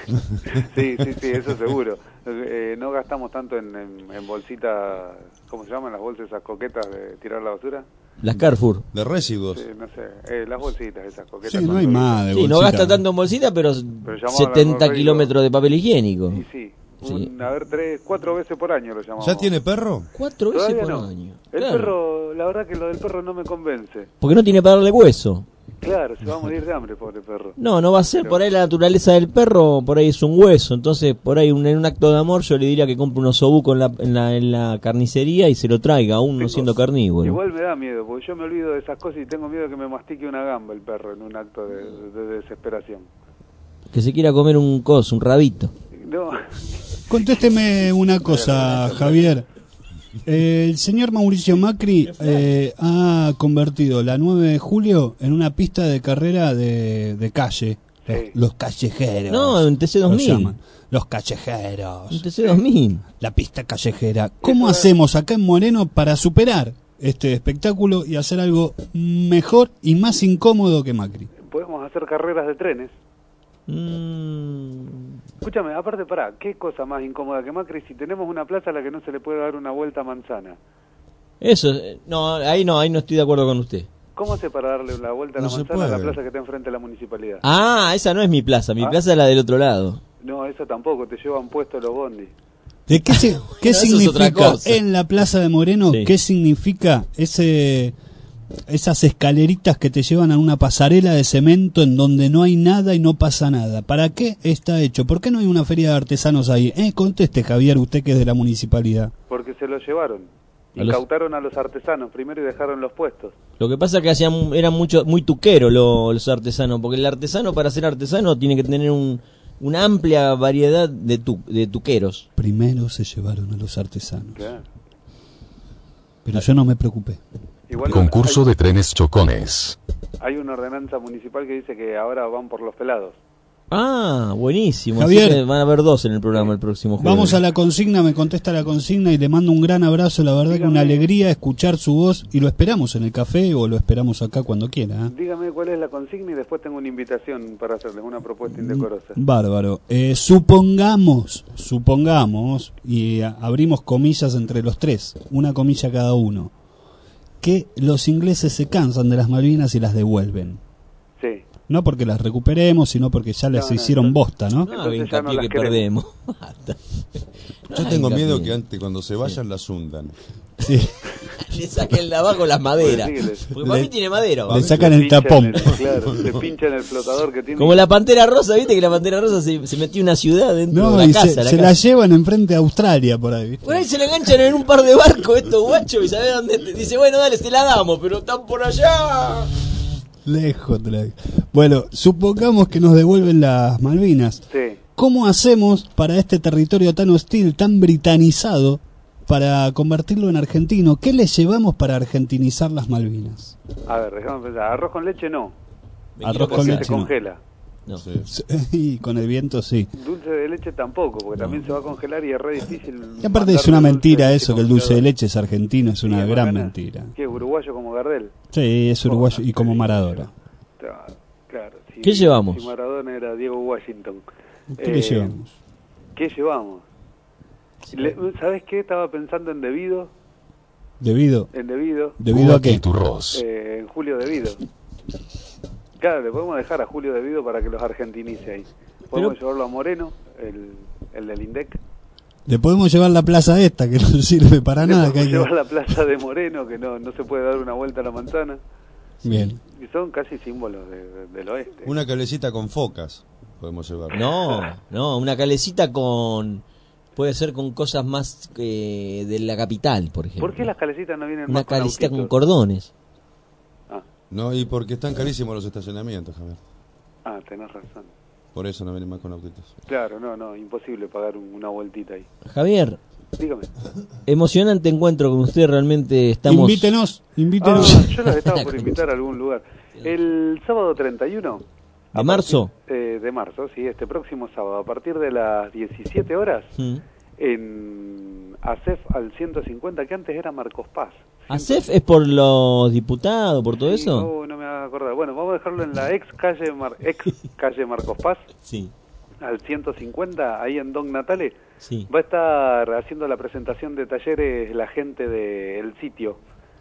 sí, eso seguro. No gastamos tanto en bolsitas, ¿cómo se llaman las bolsas esas coquetas de tirar la basura? Las Carrefour. De residuos. Sí, no sé, las bolsitas esas coquetas. Sí, no hay más de Sí, no bolsita. gasta tanto en bolsita, pero llamaba al 70 atmosférico. kilómetros de papel higiénico. Y sí, Sí. 4 veces por año lo llamamos. ¿Ya tiene perro? 4 veces Todavía por no. año. El Claro. perro, la verdad que lo del perro no me convence. Porque no tiene para darle hueso. Claro, se va a morir de hambre, pobre perro. No va a ser. Por ahí la naturaleza del perro, por ahí es un hueso. Entonces, por ahí en un acto de amor, yo le diría que compre unos obucos en la carnicería y se lo traiga, aún no siendo carnívoro. Igual me da miedo, porque yo me olvido de esas cosas y tengo miedo de que me mastique una gamba el perro en un acto de desesperación. Que se quiera comer un rabito. No, Contésteme una cosa, Javier. El señor Mauricio Macri ha convertido la 9 de julio en una pista de carrera de calle. Los callejeros. No, en TC 2000. Los llaman. Los callejeros. En TC 2000. La pista callejera. ¿Cómo hacemos acá en Moreno para superar este espectáculo y hacer algo mejor y más incómodo que Macri? podemos hacer carreras de trenes. Escúchame, aparte, pará, ¿qué cosa más incómoda que Macri si tenemos una plaza a la que no se le puede dar una vuelta a manzana? Eso, ahí no estoy de acuerdo con usted. ¿Cómo hace para darle la vuelta a la No se manzana a la puede. plaza que está enfrente de la municipalidad? Ah, esa no es mi plaza plaza es la del otro lado. No, eso tampoco, te llevan puestos los bondis. ¿De qué, qué Eso es otra significa cosa. en la Plaza de Moreno? Sí. ¿Qué significa esas escaleritas que te llevan a una pasarela de cemento en donde no hay nada y no pasa nada? ¿Para qué está hecho? ¿Por qué no hay una feria de artesanos ahí? Conteste, Javier, usted que es de la municipalidad. Porque se lo llevaron. A los- Incautaron a los artesanos primero y dejaron los puestos. Lo que pasa es que eran muy tuqueros los artesanos, porque el artesano para ser artesano tiene que tener una amplia variedad de tuqueros. Primero se llevaron a los artesanos. Claro. Pero yo no me preocupé. Igual Concurso de trenes chocones. hay una ordenanza municipal que dice que ahora van por los pelados. Ah, buenísimo. Javier. Así que van a haber dos en el programa el próximo jueves. Vamos a la consigna, me contesta la consigna y le mando un gran abrazo. La verdad que una alegría escuchar su voz y lo esperamos en el café o lo esperamos acá cuando quiera. Dígame cuál es la consigna y después tengo una invitación para hacerles una propuesta indecorosa. Bárbaro. Supongamos, y abrimos comillas entre los tres, una comilla cada uno, que los ingleses se cansan de las Malvinas y las devuelven. Sí. No porque las recuperemos, sino porque ya les hicieron bosta, ¿no? No, hincapié que perdemos. Yo tengo miedo que antes, cuando se vayan, las hundan. Sí. Le saquen de abajo las maderas. Pues sí, Porque para mí tiene madera. Le sacan el tapón. Claro, le pinchan el flotador que tiene. Como la Pantera Rosa, viste que la Pantera Rosa se metió en una ciudad dentro No, de y la casa. se la llevan enfrente a Australia por ahí, ¿viste? Por ahí se la enganchan en un par de barcos estos guachos y sabés dónde dice, bueno, dale, te la damos, pero están por allá. Lejos. Bueno, supongamos que nos devuelven las Malvinas. Sí. ¿Cómo hacemos para este territorio tan hostil, tan britanizado, para convertirlo en argentino? ¿Qué le llevamos para argentinizar las Malvinas? A ver, déjame pensar. Arroz con leche no. Arroz con Porque leche se no. congela. No. Y con el viento sí. Dulce de leche tampoco, porque también se va a congelar y es re difícil. Y aparte es una mentira eso, que el dulce de leche es argentino, es una Sí, gran bacana. mentira. ¿Qué, uruguayo como Gardel? Sí, es uruguayo y como Maradona. Claro. Si- ¿Qué llevamos? Si Maradona era Diego Washington. ¿Qué le llevamos? ¿Qué llevamos? ¿Sabes qué? Estaba pensando en Debido. ¿Debido? En Debido. ¿Debido a qué? En Julio Debido. Claro, le podemos dejar a Julio Debido para que los argentinice ahí. Podemos llevarlo a Moreno, el del INDEC. Le podemos llevar la plaza esta, que no sirve para nada. Podemos llevar la plaza de Moreno, que no se puede dar una vuelta a la manzana. Bien. Y son casi símbolos del oeste. Una cablecita con focas podemos llevar. No, una calecita con... Puede ser con cosas más de la capital, por ejemplo. ¿Por qué las calecitas no vienen Una más con calecita autitos? con cordones. No, y porque están carísimos los estacionamientos, Javier. Ah, tenés razón. Por eso no vienen más con autitos. Claro, no, imposible pagar una vueltita ahí. Javier. Dígame. Emocionante encuentro con usted, realmente estamos... Invítenos. Yo los estaba por invitar a algún lugar. El sábado 31... ¿De marzo? De marzo, sí, este próximo sábado, a partir de las 17 horas, en ASEF al 150, que antes era Marcos Paz. ¿ASEF es por los diputados, por todo eso? No me voy a acordar. Bueno, vamos a dejarlo en la ex calle Marcos Paz. Sí. Al 150, ahí en Don Natale. Sí. Va a estar haciendo la presentación de talleres la gente del sitio.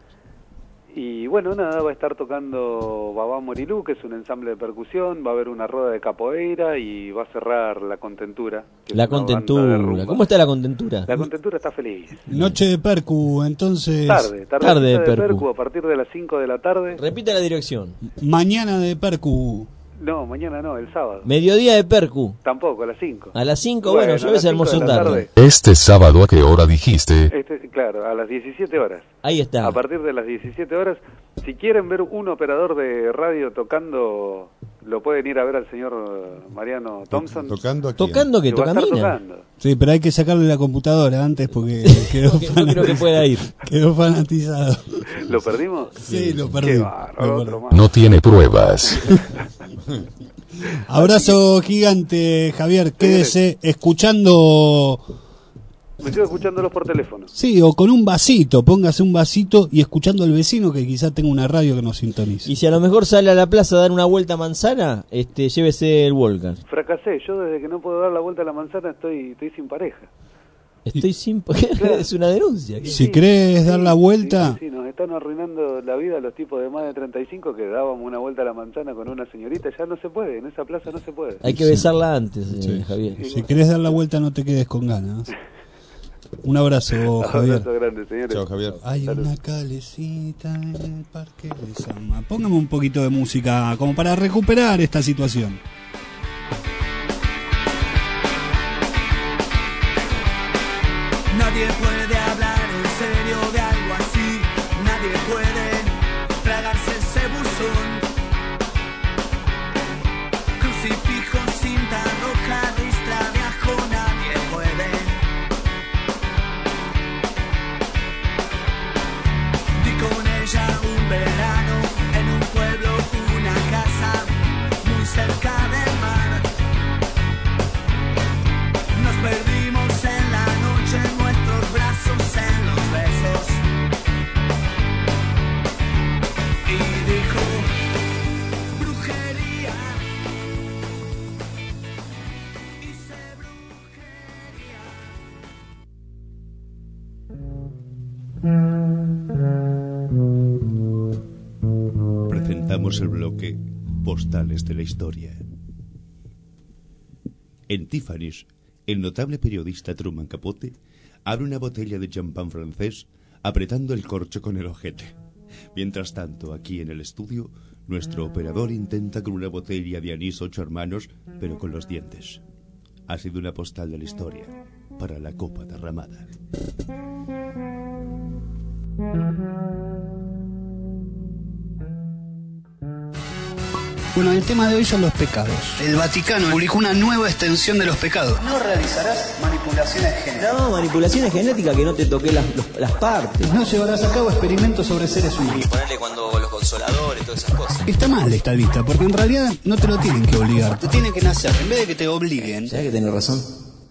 Y bueno, nada, va a estar tocando Babá Morilú, que es un ensamble de percusión, va a haber una rueda de capoeira y va a cerrar La Contentura. La Contentura. ¿Cómo está La Contentura? La Contentura está feliz. Noche de percu, entonces... Tarde de percu. A partir de las 5 de la tarde. Repite la dirección. Mañana de percu. No, mañana no, el sábado. Mediodía de percu. Tampoco, a las 5. A las 5, bueno, yo a veces almuerzo tarde. Este sábado, ¿a qué hora dijiste? Claro, a las 17 horas. Ahí está. A partir de las 17 horas, si quieren ver un operador de radio tocando, lo pueden ir a ver al señor Mariano Thompson. ¿Tocando aquí? ¿Tocando qué? Lo va a estar ¿Tocandina? tocando. Sí, pero hay que sacarle la computadora antes porque quedó, no creo que pueda ir. Quedó fanatizado. ¿Lo perdimos? Sí, lo perdí. Qué bárbaro, otro más. No tiene pruebas. Abrazo gigante, Javier. Quédese escuchando. Me estoy escuchándolos por teléfono. Sí, o con un vasito. Póngase un vasito y escuchando al vecino que quizá tenga una radio que nos sintonice. Y si a lo mejor sale a la plaza a dar una vuelta a manzana, llévese el Volcan. Fracasé. Yo desde que no puedo dar la vuelta a la manzana estoy sin pareja. Estoy sin... Es una denuncia. Si querés dar la vuelta... Sí, nos están arruinando la vida los tipos de más de 35 que dábamos una vuelta a la manzana con una señorita. Ya no se puede, en esa plaza no se puede. Hay que besarla antes, Javier. Si querés dar la vuelta no te quedes con ganas. Un abrazo, Javier. Un abrazo grande, señores. Chao, Javier. Hay una calecita en el parque de Sama. Póngame un poquito de música como para recuperar esta situación. Nadie puede hablar en serio de algo así. Nadie puede tragarse ese buzón. Crucifijo, cinta roja, ristra de ajo. Nadie puede. Di con ella un verano en un pueblo, una casa muy cerca del mar. Nos perdimos en la noche, nuestros brazos en los besos. Y dijo, brujería. Hice Presentamos el bloque Postales de la Historia. En Tiffany's, el notable periodista Truman Capote abre una botella de champán francés apretando el corcho con el ojete. Mientras tanto, aquí en el estudio, nuestro operador intenta con una botella de anís 8 hermanos, pero con los dientes. Ha sido una postal de la historia para la copa derramada. Bueno, el tema de hoy son los pecados. El Vaticano publicó una nueva extensión de los pecados. No realizarás manipulaciones genéticas. No, manipulaciones genéticas que no te toqué las partes. No llevarás a cabo experimentos sobre seres humanos. Ponerle cuando los consoladores, todas esas cosas. Está mal esta lista, porque en realidad no te lo tienen que obligar. Te tienen que nacer, en vez de que te obliguen. ¿Sabes que tenés razón?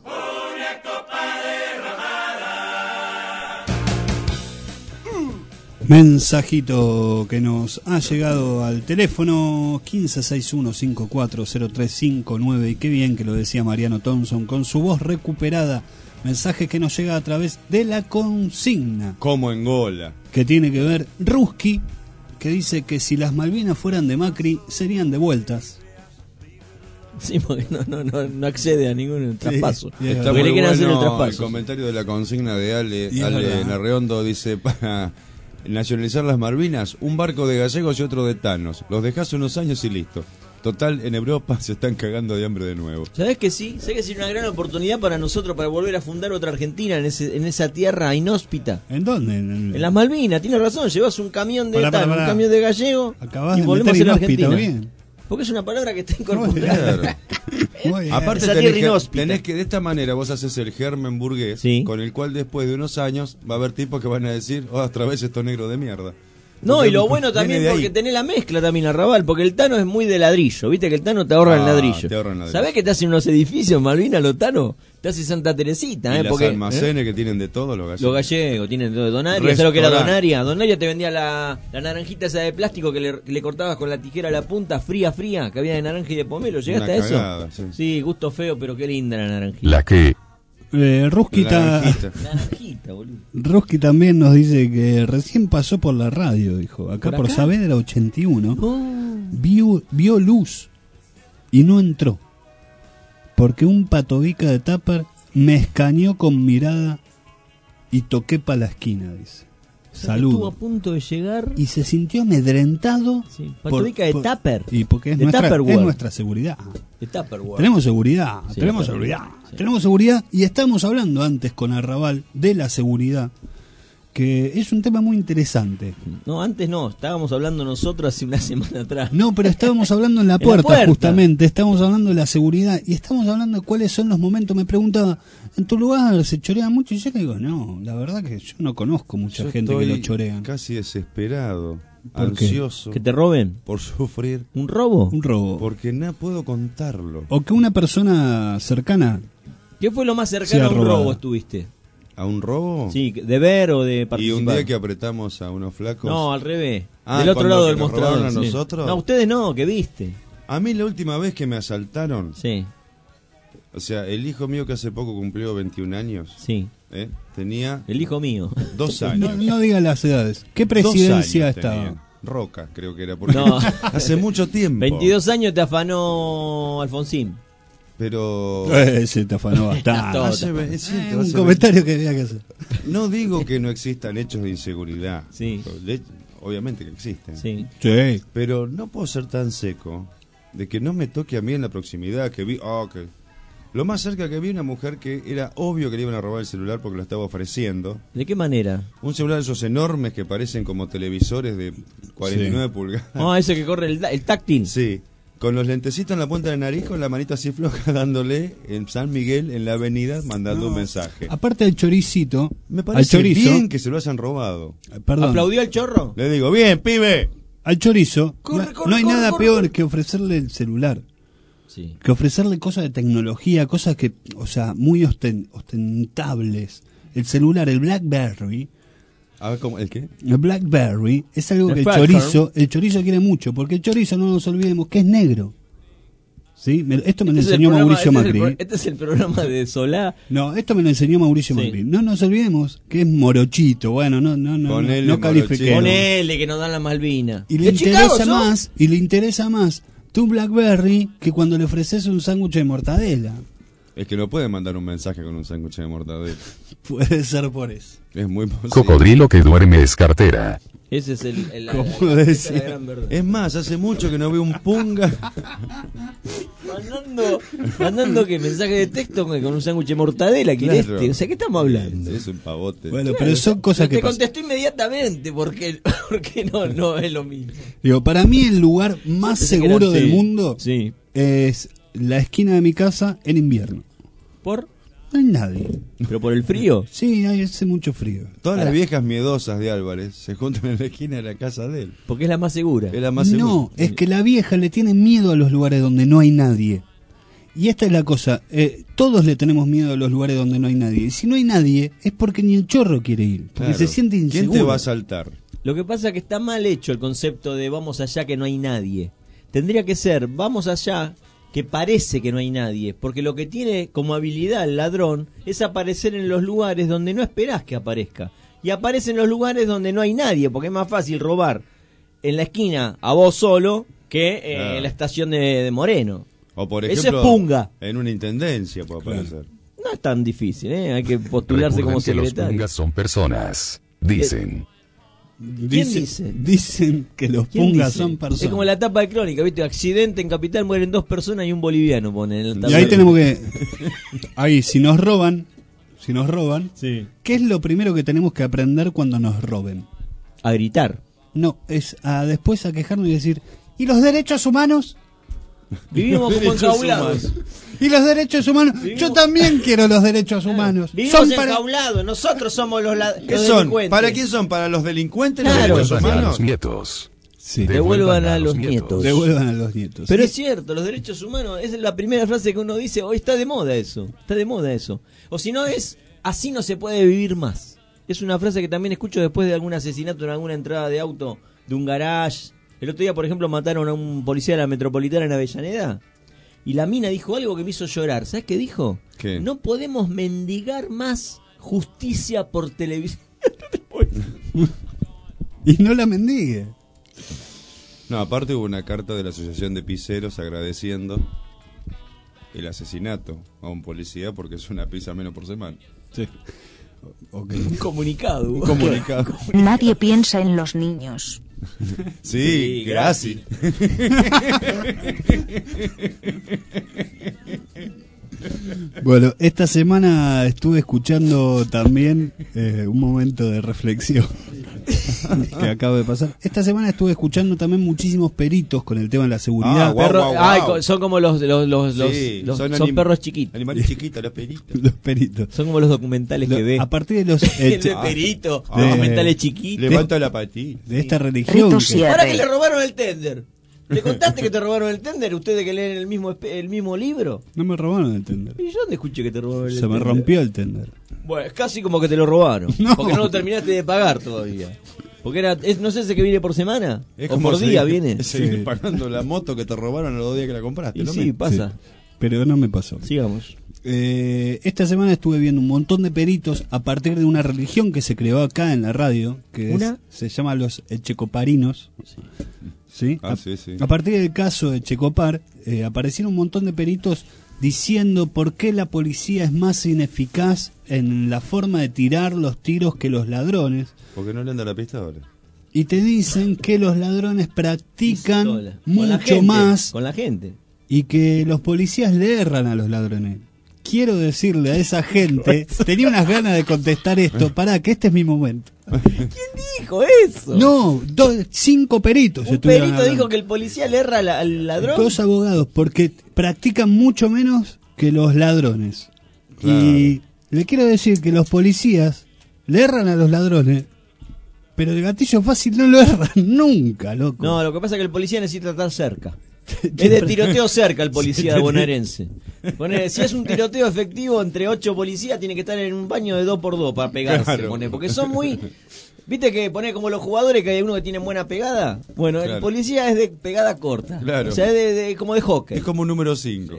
Mensajito que nos ha llegado al teléfono 1561540359 y qué bien que lo decía Mariano Thompson con su voz recuperada Mensaje que nos llega a través de la consigna. Como en Gola. Que tiene que ver Ruski, que dice que si las Malvinas fueran de Macri, serían devueltas. Sí, porque no accede a ningún traspaso. Está Porque muy le quieren hacer el bueno el traspaso. comentario de la consigna de Ale verdad. Narreondo. Dice, para nacionalizar las Malvinas, un barco de gallegos y otro de tanos. Los dejás unos años y listo. Total, en Europa se están cagando de hambre de nuevo. ¿Sabés que sí? ¿Sabés que sería una gran oportunidad para nosotros para volver a fundar otra Argentina en esa tierra inhóspita? ¿En dónde? En las Malvinas, tienes razón. Llevas un camión de Pará. un camión de gallego Acabás y de volvemos a meter ser inhóspito Argentina. bien. Porque es una palabra que está incorporada. Claro. Aparte Esa tierra inhóspita. tenés que de esta manera vos haces el germen burgués, con el cual después de unos años va a haber tipos que van a decir, otra vez estos negros de mierda. No, Porque y lo bueno también viene de porque ahí. tenés la mezcla también, Arrabal, porque el Tano es muy de ladrillo, viste que el Tano te ahorra el ladrillo. te ahorra el ladrillo. ¿Sabés que te hacen unos edificios, Malvinas, los Tano? Te hace Santa Teresita, Y las porque almacenes que tienen de todo los gallegos. los gallegos tienen todo. Donaria, ¿sabes lo que era Restaurante. Donaria? Donaria te vendía la naranjita esa de plástico que le cortabas con la tijera a la punta, fría, que había de naranja y de pomelo. ¿Llegaste Una a cagada, eso? sí. Gusto feo, pero qué linda la naranjita. La que. Ruski Naranjita, boludo. Ruski también nos dice que recién pasó por la radio, dijo. Acá ¿Por por acá? Saavedra 81. Vio luz y no entró. Porque un patobica de Tupper me escaneó con mirada y toqué pa' la esquina, dice. Estuvo a Saludo. punto de llegar. Y se sintió amedrentado. Patobica de Tupper. Y porque es De nuestra, Tupperware. es nuestra seguridad. De Tupperware. Tenemos seguridad, Sí, tenemos Tupperware. seguridad, tenemos seguridad y estamos hablando antes con Arrabal de la seguridad, que es un tema muy interesante. No, antes no, estábamos hablando nosotros hace una semana atrás. No, pero estábamos hablando en la En la puerta, puerta. justamente, estamos hablando de la seguridad y estamos hablando de cuáles son los momentos. Me preguntaba, ¿en tu lugar se chorea mucho? Y yo le digo, no, la verdad que yo no conozco mucha Yo gente que estoy lo chorean. casi desesperado, ¿Por qué? ansioso. ¿Que te roben? Por sufrir. ¿Un robo? Un robo. Porque no puedo contarlo. O que una persona cercana ¿Qué fue lo más cercano sea a un robada. robo estuviste? ¿A un robo? Sí, de ver o de Y participar. un día que apretamos a unos flacos. No, al revés. Ah, del otro cuando lado que del nos mostrador. robaron a sí. nosotros. No, ustedes no, que viste. A mí la última vez que me asaltaron. Sí. O sea, el hijo mío que hace poco cumplió 21 años. Sí. Tenía. El hijo mío. 2 años. no diga las edades. ¿Qué 2 presidencia años estaba? tenía. Roca, creo que era. Porque No. hace mucho tiempo. 22 años te afanó Alfonsín. Pero. Ese te afanó bastante. Es cierto, Un hace comentario que había que hacer. No digo que no existan hechos de inseguridad. Sí. Obviamente que existen. Sí. Sí. Pero no puedo ser tan seco de que no me toque a mí en la proximidad, que vi... Lo más cerca que vi una mujer que era obvio que le iban a robar el celular porque lo estaba ofreciendo. ¿De qué manera? Un celular de esos enormes que parecen como televisores de 49 pulgadas. Ah, ese que corre el táctil. Sí. Con los lentecitos en la punta de la nariz, con la manita así floja, dándole en San Miguel, en la avenida, mandando un mensaje. Aparte del choricito, Me al parece chorizo, bien que se lo hayan robado. perdón, ¿Aplaudió al chorro? Le digo, bien, pibe. al chorizo, Corre, no hay corre, nada corre, peor corre. que ofrecerle el celular. Sí. Que ofrecerle cosas de tecnología, cosas que, o sea, muy ostentables. El celular, el BlackBerry. A ver, ¿cómo? ¿El qué? El BlackBerry es algo El que Blackberry. el chorizo quiere mucho, porque el chorizo, no nos olvidemos, que es negro. ¿Sí? Esto me lo Este es el enseñó programa- Mauricio Macri. Este es el programa de Solá. No, esto me lo enseñó Mauricio Sí. Macri. No nos olvidemos que es morochito. Bueno, Ponele no califiquemos. Ponele que nos dan la Malvina. Y le ¿De Chicago interesa sos? más, y le interesa más tu BlackBerry que cuando le ofreces un sándwich de mortadela. Es que no puede mandar un mensaje con un sándwich de mortadela. Puede ser por eso. Es muy posible. Cocodrilo que duerme es cartera. Ese es Como esa decía. es la gran verdad. Es más, hace mucho que no veo un punga. Mandando que mensaje de texto con un sándwich de mortadela, ¿quieres? Claro. O sea, ¿qué estamos hablando? Es un pavote. Bueno, pero son cosas que Te pasan. contestó inmediatamente porque no es lo mismo. Digo, para mí el lugar más Pensé que seguro era- del sí, mundo sí. es la esquina de mi casa en invierno. ¿Por? No hay nadie. ¿Pero por el frío? Sí, hace mucho frío. Todas las viejas miedosas de Álvarez se juntan en la esquina de la casa de él. Porque es la más segura. Es la más segura. No, es que la vieja le tiene miedo a los lugares donde no hay nadie. Y esta es la cosa, todos le tenemos miedo a los lugares donde no hay nadie. Y si no hay nadie, es porque ni el chorro quiere ir, porque Claro. se siente inseguro. ¿Quién te va a saltar? Lo que pasa es que está mal hecho el concepto de vamos allá que no hay nadie. Tendría que ser, vamos allá que parece que no hay nadie, porque lo que tiene como habilidad el ladrón es aparecer en los lugares donde no esperás que aparezca. Y aparece en los lugares donde no hay nadie, porque es más fácil robar en la esquina a vos solo que en la estación de Moreno. O por Eso ejemplo, es punga. en una intendencia puede aparecer. No es tan difícil, hay que postularse como Recuerden que los secretario. pungas son personas. Dicen. ¿Quién dice? Dicen que los ¿Quién pungas dice? son personas. Es como la tapa de Crónica, ¿viste? Accidente en Capital, mueren 2 personas y un boliviano, pone en la Y ahí tenemos que... Ahí, si nos roban, ¿qué es lo primero que tenemos que aprender cuando nos roben? A gritar. No, es después a quejarnos y decir, ¿y los derechos humanos? Vivimos como enjaulados. ¿Y los derechos humanos? Yo también quiero los derechos humanos. Vivimos enjaulados, nosotros somos los ¿Qué son? ¿Para quién son? ¿para los delincuentes? Claro. ¿Los derechos A humanos? los nietos. Sí. Devuelvan a los nietos. Devuelvan a los nietos. Pero Sí. es cierto, los derechos humanos es la primera frase que uno dice, hoy está de moda eso. O si no es, así no se puede vivir más. Es una frase que también escucho después de algún asesinato en alguna entrada de auto, de un garage. El otro día, por ejemplo, mataron a un policía de la Metropolitana en Avellaneda. Y la mina dijo algo que me hizo llorar. ¿Sabes qué dijo? ¿Qué? No podemos mendigar más justicia por televisión. Y no la mendigue. No, aparte hubo una carta de la Asociación de Pizzeros agradeciendo el asesinato a un policía porque es una pizza menos por semana. Sí. Okay. Un comunicado. Un comunicado. Nadie piensa en los niños. Sí, gracias. Bueno, esta semana estuve escuchando también un momento de reflexión que acaba de pasar. Esta semana estuve escuchando también muchísimos peritos con el tema de la seguridad. Son como los Sí, son perros chiquitos. Animales chiquitos, los peritos. Los peritos. Son como los documentales que ve. A partir de los El de perito, documentales chiquitos. Levanta la patita. De esta religión. Ahora que le robaron el tender. ¿Le contaste que te robaron el tender? ¿Ustedes que leen el mismo libro? No me robaron el tender. ¿Y yo dónde escuché que te robaron el Se tender? me rompió el tender. Bueno, es casi como que te lo robaron. No. Porque no lo terminaste de pagar todavía. Porque no sé ese que viene por semana. Es o como por día viene. seguir pagando la moto que te robaron a los 2 días que la compraste. Y ¿no? sí, pasa. Sí, pero no me pasó. Sigamos. Esta semana estuve viendo un montón de peritos a partir de una religión que se creó acá en la radio, que se llama los echecoparinos. ¿Sí? Sí. A partir del caso de Checopar, aparecieron un montón de peritos diciendo por qué la policía es más ineficaz en la forma de tirar los tiros que los ladrones. Porque no le anda la pistola. Y te dicen que los ladrones practican Con la mucho gente, más con la gente. y que los policías le erran a los ladrones. Quiero decirle a esa gente, tenía unas ganas de contestar esto, pará, que este es mi momento. ¿Quién dijo eso? No, 5 peritos. Un estuvieron perito hablando. dijo que el policía le erra al ladrón. 2 abogados, porque practican mucho menos que los ladrones. Claro. Y le quiero decir que los policías le erran a los ladrones, pero el gatillo fácil no lo erran nunca, loco. No, lo que pasa es que el policía necesita estar cerca. Es de tiroteo cerca el policía bonaerense. Ponele, si es un tiroteo efectivo entre 8 policías, tiene que estar en un baño de 2x2 para pegarse. Claro. Ponele, porque son muy... ¿Viste que pone como los jugadores que hay uno que tiene buena pegada? Bueno, Claro. el policía es de pegada corta. Claro. O sea, es como de hockey. Es como un número 5.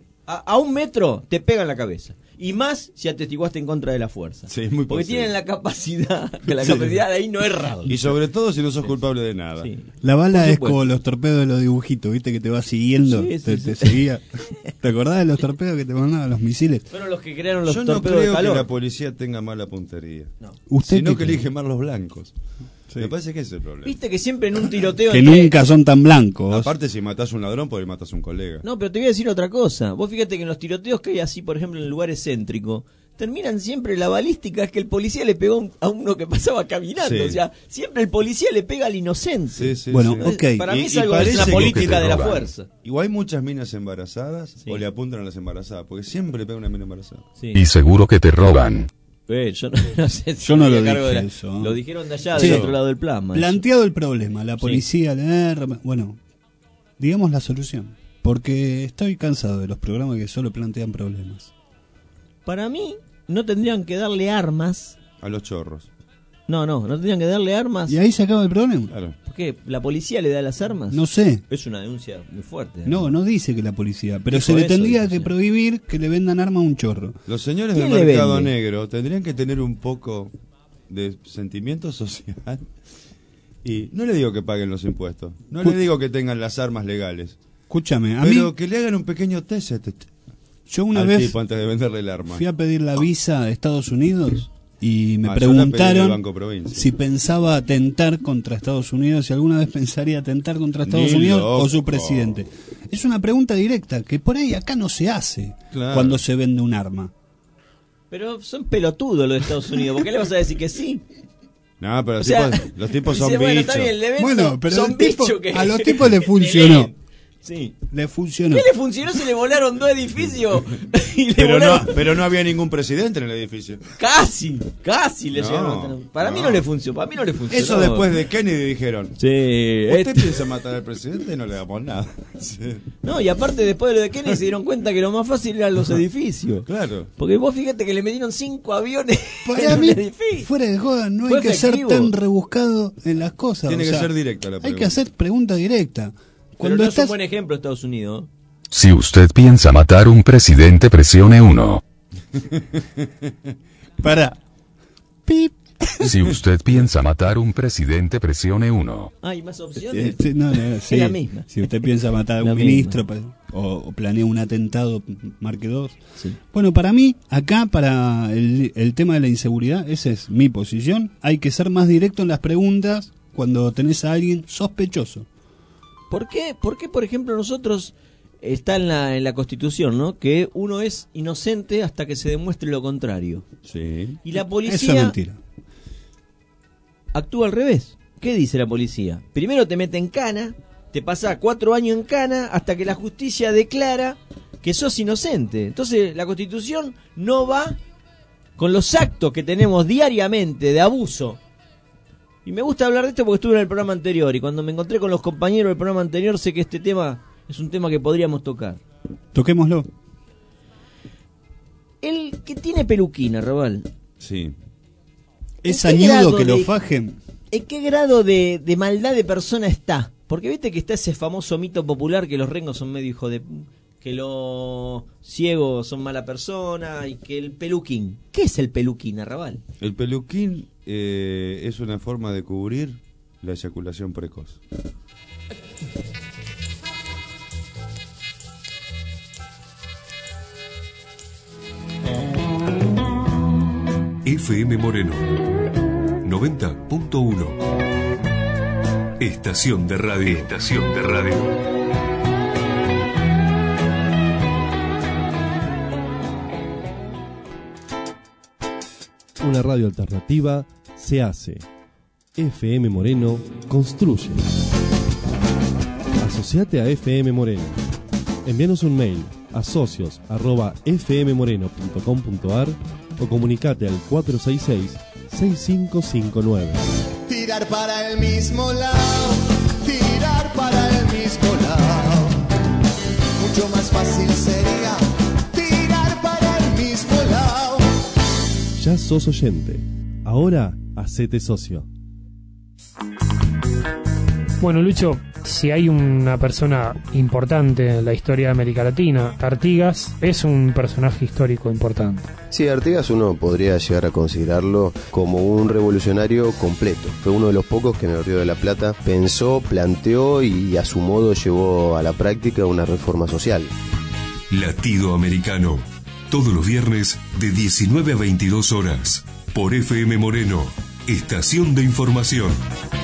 A 1 metro te pega en la cabeza. Y más si atestiguaste en contra de la fuerza. Sí, es muy Porque posible. tienen la capacidad, que la Sí. capacidad de ahí no errar. Y sobre todo si no sos culpable de nada. Sí. La bala Por es supuesto. como los torpedos de los dibujitos, ¿viste? Que te va siguiendo, Sí, sí, te sí. seguía. ¿Te acordás de los torpedos que te mandaban los misiles? Fueron los que crearon los Yo no torpedos de creo que calor. la policía tenga mala puntería. ¿Usted Sino qué que cree? elige más los blancos. Me parece que ese es el problema. Viste que siempre en un tiroteo... Que entre- nunca son tan blancos. Aparte, si matás a un ladrón, porque matás a un colega. No, pero te voy a decir otra cosa. Vos fíjate que en los tiroteos que hay así, por ejemplo, en lugares céntricos, terminan siempre la balística, es que el policía le pegó a uno que pasaba caminando. Sí. O sea, siempre el policía le pega al inocente. Sí, sí, Bueno, sí. ok. Para mí Y- es y algo de parece una que política te de la roban. fuerza. Igual hay muchas minas embarazadas o le apuntan a las embarazadas, porque siempre le pega una mina embarazada. Sí. Y seguro que te roban. Yo no sé si Yo no estoy lo a cargo dije de la- eso. Lo dijeron de allá, Sí. del otro lado del plasma. Planteado el problema, la policía le erra, bueno, digamos la solución. Porque estoy cansado de los programas que solo plantean problemas. Para mí, no tendrían que darle armas. A los chorros. No tendrían que darle armas. Y ahí se acaba el problema. Claro. ¿Por qué? ¿La policía le da las armas? No sé. Es una denuncia muy fuerte. No dice que la policía. Pero Dijo se le eso, tendría dijo, que sí. prohibir que le vendan armas a un chorro. Los señores del ¿Quién le mercado vende? negro tendrían que tener un poco de sentimiento social. Y no le digo que paguen los impuestos. No le digo que tengan las armas legales. Escúchame, a pero mí... que le hagan un pequeño test Yo una al vez tipo antes de venderle el arma. fui a pedir la visa de Estados Unidos y me yo la pedí en el preguntaron Banco Provincia. si pensaba atentar contra Estados Unidos, si alguna vez pensaría atentar contra Estados Ni Unidos loco. o su presidente. Es una pregunta directa que por ahí acá no se hace Claro. cuando se vende un arma. Pero son pelotudos los de Estados Unidos. ¿Por qué le vas a decir que sí? No, pero O sea, los tipos son dice, bueno, bichos. está bien, le vendo, Bueno, pero son el tipo- bichos que... a los tipos le funcionó. Sí. Le funcionó. ¿Qué le funcionó? Se le volaron 2 edificios. Y le Pero volaron... pero no había ningún presidente en el edificio. Casi le No, llegaron. Para mí no le funcionó. Para mí no le funcionó. Eso después de Kennedy dijeron. Sí. ¿Usted piensa matar al presidente? No le damos nada. Sí. No, y aparte después de lo de Kennedy se dieron cuenta que lo más fácil eran los edificios. Claro. Porque vos fíjate que le metieron 5 aviones Para en mí, un edificio. fuera de joda, no Fue hay que ser efectivo. tan rebuscado en las cosas. Tiene o que sea, ser directa la Hay pregunta. que hacer pregunta directa. Pero Cuando no es un estás... buen ejemplo Estados Unidos. Si usted piensa matar un presidente, presione 1. Para. Pip. Si usted piensa matar un presidente, presione 1. ¿Hay más opciones? No, sí. Es la misma. Si usted piensa matar a La un misma. ministro o planea un atentado, marque 2. Sí. Bueno, para mí, acá, para el tema de la inseguridad, esa es mi posición. Hay que ser más directo en las preguntas cuando tenés a alguien sospechoso. ¿Por qué, por ejemplo, nosotros está en la Constitución, ¿no? Que uno es inocente hasta que se demuestre lo contrario. Sí. Y la Eso es policía mentira. actúa al revés. ¿Qué dice la policía? Primero te mete en cana, te pasa 4 años en cana hasta que la justicia declara que sos inocente. Entonces la Constitución no va con los actos que tenemos diariamente de abuso. Y me gusta hablar de esto porque estuve en el programa anterior y cuando me encontré con los compañeros del programa anterior sé que este tema es un tema que podríamos tocar. Toquémoslo. El que tiene peluquina, Raval. Sí. Es ¿En qué añudo grado que lo de- fajen. ¿En qué grado de maldad de persona está? Porque viste que está ese famoso mito popular que los rengos son medio hijo de... que los ciegos son mala persona y que el peluquín. ¿Qué es el peluquín, Arrabal? El peluquín es una forma de cubrir la eyaculación precoz. FM Moreno 90.1. Estación de radio. Estación de radio. Una radio alternativa se hace. FM Moreno construye. Asociate a FM Moreno. Envíanos un mail a socios@fmmoreno.com.ar o comunicate al 466-6559. Tirar para el mismo lado, tirar para el mismo lado. Mucho más fácil sería tirar para el mismo lado. Ya sos oyente. Ahora hacete socio. Bueno, Lucho, si hay una persona importante en la historia de América Latina, Artigas es un personaje histórico importante. Sí, Artigas uno podría llegar a considerarlo como un revolucionario completo. Fue uno de los pocos que en el Río de la Plata pensó, planteó y a su modo llevó a la práctica una reforma social. Latido Americano. Todos los viernes de 19 a 22 horas. Por FM Moreno. Estación de información.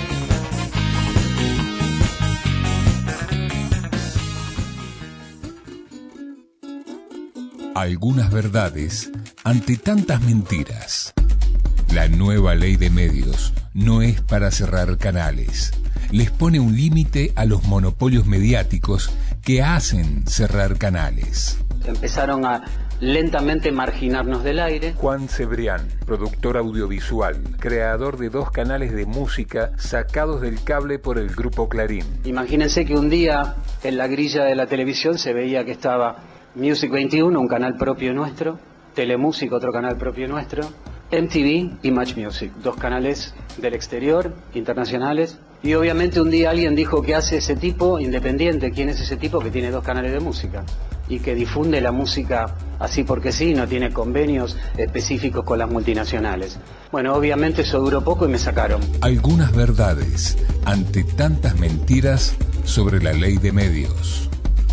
Algunas verdades ante tantas mentiras. La nueva ley de medios no es para cerrar canales. Les pone un límite a los monopolios mediáticos que hacen cerrar canales. Empezaron a lentamente marginarnos del aire. Juan Cebrián, productor audiovisual, creador de 2 canales de música sacados del cable por el grupo Clarín. Imagínense que un día en la grilla de la televisión se veía que estaba Music 21, un canal propio nuestro, Telemúsica, otro canal propio nuestro, MTV y Match Music, 2 canales del exterior, internacionales. Y obviamente un día alguien dijo: ¿qué hace ese tipo independiente? ¿Quién es ese tipo que tiene 2 canales de música? Y que difunde la música así porque sí, no tiene convenios específicos con las multinacionales. Bueno, obviamente eso duró poco y me sacaron. Algunas verdades ante tantas mentiras sobre la ley de medios.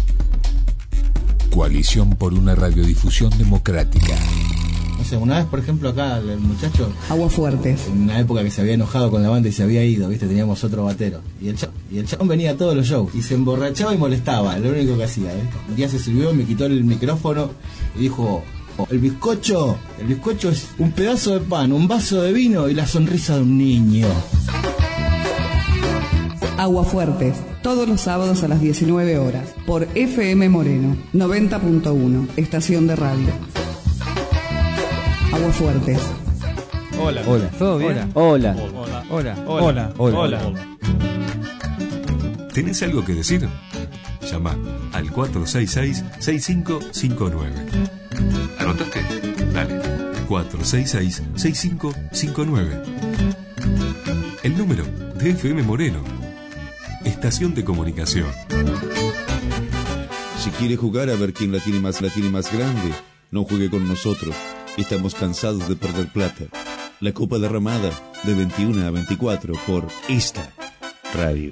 Coalición por una radiodifusión democrática. No sé, una vez, por ejemplo, acá el muchacho... Aguafuertes. En una época que se había enojado con la banda y se había ido, ¿viste? Teníamos otro batero. Y el chabón venía a todos los shows y se emborrachaba y molestaba, lo único que hacía, ¿viste? Un día se sirvió, me quitó el micrófono y dijo: el bizcocho es un pedazo de pan, un vaso de vino y la sonrisa de un niño. Aguafuertes, todos los sábados a las 19 horas, por FM Moreno, 90.1, estación de radio. Aguafuertes. Hola. Hola. ¿Todo bien? Hola. Hola. Hola. Hola. ¿Tenés algo que decir? Llama al 466-6559. ¿Anotaste? Dale. 466-6559. El número de FM Moreno. Estación de comunicación. Si quiere jugar a ver quién la tiene más grande, no juegue con nosotros. Estamos cansados de perder plata. La Copa Derramada, de 21 a 24 por esta radio.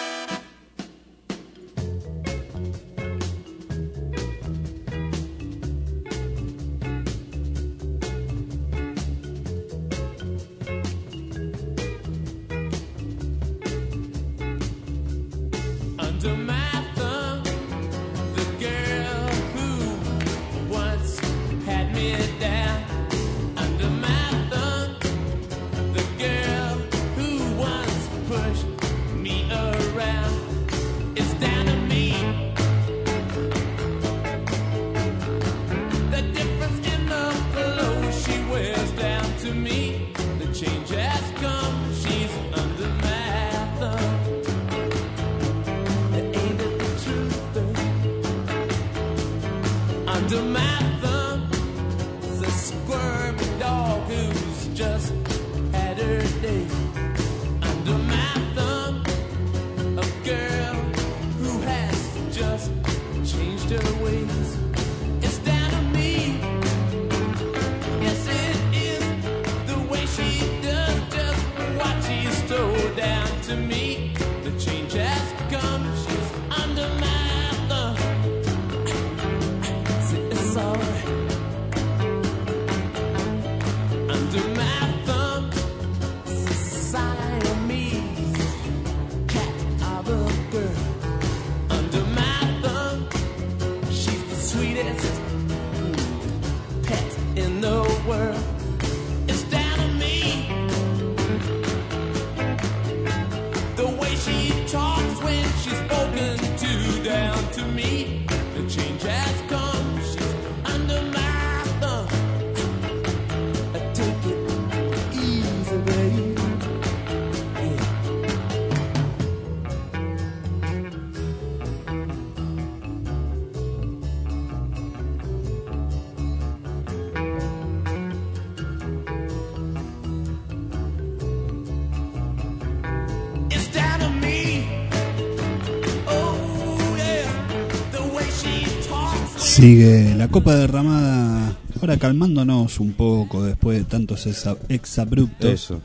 Sigue la copa derramada, ahora calmándonos un poco después de tantos exabruptos. Eso.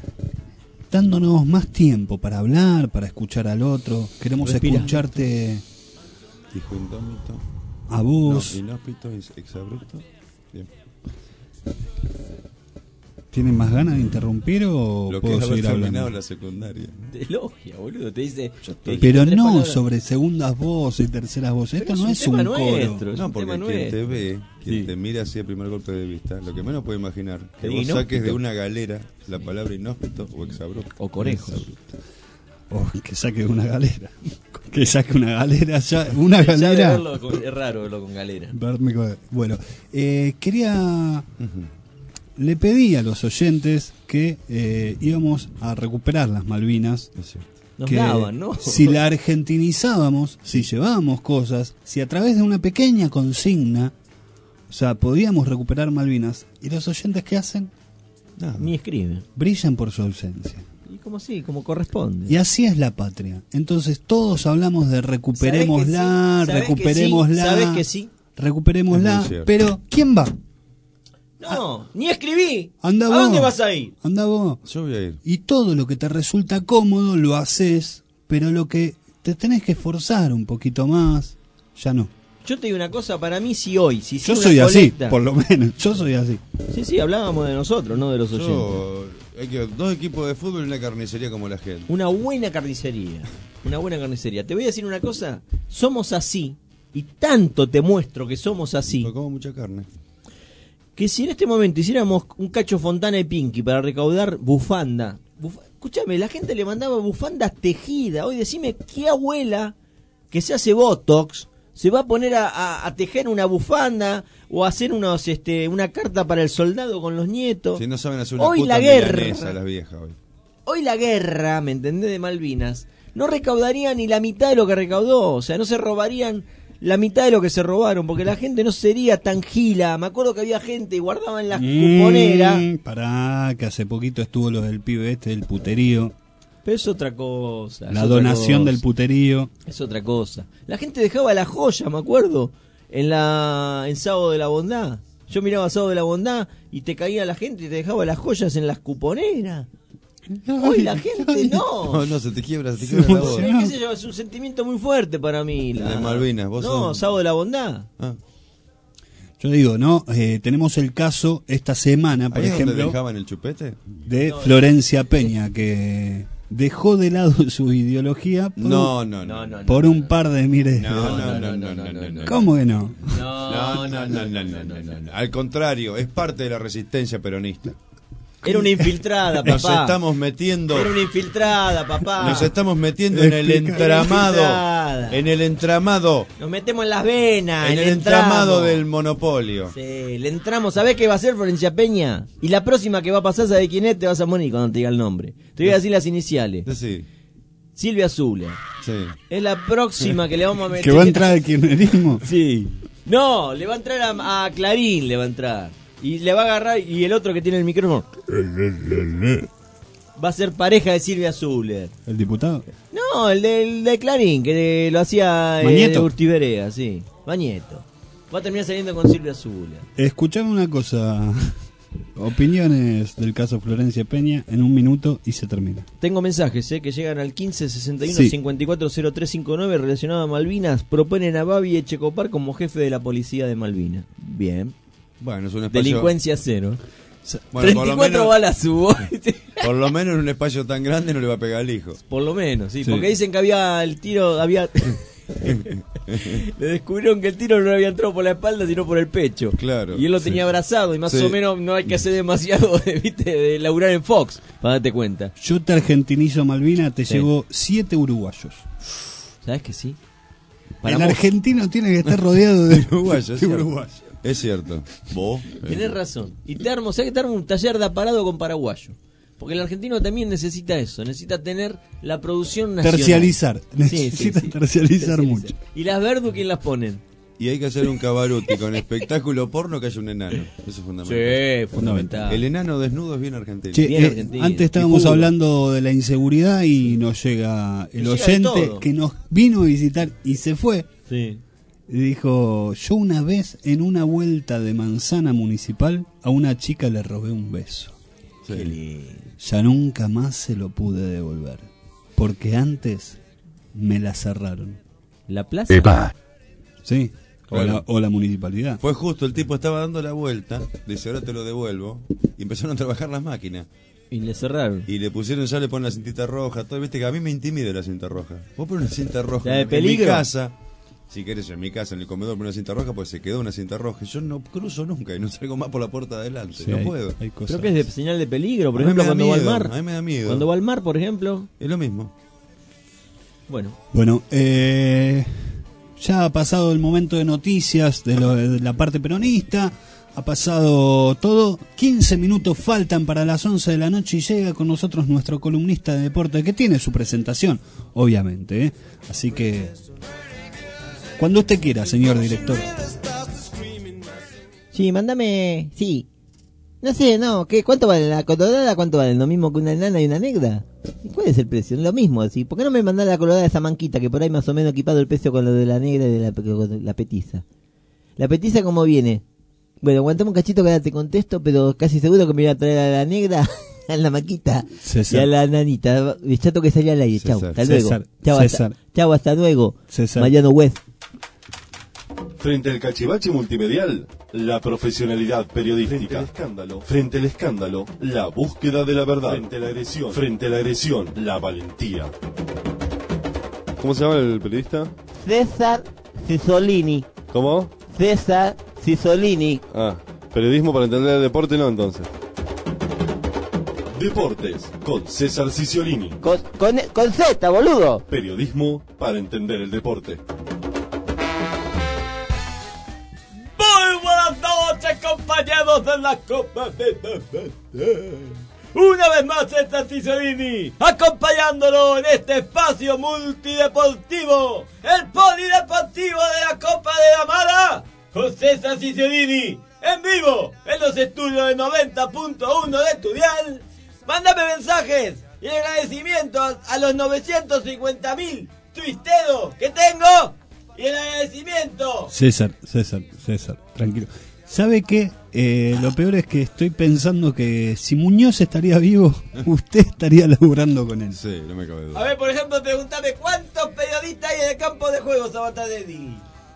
Dándonos más tiempo para hablar, para escuchar al otro. Queremos escucharte. Dijo indómito. A vos. No, inhóspito, exabrupto. Bien. ¿Tienen más ganas de interrumpir o lo puedo que seguir hablando? La secundaria. Te elogia, boludo, te dice. Pero no palabras sobre segundas voces y terceras voces. Esto no es un coro. No, porque quien te ve, quien te mira así a primer golpe de vista, lo que menos puede imaginar que vos saques de una galera la palabra inhóspito o exabrupto. O conejo. Que saque una galera. Que saque una galera ya. Una galera. Es raro verlo con galera. Bueno, quería. Le pedí a los oyentes que íbamos a recuperar las Malvinas. Nos que daban, ¿no? Si la argentinizábamos, si llevábamos cosas, si a través de una pequeña consigna, o sea, podíamos recuperar Malvinas. ¿Y los oyentes qué hacen? Ni escriben. Brillan por su ausencia. Y como así, como corresponde. Y así es la patria. Entonces todos hablamos de recuperémosla, recuperémosla. ¿Sabés que sí? Recuperémosla, pero ¿quién va? No, ni escribí. Anda ¿A vos. dónde vas a ir? Anda vos. Yo voy a ir. Y todo lo que te resulta cómodo lo haces, pero lo que te tenés que esforzar un poquito más, ya no. Yo te digo una cosa, para mí si hoy, si Yo hiciera soy una así, colecta- por lo menos, yo soy así. Sí, hablábamos de nosotros, no de los oyentes. Hay que 2 equipos de fútbol y una carnicería como la gente. Una buena carnicería. Una buena carnicería. Te voy a decir una cosa. Somos así. Y tanto te muestro que somos así. Como mucha carne. Que si en este momento hiciéramos un Cacho Fontana y Pinky para recaudar bufanda. Escúchame, la gente le mandaba bufandas tejidas. Hoy decime qué abuela que se hace botox se va a poner a tejer una bufanda o a hacer una carta para el soldado con los nietos. Si no saben hacer una hoy puta la guerra, milanesa las viejas hoy. Hoy la guerra, ¿me entendés? De Malvinas, no recaudaría ni la mitad de lo que recaudó. O sea, no se robarían la mitad de lo que se robaron, porque la gente no sería tan gila. Me acuerdo que había gente y guardaban las cuponeras. Pará, que hace poquito estuvo lo del pibe del puterío. Pero es otra cosa. La donación del puterío. Es otra cosa. La gente dejaba la joya, me acuerdo, en Sábado de la Bondad. Yo miraba Sábado de la Bondad y te caía la gente y te dejaba las joyas en las cuponeras. Hoy la gente no. No, se te quiebra la voz. ¿Qué sé yo? Es un sentimiento muy fuerte para mí. De Malvinas, vos sos... Sábado de la Bondad. Yo digo, ¿no? Tenemos el caso esta semana, por ¿Ahí es donde ejemplo, dejaban el chupete? de Florencia Peña, que dejó de lado su ideología por un par de miles. No. ¿Cómo que no? No. Al contrario, es parte de la resistencia peronista. Era una infiltrada, papá. Nos estamos metiendo. Era una infiltrada, papá. Nos estamos metiendo en el entramado. En el entramado. Nos metemos en las venas. En el entramado del monopolio. Sí, le entramos. ¿Sabés qué va a hacer Florencia Peña? Y la próxima que va a pasar, ¿sabés quién es? Te vas a morir cuando te diga el nombre. Te voy a decir las iniciales. Sí. Silvia Zuller. Sí. Es la próxima que le vamos a meter. ¿Que va a entrar al kirchnerismo? Sí. No, le va a entrar a Clarín, le va a entrar. Y le va a agarrar, y el otro que tiene el micrófono va a ser pareja de Silvia Zuller. ¿El diputado? No, el de Clarín, que lo hacía de Urtiberea, sí. Bañeto. Va a terminar saliendo con Silvia Zuller. Escuchame una cosa. Opiniones del caso Florencia Peña en un minuto y se termina. Tengo mensajes que llegan al 1561 Sí. 540359 relacionado a Malvinas. Proponen a Babi Echecopar como jefe de la policía de Malvinas. Bien. Bueno, es un espacio... Delincuencia cero. Bueno, 34 balas hubo. Por lo menos en un espacio tan grande no le va a pegar al hijo. Por lo menos, sí. Porque dicen que había el tiro, le descubrieron que el tiro no había entrado por la espalda sino por el pecho. Claro. Y él lo tenía abrazado y más o menos no hay que hacer demasiado de laburar en Fox para darte cuenta. Yo te argentinizo Malvina, te llevo 7 uruguayos. ¿Sabes que sí? El argentino tiene que estar rodeado de uruguayos. de uruguayos. Es cierto. Vos. Tenés razón. Y te armo un taller de aparado con paraguayo. Porque el argentino también necesita eso. Necesita tener la producción nacional. Tercializar. Necesita tercializar mucho. ¿Y las verdu quién las ponen? Y hay que hacer un cabaruti con espectáculo porno que haya un enano. Eso es fundamental. Sí, fundamental. El enano desnudo es bien argentino. Che, antes estábamos hablando de la inseguridad y nos llega el oyente que nos vino a visitar y se fue. Sí. Y dijo, yo una vez en una vuelta de manzana municipal a una chica le robé un beso. Sí. Qué lindo. Ya nunca más se lo pude devolver. Porque antes me la cerraron. ¿La plaza? Epa. Sí. Claro. O la municipalidad. Fue justo, el tipo estaba dando la vuelta, dice, ahora te lo devuelvo, y empezaron a trabajar las máquinas. Y le cerraron. Y le pusieron, ya le ponen la cintita roja, todo, viste que a mí me intimida la cinta roja. Vos pones una cinta roja ¿La de en peligro? mi casa, si querés en mi casa, en el comedor, poner una cinta roja, pues se quedó una cinta roja. Yo no cruzo nunca y no salgo más por la puerta de adelante, Sí, no hay- puedo. hay cosas. Creo que es de señal de peligro, por A mí ejemplo, me da cuando va al miedo, mar. a mí me da miedo. Cuando va al mar, por ejemplo. Es lo mismo. Bueno. Bueno, ya ha pasado el momento de noticias de la parte peronista, ha pasado todo, 15 minutos faltan para las 11 de la noche y llega con nosotros nuestro columnista de deporte que tiene su presentación, obviamente, ¿eh? Así que cuando usted quiera, señor director. Sí, mándame. Sí. No sé, no, ¿qué? ¿Cuánto vale la colorada? ¿Cuánto vale? ¿Lo mismo que una enana y una negra? ¿Y cuál es el precio? Lo mismo, así. ¿Por qué no me mandás la colorada de esa manquita, que por ahí más o menos equipado el precio con lo de la negra y de la petiza? ¿La petiza cómo viene? Bueno, aguantame un cachito que ahora te contesto, pero casi seguro que me voy a traer a la negra, a la maquita y a la nanita. Ya tengo que salir al aire, chau, hasta luego. Chau, hasta luego. Mariano West. Frente al cachivache multimedial, la profesionalidad periodística. Frente al escándalo, la búsqueda de la verdad. Frente a la agresión, la valentía. ¿Cómo se llama el periodista? César Cisolini. ¿Cómo? César Cisolini. Ah, periodismo para entender el deporte, no, entonces. Deportes, con César Cisolini. Con Z, boludo. Periodismo para entender el deporte. Muy buenas noches, compañeros de la Copa de una vez más César Cisolini, acompañándolo en este espacio multideportivo, el polideportivo de la Copa de la Mara, con César Cisolini, en vivo, en los estudios de 90.1 de Estudial. Mándame mensajes y agradecimientos a los 950.000 tuisteros que tengo. Y el agradecimiento. César, tranquilo. ¿Sabe qué? Lo peor es que estoy pensando que si Muñoz estaría vivo, usted estaría laburando con él. Sí, no me cabe duda. A ver, por ejemplo, pregúntame cuántos periodistas hay en el campo de juego, Sabatadeli.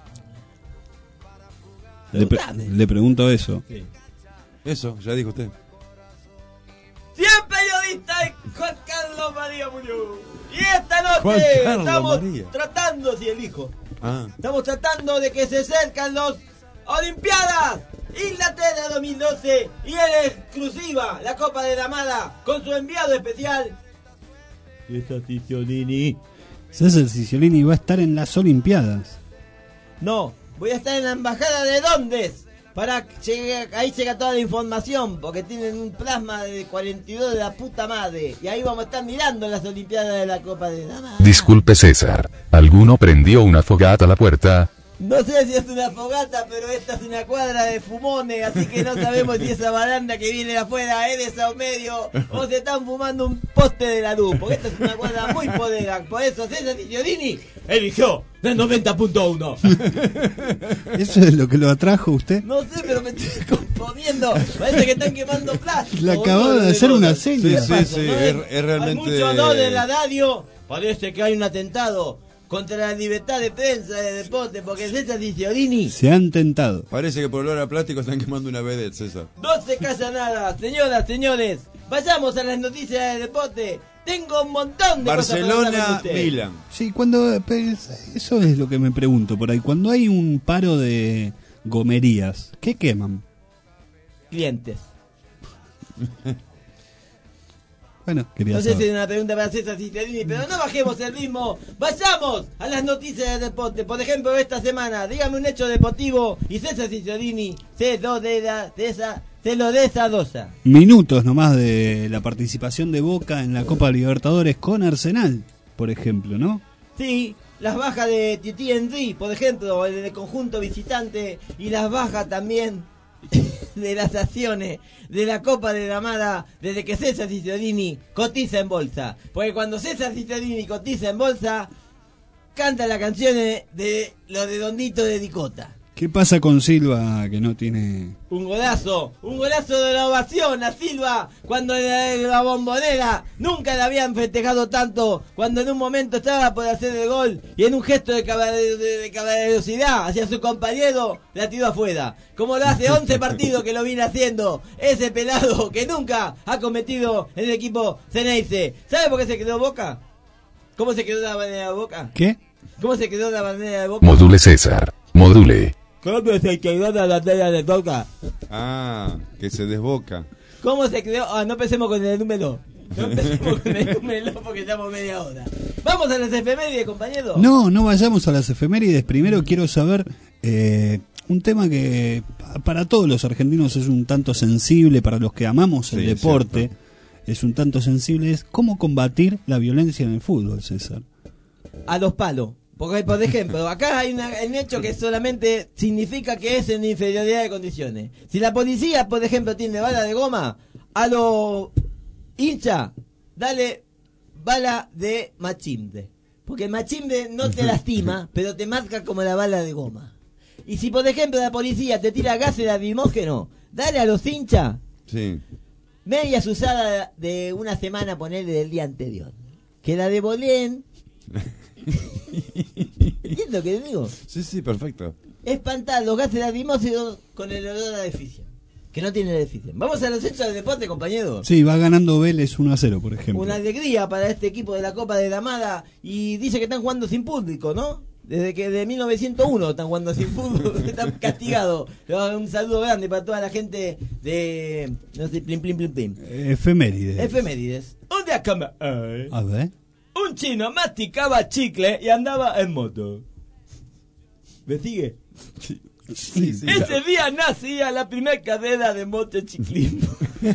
Le pregunto eso. Sí. Eso, ya dijo usted. 100 periodistas en Juan Carlos María Muñoz. Y esta noche estamos tratando, si elijo. Estamos tratando de que se acercan los Olimpiadas Inglaterra 2012 y en exclusiva la Copa de la Mara con su enviado especial César Cisolini. César Cisolini va a estar en las Olimpiadas. No, voy a estar en la embajada de Londres para que ahí llega toda la información, porque tienen un plasma de 42 de la puta madre y ahí vamos a estar mirando las Olimpiadas de la Copa de la Mara. Disculpe, César, ¿alguno prendió una fogata a la puerta? No sé si es una fogata, pero esta es una cuadra de fumones, así que no sabemos si esa baranda que viene de afuera es de Sao Medio o se están fumando un poste de la luz, porque esta es una cuadra muy podera. Por eso César Cisolini eligió del 90.1. ¿Eso es lo que lo atrajo usted? No sé, pero me estoy componiendo. Parece que están quemando plástico. Le acababa de hacer una seña. Sí, es realmente... Hay mucho olor en la radio. Parece que hay un atentado contra la libertad de prensa de deporte, porque César Cisolini se han tentado. Parece que por olor a plástico están quemando una vedette, César. No se calla nada, señoras, señores. Vayamos a las noticias de deporte. Tengo un montón de Barcelona, Milan. Sí, eso es lo que me pregunto por ahí. Cuando hay un paro de gomerías, ¿qué queman? Clientes. Bueno, quería no sé saber. si es una pregunta para César Cisolini, pero no bajemos el ritmo. Vayamos a las noticias de deporte. Por ejemplo, esta semana, dígame un hecho deportivo y César Cisolini se lo desadosa. Minutos nomás de la participación de Boca en la Copa Libertadores con Arsenal, por ejemplo, ¿no? Sí, las bajas de Titi Henry, por ejemplo, en el conjunto visitante, y las bajas también de las acciones de la Copa de la Mara desde que César Cisolini cotiza en bolsa. Porque cuando César Cisolini cotiza en bolsa, canta las canciones de los redonditos de Dicota. ¿Qué pasa con Silva que no tiene...? Un golazo de la ovación a Silva cuando en la Bombonera nunca le habían festejado tanto, cuando en un momento estaba por hacer el gol y en un gesto de caballerosidad hacia su compañero la tiró afuera, como lo hace 11 partidos que lo viene haciendo ese pelado que nunca ha cometido en el equipo Ceneice. ¿Sabe por qué se quedó Boca? ¿Cómo se quedó la bandera de Boca? ¿Qué? ¿Cómo se quedó la bandera de Boca? Module, César, module. ¿Cómo se quedó la bandera de Boca? Ah, que se desboca. ¿Cómo se quedó? Ah, no empecemos con el número. No empecemos con el número porque estamos media hora. Vamos a las efemérides, compañeros. No vayamos a las efemérides. Primero quiero saber un tema que para todos los argentinos es un tanto sensible, para los que amamos el deporte, es un tanto sensible, es cómo combatir la violencia en el fútbol, César. A los palos. Porque, por ejemplo, acá hay un hecho que solamente significa que es en inferioridad de condiciones. Si la policía, por ejemplo, tiene bala de goma, a los hinchas, dale bala de machimbre. Porque el machimbre no te lastima, pero te marca como la bala de goma. Y si, por ejemplo, la policía te tira gases lacrimógeno, dale a los hinchas medias usadas de una semana, ponerle del día anterior. Que la de Bolén... ¿Entiendes lo que te digo? Sí, perfecto. Espantar los gases lacrimógenos con el olor a deficien. Que no tiene deficien. Vamos a los hechos del deporte, compañero. Sí, va ganando Vélez 1-0, por ejemplo. Una alegría para este equipo de la Copa de la Amada. Y dice que están jugando sin público, ¿no? Desde que de 1901 están jugando sin fútbol. Están castigados. Un saludo grande para toda la gente de... No sé, plim. Efemérides. Un día como... A ver. Un chino masticaba chicle y andaba en moto. ¿Me sigue? Sí, Ese día nacía la primera carrera de motociclismo.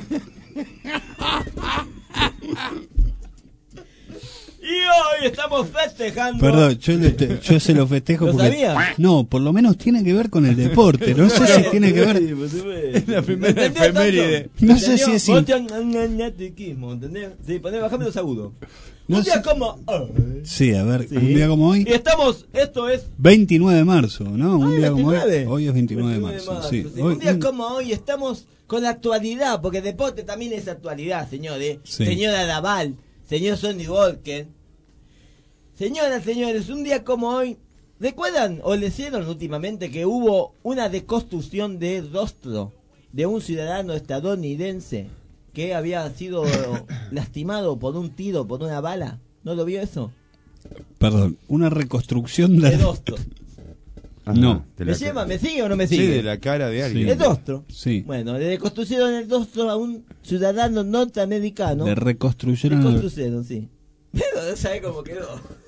Y hoy estamos festejando. Perdón, yo se lo festejo ¿Lo porque... sabía? No, por lo menos tiene que ver con el deporte. No sé si tiene que ver... Es la primera efeméride. No sé si es... ¿Entendés? Sí, bajame los agudos. Un día como... Sí, a ver, un día como hoy... Y estamos, esto es... 29 de marzo, ¿no? Un día como hoy. 29. Hoy es 29 de marzo, sí. Hoy, Un día como hoy estamos con la actualidad, porque deporte también es actualidad, señores. Sí. Señora Daval, señor Sonny Walker. Señoras, señores, un día como hoy, ¿recuerdan o leyeron últimamente que hubo una deconstrucción de rostro de un ciudadano estadounidense que había sido lastimado por un tiro, por una bala? ¿No lo vio eso? Perdón, una reconstrucción de... De rostro. No. ¿Me sigue o no me sigue? Sí, de la cara de alguien. ¿El rostro? Sí. Bueno, le reconstruyeron el rostro a un ciudadano norteamericano. Le reconstruyeron... Sí. Pero no sabe cómo quedó.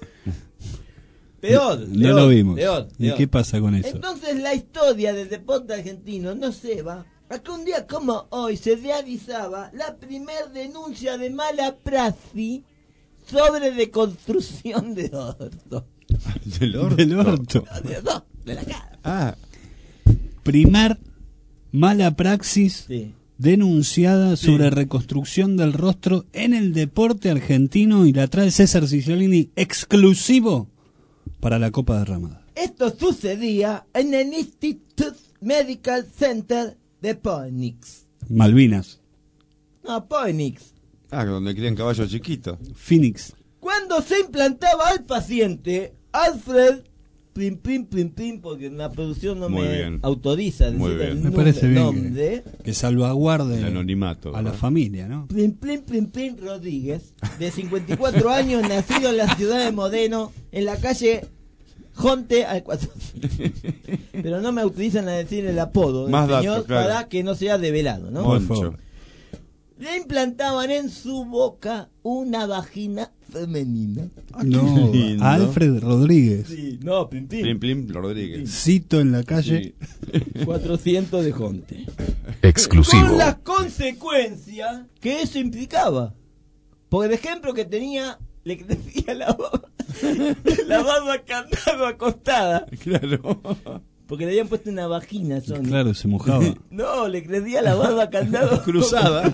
Peor. No lo vimos. Peor. ¿Y qué pasa con eso? Entonces la historia del deporte argentino no se va. Acá un día como hoy se realizaba la primer denuncia de mala praxis sobre deconstrucción de orto. ¿Del orto? Del orto. No, de la cara. Primer mala praxis denunciada sobre reconstrucción del rostro en el deporte argentino, y la trae César Cicciolini exclusivo para la Copa de Ramada. Esto sucedía en el Institute Medical Center de Phoenix. Malvinas. No, Phoenix. Donde crían caballos chiquitos. Phoenix. Cuando se implantaba al paciente Alfred Plim, porque la producción no Muy me bien. autoriza a Muy decir bien. el Me parece bien nombre. que salvaguarde El anonimato, a la ¿no? familia, ¿no? Plim Rodríguez, de 54 años, nacido en la ciudad de Modeno, en la calle Jonte al 4. Pero no me autorizan a decir el apodo del Más señor datos, claro. para que no sea develado, ¿no? Por favor. Le implantaban en su boca una vagina femenina. No, lindo. Alfred Rodríguez. Sí, no, Plim Rodríguez. Cito en la calle. 400 de Jonte. Exclusivo. Con las consecuencias que eso implicaba. Por ejemplo, que le crecía la barba candado acostada. Claro. Porque le habían puesto una vagina, Sony. Claro, se mojaba. No, le crecía la barba candado Cruzada.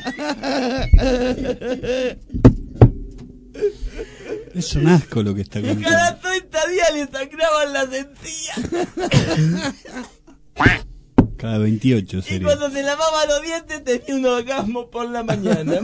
Es un asco lo que está Y contando. cada 30 días le sangraban las encías. Cada 28 Y sería. cuando se lavaba los dientes tenía un orgasmo por la mañana.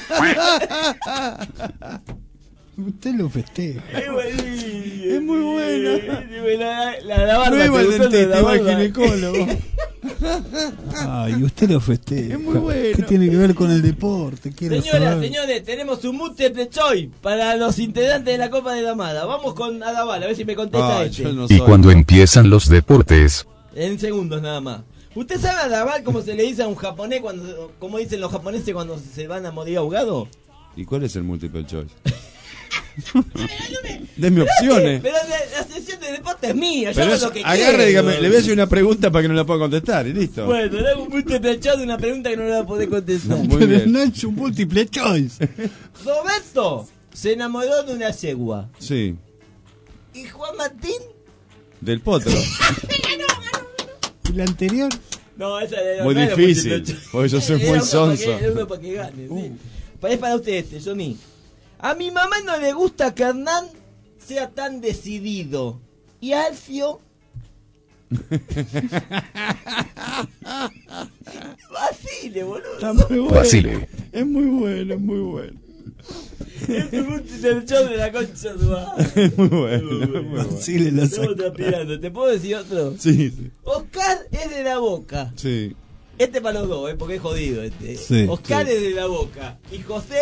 Usted lo festeja. Es muy buena. La barba. No iba al ¿te gustó dentista, la iba al barba? ginecólogo. Ay, usted lo festeja. Es muy bueno. ¿Qué tiene que ver con el deporte? Quiero Señoras, saber. señores, tenemos un multiple choice para los integrantes de la Copa de la Amada. Vamos con Adaval, a ver si me contesta este. Y cuando empiezan los deportes, En segundos nada más. ¿Usted sabe Adaval cómo se le dice a un japonés como dicen los japoneses cuando se van a morir ahogados? ¿Y cuál es el multiple choice? Denme opciones. Pero la sesión de deporte es mía, yo Pero hago eso, lo que agarre, quiero. dígame, le voy a hacer una pregunta para que no la pueda contestar y listo. Bueno, le hago un multiple choice de una pregunta que no le va a poder contestar. Muy Pero bien. no es un multiple choice. Roberto se enamoró de una yegua. Sí. ¿Y Juan Martín? Del Potro. ¿Y la anterior? No, esa era Muy difícil, porque yo soy muy sonso. Era uno para que gane, sí. Es para usted Johnny. A mi mamá no le gusta que Hernán sea tan decidido. Y a Alfio... Vacile, boludo. Está muy bueno. Vacile. Es muy bueno, es muy bueno. Es el show de la concha de madre. Es muy bueno. Vacile lo Estamos saca. transpirando. ¿Te puedo decir otro? Sí, sí. Oscar es de la Boca. Sí. Este para los dos, porque es jodido este. Sí, Oscar sí. es de la Boca. ¿Y José?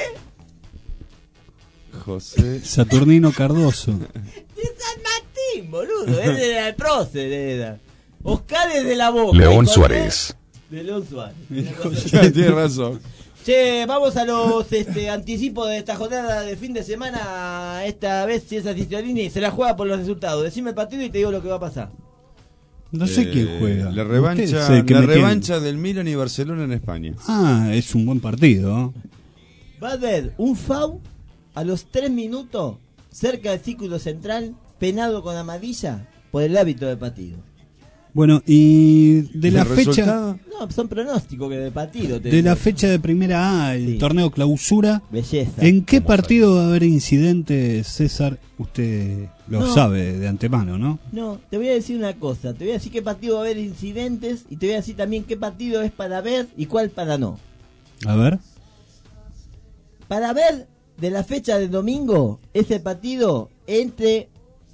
José. Saturnino Cardoso. De San Martín, boludo. Es de la prócer, era. Oscar es de la Boca. León ¿Y José? Suárez. De León Suárez. Tiene razón. Che, vamos a los anticipos de esta jornada de fin de semana. Esta vez César Cittadini se la juega por los resultados. Decime el partido y te digo lo que va a pasar. No sé quién juega. La Usted revancha, es el que la me tiene. revancha del Milan y Barcelona en España. Ah, es un buen partido. Va a haber un FAU a los 3 minutos cerca del círculo central, penado con amarilla por el hábito del partido. Bueno, y de la ¿El fecha resultado? No, son pronósticos que del partido. te de digo. la fecha de Primera A, el Sí. torneo clausura, Belleza. ¿en qué partido va a haber incidentes, César? Usted lo No. sabe de antemano, ¿no? No, te voy a decir una cosa. Te voy a decir qué partido va a haber incidentes y te voy a decir también qué partido es para ver y cuál para no. A ver. Para ver de la fecha del domingo es el partido entre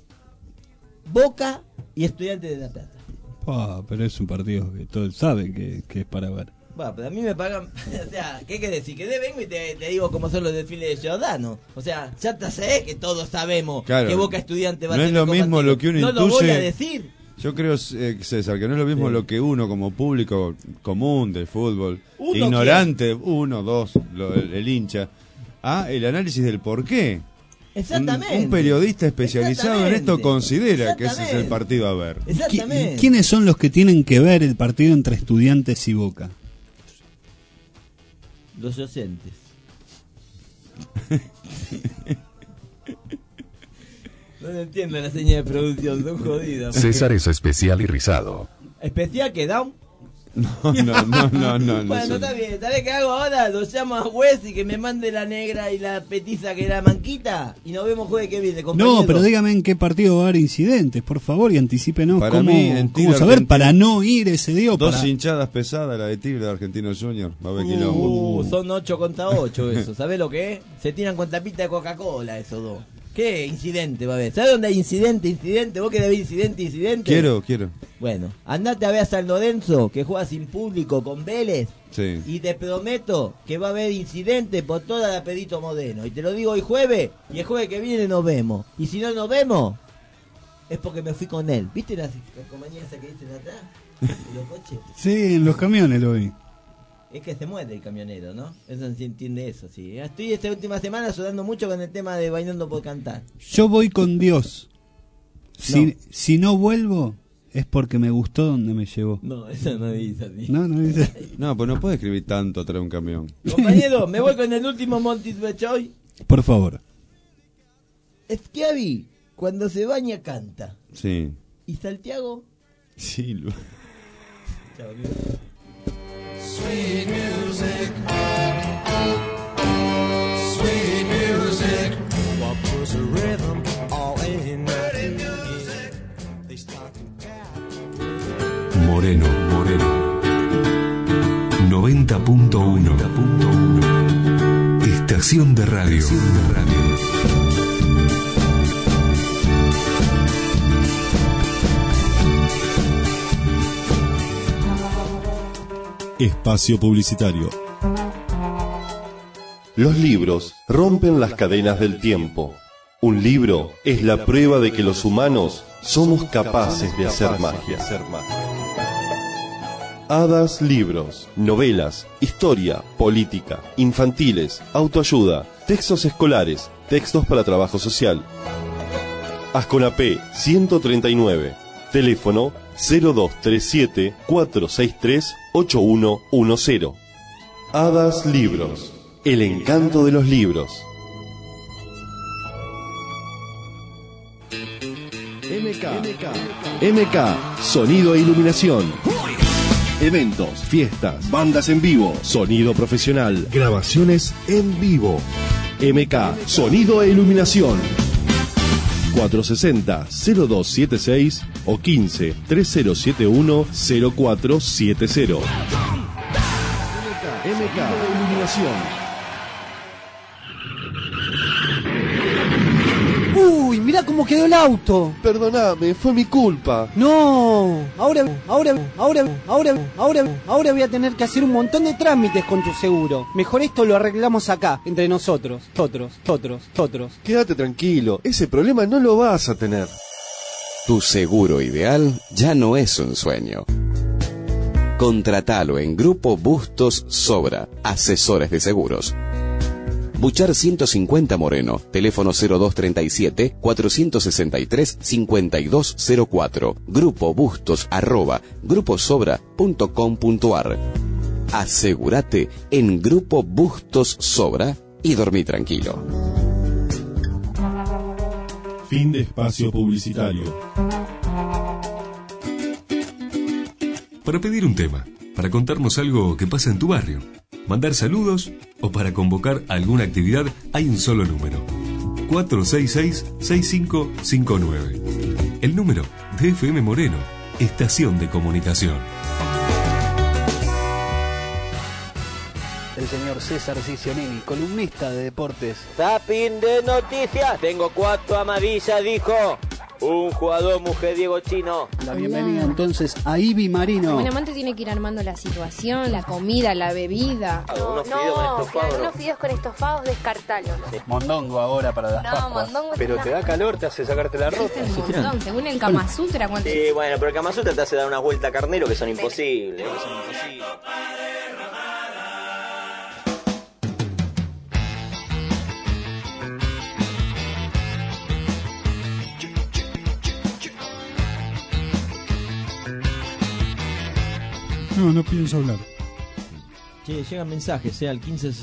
Boca y Estudiantes de La Plata. Pero es un partido que todos saben que es para ver. Bueno, pero a mí me pagan. O sea, ¿qué querés decir? Que vengo y te digo cómo son los desfiles de Giordano. O sea, ya te sé que todos sabemos Claro. que Boca Estudiante va No a es tener lo mismo partido. lo que uno No intuye. lo voy a decir. Yo creo, César, que no es lo mismo lo que uno como público común del fútbol, ¿Uno ignorante, uno, dos, el hincha, el análisis del por qué. Exactamente. Un periodista especializado en esto considera que ese es el Exactamente. partido a ver. Exactamente. ¿Quiénes son los que tienen que ver el partido entre Estudiantes y Boca? Los docentes. No entiendo la señal de producción, son jodidas. César es especial y rizado. ¿Especial que Down? No. Bueno, está bien, ¿sabés qué hago ahora? Lo llamo a Wes y que me mande la negra y la petiza que era manquita y nos vemos jueves que viene, compañero. No, pero dígame en qué partido va a haber incidentes, por favor, y anticípenos Para cómo, mí, en cómo Tigre saber Argentino, para no ir ese día. Dos Para... hinchadas pesadas, la de Tigre de Argentino Junior. Va a haber quilombo. Son 8 contra 8 eso, ¿sabés lo que es? Se tiran con tapita de Coca-Cola esos dos. ¿Qué incidente va a haber? ¿Sabés dónde hay incidente? ¿Vos querés ver incidente? Quiero. Bueno, andate a ver a San Lorenzo, que juega sin público con Vélez. Sí. Y te prometo que va a haber incidente por toda la Pedito Modeno. Y te lo digo hoy jueves, y el jueves que viene nos vemos. Y si no nos vemos, es porque me fui con él. ¿Viste la compañía esa que dicen atrás? De los coches. Sí, en los camiones lo vi. Es que se muere el camionero, ¿no? Eso no se entiende eso, sí. Estoy esta última semana sonando mucho con el tema de Bailando por Cantar. Yo voy con Dios. Si no vuelvo, es porque me gustó donde me llevó. No, eso no dice así. No dice. No, pues no puede escribir tanto atrás de un camión. Compañero, me voy con el último Monty Bechoy. Por favor. Schiavi, cuando se baña, canta. Sí. ¿Y Santiago? Sí, Chao, Sweet music, sweet music. What was the rhythm? All in the music. They start to Moreno. 90.1. Estación de radio. Espacio publicitario. Los libros rompen las cadenas del tiempo. Un libro es la prueba de que los humanos somos capaces de hacer magia. Hadas Libros, novelas, historia, política, infantiles, autoayuda, textos escolares, textos para trabajo social. Asconapé 139, teléfono 0237-463-8110. Hadas Libros, el encanto de los libros. MK, sonido e iluminación. Eventos, fiestas, bandas en vivo, sonido profesional, grabaciones en vivo. MK, sonido e iluminación. 460-0276 o 15-3071-0470. MK Iluminación. Uy, mirá cómo quedó el auto. Perdóname, fue mi culpa. No, ahora voy a tener que hacer un montón de trámites con tu seguro. Mejor esto lo arreglamos acá, entre nosotros. Quédate tranquilo, ese problema no lo vas a tener. Tu seguro ideal ya no es un sueño. Contratalo en Grupo Bustos Sobra, asesores de seguros. Buchar 150 Moreno, teléfono 0237-463-5204, grupobustos@gruposobra.com.ar. Asegúrate en Grupo Bustos Sobra y dormí tranquilo. Fin de espacio publicitario. Para pedir un tema, para contarnos algo que pasa en tu barrio, mandar saludos o para convocar alguna actividad, hay un solo número: 466-6559. El número de FM Moreno, estación de comunicación. El señor César Cicionini, columnista de deportes. Zapping de noticias. Tengo 4 amarillas, dijo un jugador mujeriego chino. La bienvenida entonces a Ibi Marino. Bueno, amante tiene que ir armando la situación, la comida, la bebida. Unos fideos con estofado. Unos fideos con estofados, descartalos. Sí. Mondongo ahora para las Pascuas. Mondongo. Pero te da calor, te hace sacarte la ropa. Es un montón, según el Kama Sutra. ¿Cuánto? Sí, bueno, pero el Kama Sutra te hace dar una vuelta a carnero que son imposibles. No pienso hablar. Che, llegan mensajes, al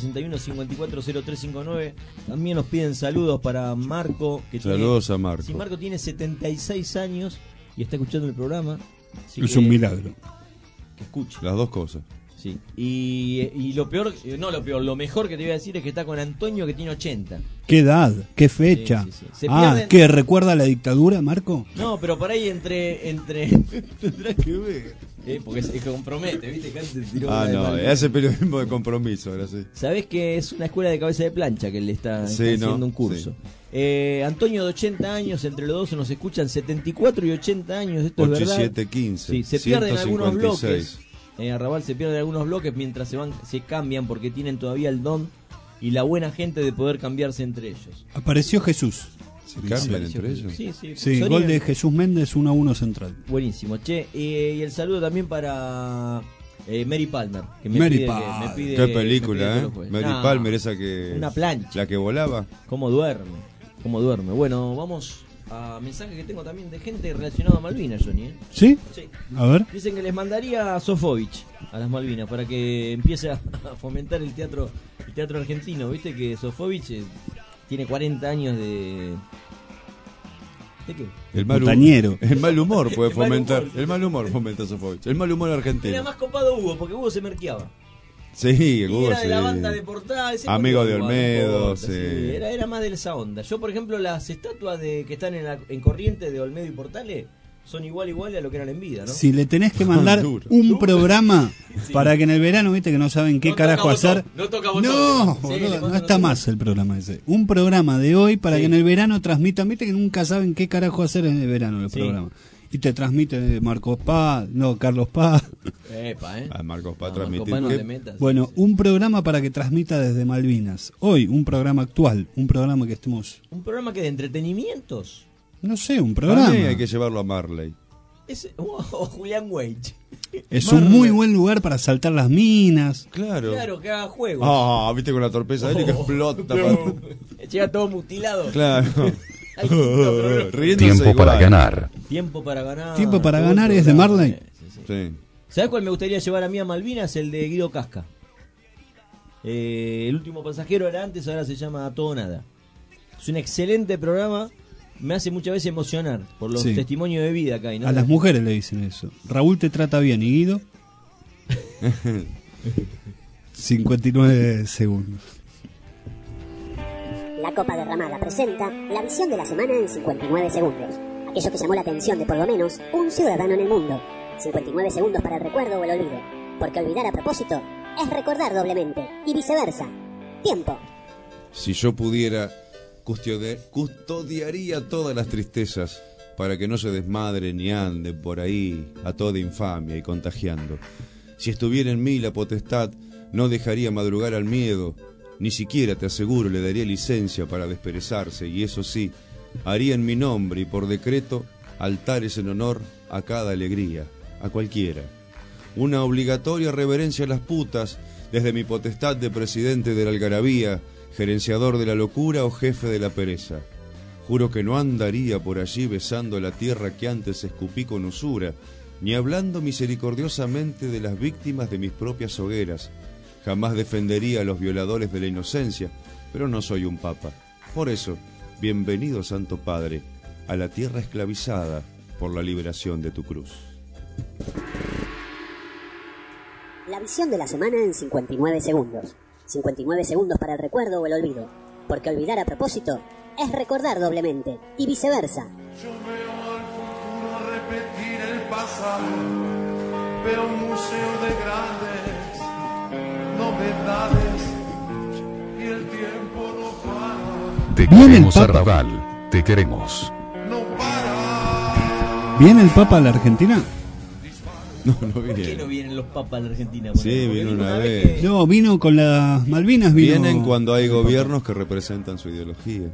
1561-540359. También nos piden saludos para Marco. Saludos a Marco. Si Marco tiene 76 años y está escuchando el programa. Es un milagro. Que escuche. Las dos cosas. Sí. Y lo peor, no lo peor, lo mejor que te voy a decir es que está con Antonio, que tiene 80. ¿Qué edad? ¿Qué fecha? Sí. Pierden... ¿qué? ¿Recuerda la dictadura, Marco? No, pero por ahí entre tendrá que ver. Porque se compromete, ¿viste? Que antes tiró hace periodismo de compromiso, ahora sí. Sabés que es una escuela de cabeza de plancha que le está haciendo un curso. Sí. Antonio de 80 años, entre los dos nos escuchan 74 y 80 años, esto 8 es verdad. 7, 15. Sí, se pierden algunos bloques. Arrabal se pierden algunos bloques mientras se cambian porque tienen todavía el don y la buena gente de poder cambiarse entre ellos. Apareció Jesús. ¿Se cambian entre ellos? Sí, gol de Jesús Méndez, 1-1 central. Buenísimo, che. Y el saludo también para Mary Palmer. Que me Mary pide, Palmer. me pide, qué película, me pide Mary Palmer, esa que... Una plancha. La que volaba. ¿Cómo duerme? Bueno, vamos a mensajes que tengo también de gente relacionada a Malvinas, Johnny. ¿Sí? Sí. A ver. Dicen que les mandaría a Sofovich a las Malvinas para que empiece a fomentar el teatro argentino. Viste que Sofovich tiene 40 años de... ¿De qué? El mal humor puede fomentar. El mal humor fomenta Sofovich. El mal humor argentino. Era más copado Hugo, porque Hugo se merqueaba. Sí, Hugo era de la banda de Portada. Amigo de Olmedo, sí. Era más de esa onda. Yo, por ejemplo, las estatuas que están en Corrientes de Olmedo y Portales son igual a lo que eran en vida, ¿no? Si le tenés que mandar un programa para que en el verano, viste que no saben qué carajo hacer. No toca botón. No está más el programa ese. Un programa de hoy para que en el verano transmitan, viste que nunca saben qué carajo hacer en el verano el programa. Y te transmite Carlos Paz. Marcos Paz transmite. Bueno, un programa para que transmita desde Malvinas. Hoy, un programa actual, un programa que estemos... ¿Un programa que de entretenimientos? No sé, un programa. Hay que llevarlo a Marley. Julián Weich. Es un muy buen lugar para saltar las minas. Claro, que haga juegos. Viste con la torpeza de él que explota. Llega todo mutilado. Claro. Tiempo para ganar. Tiempo para ganar. Tiempo para ganar es de Marley. Sí. ¿Sabes cuál me gustaría llevar a mí a Malvinas? El de Guido Casca. El último pasajero era antes, ahora se llama A Todo Nada. Es un excelente programa me hace muchas veces emocionar por los Sí. testimonios de vida que hay, ¿no? A las mujeres le dicen eso. Raúl te trata bien, ¿y Guido? 59 segundos. La Copa Derramada presenta la visión de la semana en 59 segundos. Aquello que llamó la atención de por lo menos un ciudadano en el mundo. 59 segundos para el recuerdo o el olvido. Porque olvidar a propósito es recordar doblemente. Y viceversa. Tiempo. Si yo pudiera, custodiaría todas las tristezas para que no se desmadren ni anden por ahí a toda infamia y contagiando. Si estuviera en mí la potestad, no dejaría madrugar al miedo, ni siquiera, te aseguro, le daría licencia para desperezarse, y eso sí, haría en mi nombre y por decreto altares en honor a cada alegría, a cualquiera. Una obligatoria reverencia a las putas, desde mi potestad de presidente de la algarabía, gerenciador de la locura o jefe de la pereza. Juro que no andaría por allí besando la tierra que antes escupí con usura, ni hablando misericordiosamente de las víctimas de mis propias hogueras. Jamás defendería a los violadores de la inocencia, pero no soy un papa. Por eso, bienvenido, Santo Padre, a la tierra esclavizada por la liberación de tu cruz. La visión de la semana en 59 segundos. 59 segundos para el recuerdo o el olvido. Porque olvidar a propósito es recordar doblemente. Y viceversa. Yo veo al futuro repetir el pasado. Veo un museo de grandes novedades. Y el tiempo no para. Te Viene el queremos, Papa. Arrabal. Te queremos. ¿Viene el Papa a la Argentina? No ¿Por qué viene. no vienen los papas a la Argentina? Sí, Porque vino vino una vez. No, vino con las Malvinas. Vienen cuando hay gobiernos que representan su ideología.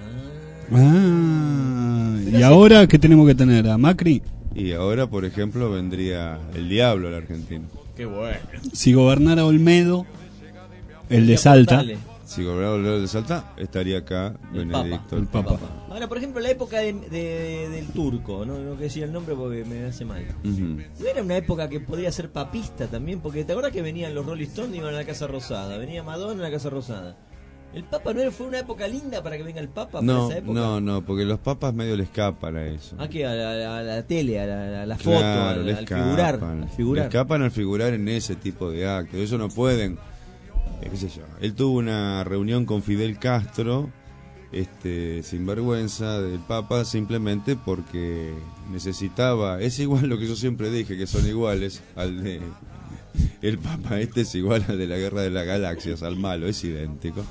Ah, ¿y ahora qué tenemos que tener? ¿A Macri? Y ahora, por ejemplo, vendría el diablo a la Argentina. Qué bueno. Si gobernara Olmedo, el de Salta. Si gobernara el de Salta, estaría acá El Benedicto. El Papa. Ahora, por ejemplo, la época del turco, no quiero decir el nombre porque me hace mal. Ujú. ¿No era una época que podría ser papista también? Porque te acuerdas que venían los Rolling Stones y iban a la Casa Rosada, venía Madonna a la Casa Rosada. ¿El Papa no fue una época linda para que venga el Papa No, para esa época? no, porque los papas medio le escapan a eso. ¿A qué? ¿A la tele, a la foto, Claro, al le figurar? escapan. Al figurar. Le escapan al figurar en ese tipo de actos. Eso no pueden. Qué sé yo. Él tuvo una reunión con Fidel Castro, sinvergüenza del Papa, simplemente porque necesitaba. Es igual lo que yo siempre dije, que son iguales al de. El Papa es igual al de la Guerra de las Galaxias, al malo, es idéntico.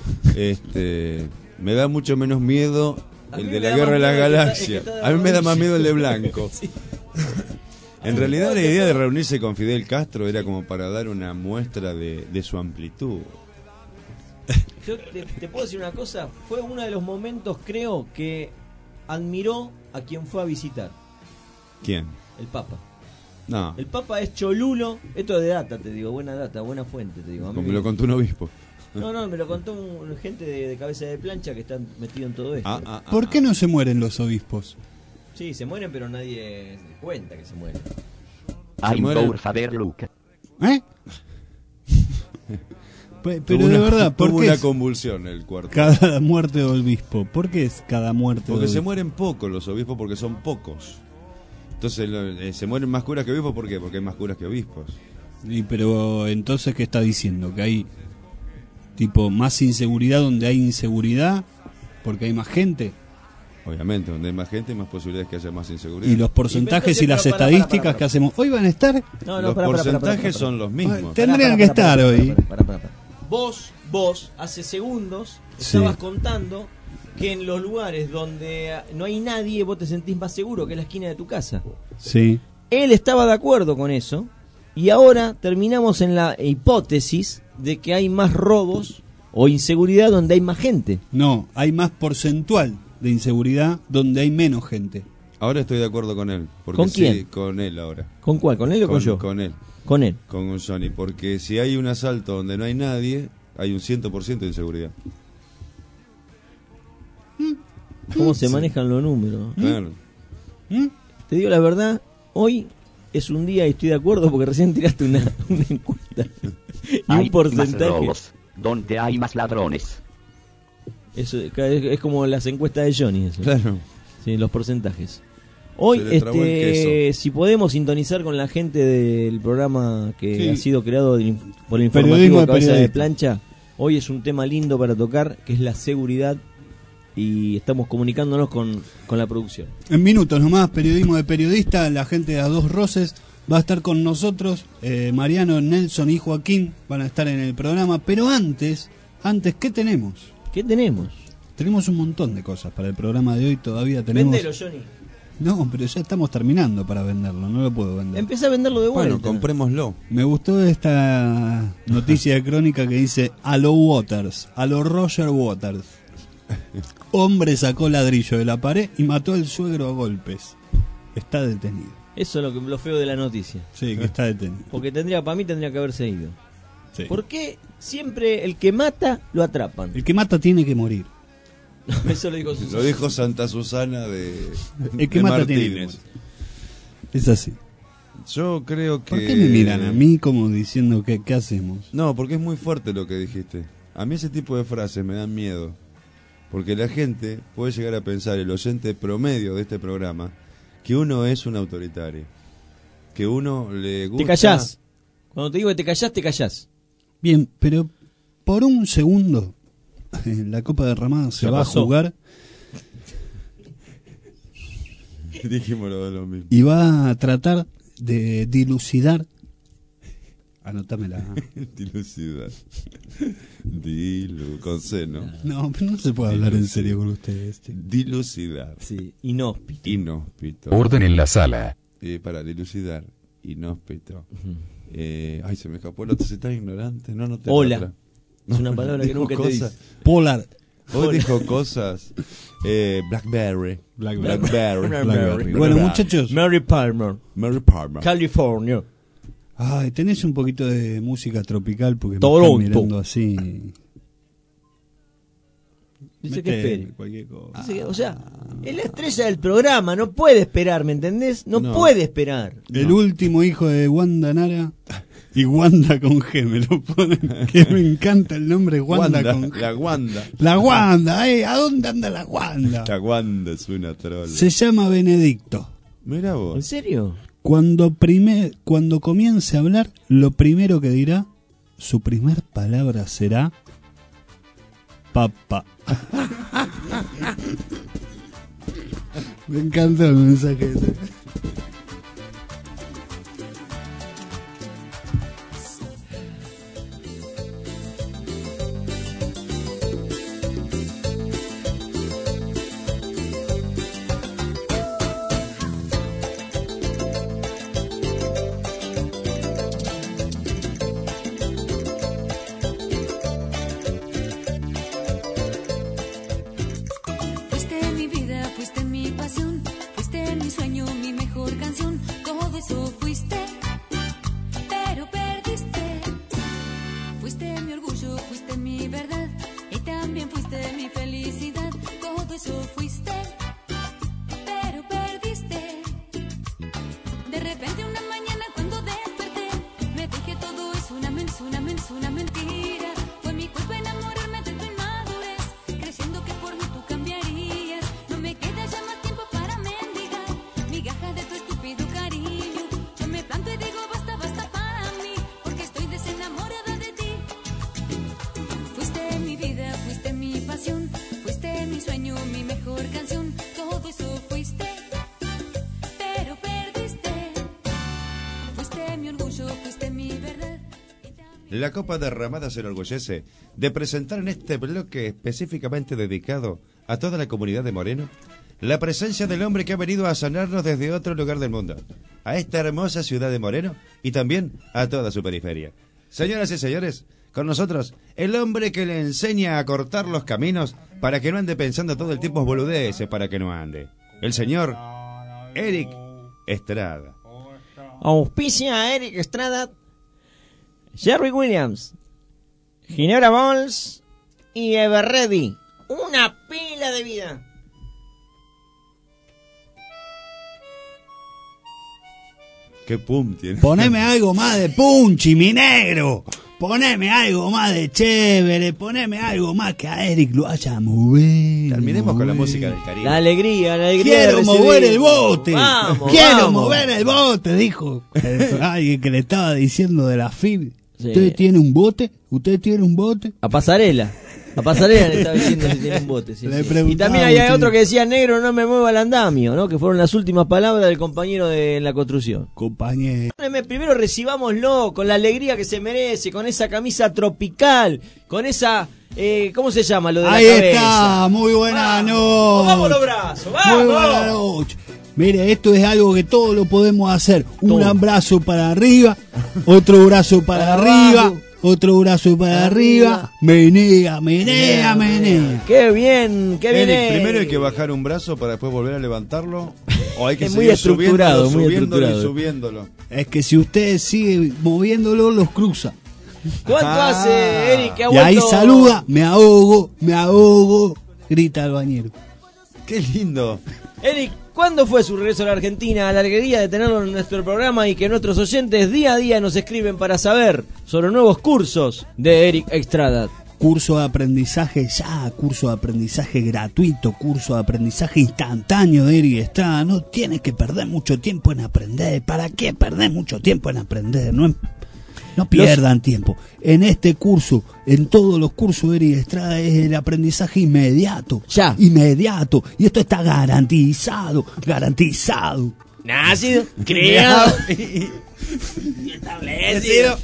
Me da mucho menos miedo el de la Guerra de las Galaxias. A mí me da más miedo el de blanco. Sí. En realidad la idea de reunirse con Fidel Castro era como para dar una muestra de su amplitud. Yo te puedo decir una cosa, fue uno de los momentos, creo, que admiró a quien fue a visitar, ¿Quién? el Papa. No, El Papa es cholulo, esto es de data, te digo, buena data, buena fuente, te digo. A mí como me lo contó un obispo. No, me lo contó gente de cabeza de plancha que está metido en todo esto. ¿Por qué no se mueren los obispos? Sí, se mueren, pero nadie se cuenta que se mueren. Se mueren. ¿Eh? Pero Tuvo de una- verdad, ¿por tuvo qué una es convulsión el cuarto. cada muerte de obispo? ¿Por qué es cada muerte Porque de se obispo? mueren pocos los obispos, porque son pocos. Entonces se mueren más curas que obispos, ¿por qué? Porque hay más curas que obispos. Pero entonces, ¿qué está diciendo? ¿Que hay tipo más inseguridad donde hay inseguridad? ¿Porque hay más gente? Obviamente, donde hay más gente hay más posibilidades que haya más inseguridad. ¿Y los porcentajes y las estadísticas que hacemos hoy van a estar? Los porcentajes son los mismos. Tendrían que estar hoy. Vos, hace segundos, Sí. estabas contando que en los lugares donde no hay nadie, vos te sentís más seguro que en la esquina de tu casa. Sí. Él estaba de acuerdo con eso, y ahora terminamos en la hipótesis de que hay más robos o inseguridad donde hay más gente. No, hay más porcentual de inseguridad donde hay menos gente. Ahora estoy de acuerdo con él. Porque ¿Con sí, quién? con él ahora. ¿Con cuál? ¿Con él o con yo? Con él. Con él. Con Johnny. Porque si hay un asalto donde no hay nadie, hay un 100% de inseguridad. ¿Cómo se manejan los números? Claro. Te digo la verdad, hoy es un día y estoy de acuerdo porque recién tiraste una encuesta y Hay un porcentaje. más robos, donde hay más ladrones. Eso es como las encuestas de Johnny, eso. Claro. Sí, los porcentajes. Hoy, Se le trabó el queso. si podemos sintonizar con la gente del programa que Sí. ha sido creado por el Periodismo informativo de Cabeza de periodista. Plancha, hoy es un tema lindo para tocar, que es la seguridad, y estamos comunicándonos con la producción. En minutos nomás, periodismo de periodista, la gente de A Dos Roces va a estar con nosotros, Mariano, Nelson y Joaquín van a estar en el programa, pero antes, ¿qué tenemos? ¿Qué tenemos? Tenemos un montón de cosas para el programa de hoy, todavía tenemos... Véndelo, Johnny. No, pero ya estamos terminando para venderlo, no lo puedo vender. Empecé a venderlo de vuelta. Bueno, comprémoslo. Me gustó esta noticia de crónica que dice a lo Waters, a lo Roger Waters. Hombre sacó ladrillo de la pared y mató al suegro a golpes. Está detenido. Eso es lo feo de la noticia. Sí, que está detenido. Porque para mí tendría que haberse ido. Sí. ¿Por qué siempre el que mata lo atrapan? El que mata tiene que morir. Eso lo dijo Susana. Lo dijo Santa Susana El que de mata tiene que Martínez. morir. Es así. Yo creo que... ¿Por qué me miran a mí como diciendo que qué hacemos? No, porque es muy fuerte lo que dijiste. A mí ese tipo de frases me dan miedo. Porque la gente puede llegar a pensar, el oyente promedio de este programa, que uno es un autoritario. Que uno le gusta... Te callás. Cuando te digo que te callás. Bien, pero por un segundo la Copa Derramada se Ya va pasó. a jugar Dijimos lo mismo. y va a tratar de dilucidar. Anótamela. Dilucidar. Con C, ¿no? No, pero no se puede hablar en serio con ustedes. Dilucidar. Sí, inhóspito. Inhóspito. Orden en la sala. Para dilucidar. Inhóspito. Ay, se me escapó el otro. Si estás ignorante. No te Hola. otra. Es una palabra que Dijo nunca te cosas. dice. Polar. Hoy Hola. dijo cosas. Blackberry. Blackberry. Bueno, muchachos. Mary Palmer. California. Ay, tenés un poquito de música tropical porque Toronto. me están mirando así. Dice que Metele espere. cualquier cosa. Dice que, o sea, es la estrella del programa, no puede esperar, ¿me entendés? No puede esperar. El último hijo de Wanda Nara y Wanda con G me lo ponen. Que me encanta el nombre Wanda con G. La Wanda. La Wanda, ¿a dónde anda la Wanda? La Wanda es una trola. Se llama Benedicto. Mira ¿En vos. serio? Cuando comience a hablar, lo primero que dirá, su primer palabra será papá. Me encantó el mensaje ese. Fuiste mi vida, fuiste mi pasión, fuiste mi sueño, mi mejor canción, todo eso fuiste, pero perdiste. Fuiste mi orgullo, fuiste mi verdad, y también fuiste mi felicidad, todo eso fuiste, pero perdiste. De repente una mañana cuando desperté, me dije todo es una mentira, fue mi culpa enamorarme de tu inmadurez, creyendo que por mí tú cambiarías. No me queda ya más tiempo para mendigar migajas de tu estúpido cariño. Yo me planto y digo basta, basta para mí, porque estoy desenamorada de ti. Fuiste mi vida, fuiste mi pasión, fuiste mi sueño, mi mejor canción, todo eso fuiste, pero perdiste. Fuiste mi orgullo, fuiste mi verdad. La Copa Derramada se enorgullece de presentar en este bloque específicamente dedicado a toda la comunidad de Moreno la presencia del hombre que ha venido a sanarnos desde otro lugar del mundo, a esta hermosa ciudad de Moreno y también a toda su periferia. Señoras y señores, con nosotros el hombre que le enseña a cortar los caminos para que no ande pensando todo el tiempo boludeces para que no ande. El señor Eric Estrada. Auspicia a Eric Estrada, Jerry Williams, Ginebra Balls y Everready. Una pila de vida. Qué pum tiene. Poneme algo más de punchi, mi negro. poneme algo más de chévere, poneme algo más que a Eric lo haya movido. Terminemos con la música del Caribe. La alegría Quiero de mover recibir. el bote. Vamos, Quiero vamos. mover el bote, dijo alguien que le estaba diciendo de la FIB. Sí. ¿Usted tiene un bote? ¿Usted tiene un bote? A Pasarela le estaba diciendo si tiene un bote. Sí, Le sí. preguntaba Y también a hay usted. otro que decía, negro, no me mueva el andamio, ¿no? Que fueron las últimas palabras del compañero en la construcción. Compañero. Primero recibámoslo con la alegría que se merece, con esa camisa tropical, con esa... ¿cómo se llama lo de Ahí la cabeza? está, muy buena noche. Vamos los brazos, vamos. Muy buena noche. Mire, esto es algo que todos lo podemos hacer. Un Todo. brazo para arriba, otro brazo para arriba, otro brazo para arriba. Menea. Qué bien, qué bien. Eric, primero hay que bajar un brazo para después volver a levantarlo. O hay que Es muy seguir estructurado, muy subiéndolo estructurado. y subiéndolo. Es que si usted sigue moviéndolo, los cruza. ¿Cuánto hace, Eric, que ha Y ahí vuelto? saluda, me ahogo, grita el bañero. Qué lindo. Eric, ¿cuándo fue su regreso a la Argentina? La alegría de tenerlo en nuestro programa y que nuestros oyentes día a día nos escriben para saber sobre nuevos cursos de Eric Estrada. Curso de aprendizaje ya, curso de aprendizaje gratuito, curso de aprendizaje instantáneo de Eric Estrada. No tienes que perder mucho tiempo en aprender. ¿Para qué perder mucho tiempo en aprender? No pierdan tiempo. En este curso, en todos los cursos de Eric Estrada es el aprendizaje inmediato. Ya. Inmediato. Y esto está garantizado. Nacido, criado y establecido.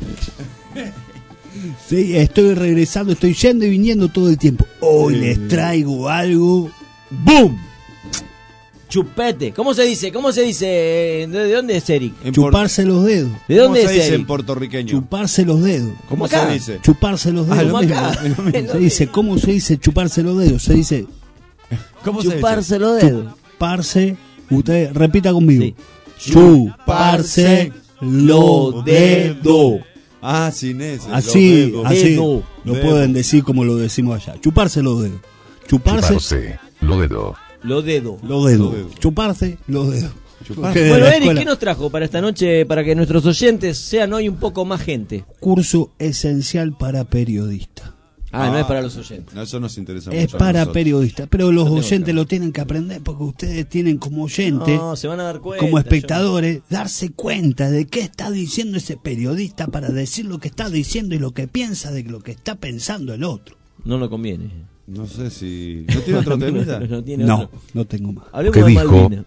Sí, estoy regresando, estoy yendo y viniendo todo el tiempo. Hoy les traigo algo. ¡Boom! Chupete. ¿Cómo se dice? ¿De dónde es Eric? Chuparse los dedos. ¿De dónde ¿Cómo se es dice Eric? en puertorriqueño? Chuparse los dedos. ¿Cómo acá? se dice? Chuparse los dedos. lo mismo. Se dice, ¿cómo se dice chuparse los dedos? Se dice ¿Cómo se Chuparse los dedos. chuparse. Usted repita conmigo. Sí. Chuparse los dedos. Ah, sin ese. Así, los dedos. así. Dedo. Lo Dedo. pueden decir como lo decimos allá. Chuparse los dedos. Chuparse Lo dedo. Los dedos. los dedos. Los dedos. Chuparse los dedos. Chuparse. Que de Bueno, la Eric, escuela. ¿qué nos trajo para esta noche para que nuestros oyentes sean hoy un poco más gente? Curso esencial para periodistas. No es para los oyentes. No, eso nos interesa Es mucho. a para nosotros. periodistas, pero los Yo tengo oyentes que- lo tienen que aprender porque ustedes tienen como oyentes, No, se van a dar cuenta. como espectadores, darse cuenta de qué está diciendo ese periodista para decir lo que está diciendo y lo que piensa de lo que está pensando el otro. No nos conviene. No sé si... ¿No tiene otro temita? No tiene No, otro. no tengo más. Hablemos ¿Qué de dijo? Malvinas.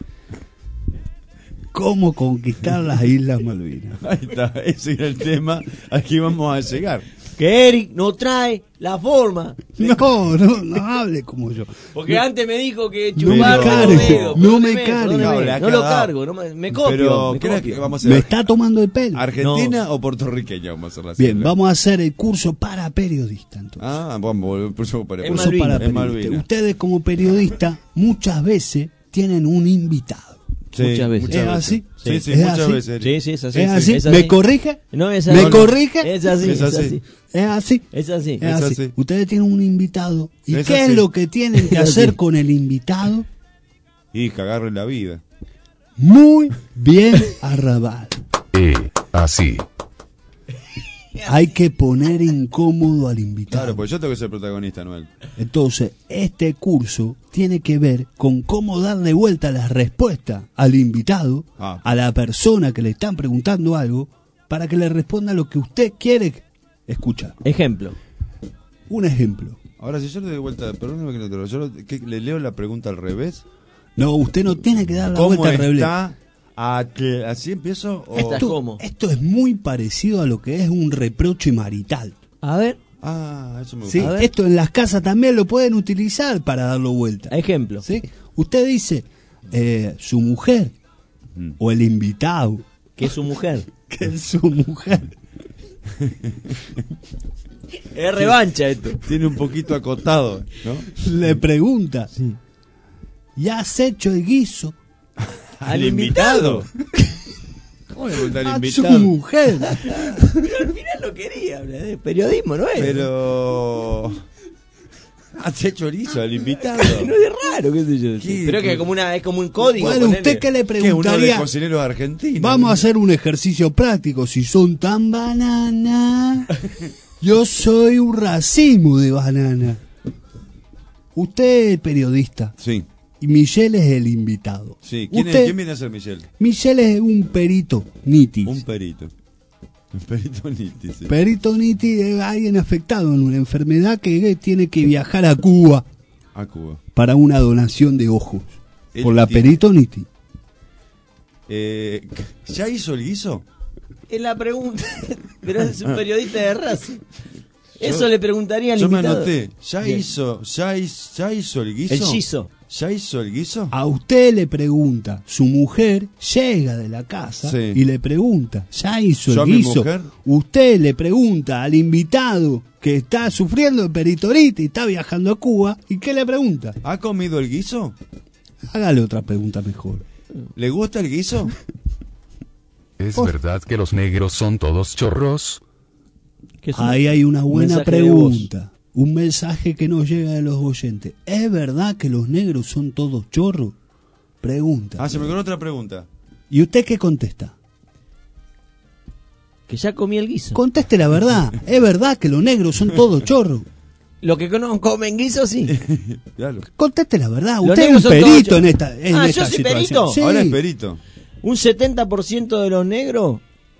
¿Cómo conquistar las Islas Malvinas? Ahí está, ese era el tema al que íbamos a llegar. Que Eric no trae la forma. No hable como yo. Porque antes me dijo que No me chupar cargue, los dedos. no me Perdóneme, cargue. perdóneme. No, No lo le ha cargo, me copio. Pero, me ¿qué era copio. que vamos a Me hacer? está tomando el pelo. ¿Argentina o puertorriqueña vamos a hacer la Bien, sigla? vamos a hacer el curso para periodistas entonces. Ah, vamos, el curso para En Curso Malvinas. para En periodistas. Malvinas. Ustedes como periodistas muchas veces tienen un invitado. Sí, Muchas veces. ¿Es así? Sí, sí, ¿Es muchas así? veces. Sí, sí, es así. ¿Es así? Es ¿Me corrige? No, es ¿Me así. corrige? Es así, Es es así. así. ¿Es así? Es así. Es Es así. así. Ustedes tienen un invitado. ¿Y Es qué así. es lo que tienen que Es hacer así. con el invitado? Y cagarle la vida. Muy bien arrabal. Así. Hay que poner incómodo al invitado. Claro, pues yo tengo que ser protagonista, Noel. Entonces, este curso tiene que ver con cómo darle vuelta las respuestas al invitado, Ah. a la persona que le están preguntando algo, para que le responda lo que usted quiere escuchar. Ejemplo. Un ejemplo. Ahora, si yo le doy vuelta, perdóname que no te lo... Yo ¿qué, le leo la pregunta al revés. No, usted no tiene que dar la ¿Cómo vuelta al revés. está? ¿Así empiezo? O... Esto es muy parecido a lo que es un reproche marital. A ver. Ah, eso me ¿Sí? gusta. Esto en las casas también lo pueden utilizar para darlo vuelta. Ejemplo. ¿Sí? Usted dice, su mujer o el invitado, Que es su mujer. que es su mujer, Es revancha esto. Tiene un poquito acotado, ¿no? le pregunta, ¿ya has hecho el guiso ¿Al invitado? ¿Cómo le pregunta al a su invitado? mujer? Pero al final lo quería, periodismo, ¿no es? Pero... ¿Has hecho el guiso al invitado? No es raro, qué sé yo. ¿Qué? Pero que es como un código. Bueno, ponele. ¿usted qué le ¿Qué, uno de preguntaría? cocineros argentinos? Vamos a hacer un ejercicio práctico. Si son tan banana, yo soy un racimo de banana. Usted es periodista. Sí. Y Michelle es el invitado. Sí. Usted- ¿Quién viene a ser Michelle? Michelle es un perito nitis. Un perito. Un perito niti, sí. Perito nitis es alguien afectado en una enfermedad que tiene que viajar a Cuba A Cuba. para una donación de ojos. Él Por la tiene- peritonitis. ¿Ya hizo el guiso? Es la pregunta. Pero es un periodista de raza. Eso le preguntaría al Yo me invitado. anoté. ¿Ya Bien. hizo el guiso? El guiso. ¿Ya hizo el guiso? A usted le pregunta, su mujer llega de la casa Sí. y le pregunta, ¿ya hizo ¿Yo a el mi guiso? mujer? Usted le pregunta al invitado que está sufriendo de peritonitis y está viajando a Cuba, ¿y qué le pregunta? ¿Ha comido el guiso? Hágale otra pregunta mejor. ¿Le gusta el guiso? ¿Es verdad que los negros son todos chorros? Ahí hay una buena mensaje de voz. pregunta. Un mensaje que nos llega de los oyentes. ¿Es verdad que los negros son todos chorros? Pregunta. Ah, se me ocurrió otra pregunta. ¿Y usted qué contesta? Que ya comí el guiso. Conteste la verdad. ¿Es verdad que los negros son todos chorros? Lo que no comen guiso, sí. Conteste la verdad. Los Usted es un negros son todos perito chorros. en esta, en Ah, esta ¿yo soy situación. perito? Sí. Ahora es perito. Un 70% de los negros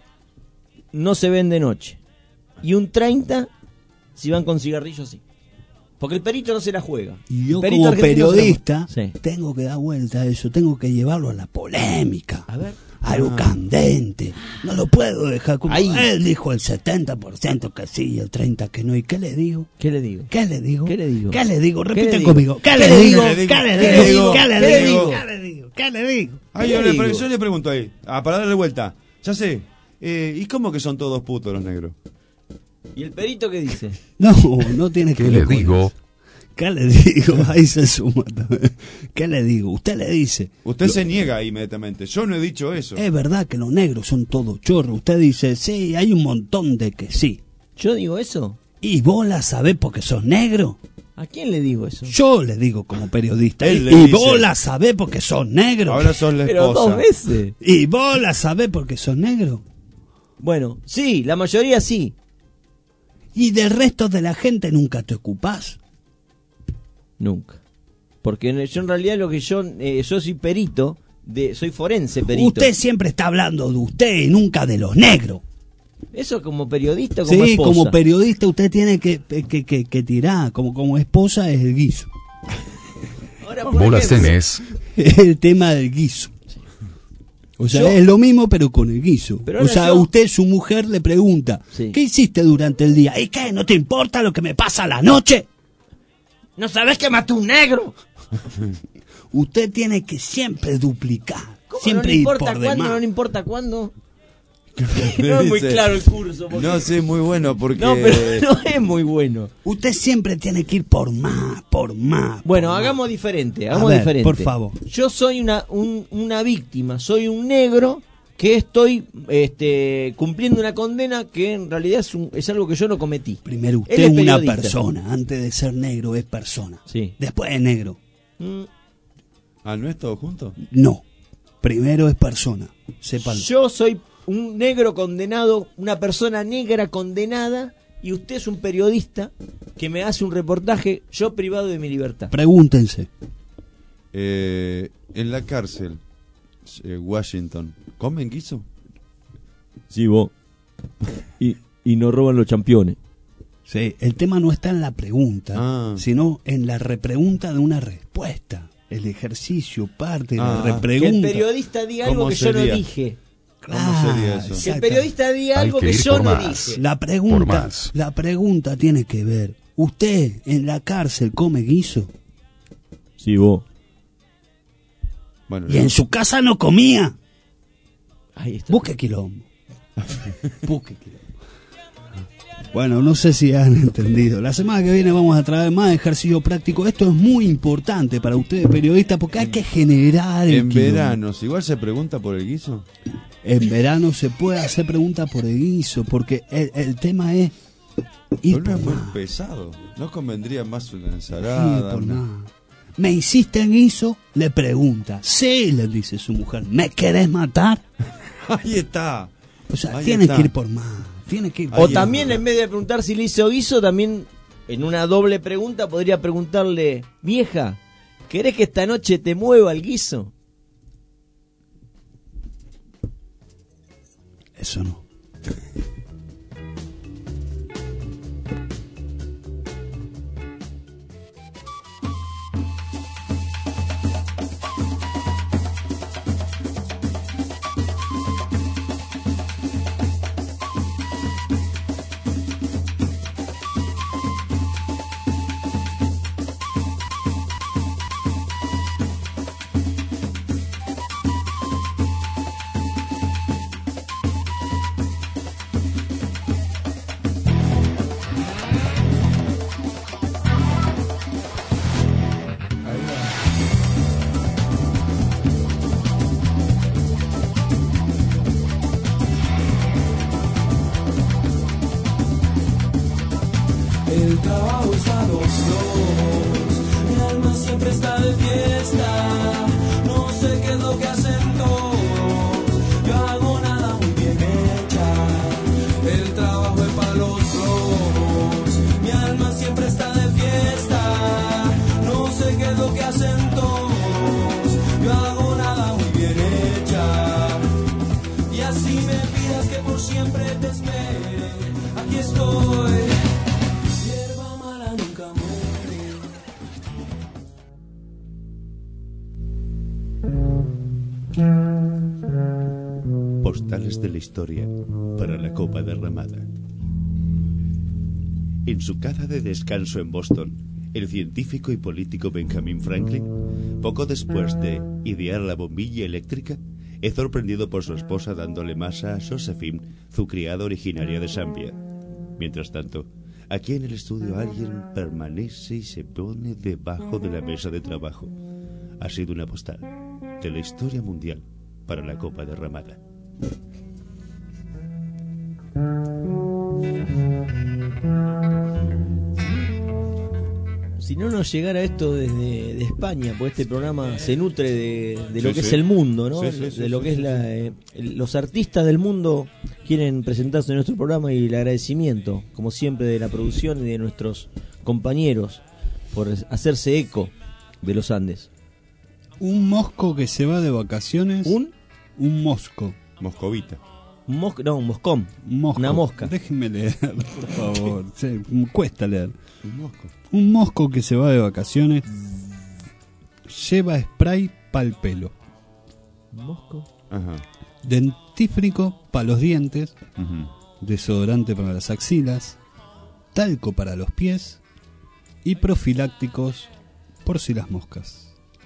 no se ven de noche. Y un 30% si van con cigarrillos, sí. Porque el perito no se la juega. Y yo El perito como argentino periodista se la juega. tengo que dar vuelta a eso, tengo que llevarlo a la polémica, A ver. a lo candente. No lo puedo dejar como Ahí. él dijo el 70% que sí y el 30% que no. ¿Y qué le digo? ¿Qué le digo? ¿Qué le digo? ¿Qué le digo? ¿Qué le digo? ¿Qué Repiten le digo? conmigo. ¿Qué ¿Qué le le digo? digo? ¿Qué le ¿Qué le digo? digo? ¿Qué le ¿Qué le digo? digo? ¿Qué le digo? ¿Qué le digo? Ay, ¿Qué yo, le digo? yo le pregunto ahí, para darle vuelta. Ya sé. ¿Y cómo que son todos putos los negros? ¿Y el perito qué dice? No, no tiene que ¿Qué ver le con digo? eso. ¿Qué le digo? Ahí se suma también. ¿Qué le digo? Usted le dice. Usted se niega ahí inmediatamente. Yo no he dicho eso. Es verdad que los negros son todos chorros. Usted dice, sí, hay un montón de que sí. ¿Yo digo eso? ¿Y vos la sabés porque sos negro? ¿A quién le digo eso? Yo le digo como periodista. Él le Y dice. vos la sabés porque sos negro. Ahora sos la Pero esposa. 2 veces. Y vos la sabés porque sos negro. Bueno, sí, la mayoría sí. Y del resto de la gente nunca te ocupás. Nunca. Porque yo en realidad lo que yo soy perito, soy forense perito. Usted siempre está hablando de usted y nunca de los negros. Eso como periodista o como Sí, esposa. como periodista usted tiene que tirar. Como esposa es el guiso. Ahora, por Bolas ejemplo, tenés. Es el tema del guiso. O sea, Yo- es lo mismo pero con el guiso. Pero O ahora sea, yo- usted, su mujer, le pregunta, Sí. ¿qué hiciste durante el día? ¿Y qué? ¿No te importa lo que me pasa a la noche? ¿No sabés que mató un negro? Usted tiene que siempre duplicar. ¿Cómo Siempre no le ir importa por cuándo? demás. No le importa cuándo. Le No es muy dice, claro el curso. porque- No, sí, muy bueno porque... No, pero no es muy bueno. Usted siempre tiene que ir por más, por más. Bueno, por más. hagamos diferente, A hagamos ver, diferente. por favor. Yo soy una víctima, soy un negro que estoy cumpliendo una condena que en realidad es algo que yo no cometí. Primero, usted Él es es una periodista. persona. Antes de ser negro, es persona. Sí. Después es negro. Ah, ¿no es todo junto? No. Primero es persona. Sépalo. Yo soy un negro condenado, una persona negra condenada, y usted es un periodista que me hace un reportaje, yo privado de mi libertad. Pregúntense. En la cárcel, Washington, ¿comen guiso? Sí, vos. Y no roban los championes. Sí, el tema no está en la pregunta, Ah. sino en la repregunta de una respuesta. El ejercicio parte de la Que repregunta. el periodista diga algo ¿Cómo que yo no sería? dije. ¿Cómo sería eso? Que el periodista diga Hay algo que que ir yo por no más. dije. La Por pregunta, más. la pregunta tiene que ver. ¿Usted en la cárcel come guiso? Sí, vos. Bueno, Y en su casa no comía. Ahí está. Busque quilombo. Busque quilombo. Bueno, no sé si han entendido. La semana que viene vamos a traer más ejercicio práctico. Esto es muy importante para ustedes periodistas porque hay que generar el en quilombo. veranos, igual se pregunta por el guiso. En verano se puede hacer preguntas por el guiso porque el tema es Pero no es muy pesado. ¿No convendría más una ensalada? Por nada. ¿Me hiciste guiso? Le pregunta. Sí, le dice su mujer. ¿Me querés matar? Ahí está. O sea, Ahí tiene está. que ir por más. Tiene que ir O también, en vez de preguntar si le hizo guiso, también en una doble pregunta podría preguntarle: vieja, ¿querés que esta noche te mueva el guiso? Eso no. El trabajo es a los dos, mi alma siempre está de fiesta, no sé qué es lo que hacen todos, yo hago nada muy bien hecha, el trabajo es para los dos, mi alma siempre está de fiesta, no sé qué es lo que hacen todos, yo hago nada muy bien hecha, y así me pidas que por siempre te espere, aquí estoy. Postales de la historia para la copa derramada. En su casa de descanso en Boston, el científico y político Benjamin Franklin, poco después de idear la bombilla eléctrica, es sorprendido por su esposa dándole masa a Josephine, su criada originaria de Zambia. Mientras tanto, aquí en el estudio alguien permanece y se pone debajo de la mesa de trabajo. Ha sido una postal de la historia mundial para la copa derramada. Si no nos llegara esto desde de España, pues este programa se nutre de lo Sí, que sí. es el mundo, ¿no? Sí, sí, sí, de lo sí, que sí, es los artistas del mundo quieren presentarse en nuestro programa, y el agradecimiento, como siempre, de la producción y de nuestros compañeros por hacerse eco de los Andes. Un mosco que se va de vacaciones. Un mosco. Moscovita. Un moscón. Mosco. Una mosca. Déjenme leer, por favor. Sí, cuesta leer. Un mosco. Un mosco que se va de vacaciones lleva spray para el pelo, Mosco. Ajá. dentífrico para los dientes, Ujú. desodorante para las axilas, talco para los pies y profilácticos por si las moscas.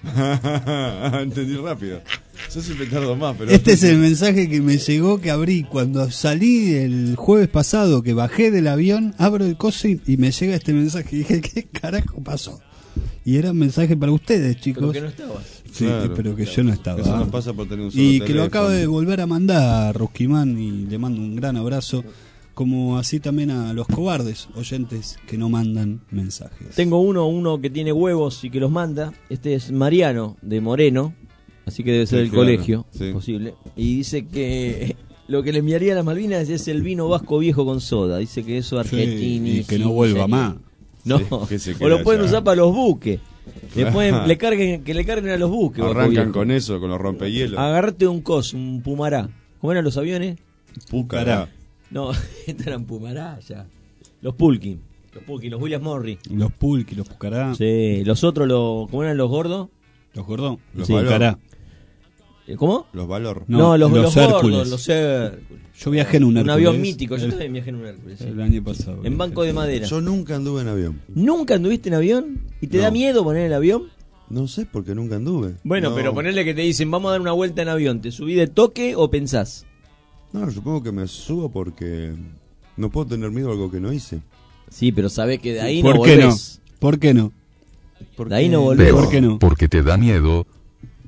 Entendí rápido. Yo siempre tardo más, pero... Este es el mensaje que me llegó, que abrí cuando salí el jueves pasado, que bajé del avión, abro el coso y me llega este mensaje. Y dije, ¿qué carajo pasó? Y era un mensaje para ustedes, chicos. Pero que no estabas. Sí, Claro, pero que claro. yo no estaba. Eso nos pasa por tener un solo Y que lo teléfono. acabo de volver a mandar, Rusquimán, y le mando un gran abrazo. Como así también a los cobardes oyentes que no mandan mensajes. Tengo uno que tiene huevos y que los manda. Este es Mariano de Moreno, así que debe ser Sí, del claro, colegio, sí. posible. Y dice que lo que le enviaría a las Malvinas es el vino vasco viejo con soda. Dice que eso argentini. y que no vuelva más. No, Sí, que se o quede lo pueden allá. usar para los buques. Claro. Que le carguen a los buques. vasco Arrancan viejo. con eso, con los rompehielos. Agarrate un un pumará. ¿Cómo eran los aviones? Pucará. No, estos eran pumará ya. Los Pulkin, los Williams Morris. Los pulqui, los pucará. Sí, los otros, ¿cómo eran los gordos? Los gordos. Los Sí, valor. Pucará. ¿Cómo? Los valor. No, los gordos, Hércules. los Hércules. Yo viajé en un Hércules. avión mítico, yo también viajé en un Hércules. sí. El año pasado. En banco de madera. Yo nunca anduve en avión. ¿Nunca anduviste en avión? ¿Y te da No. miedo poner el avión? No sé, porque nunca anduve. Bueno, No. pero ponerle que te dicen, vamos a dar una vuelta en avión, ¿te subí de toque o pensás? No, supongo que me subo porque no puedo tener miedo a algo que no hice. Sí, pero sabés que de ahí ¿Por no qué volvés. no? ¿Por qué no? De ahí no volvés. Pero, ¿Por qué no? porque te da miedo,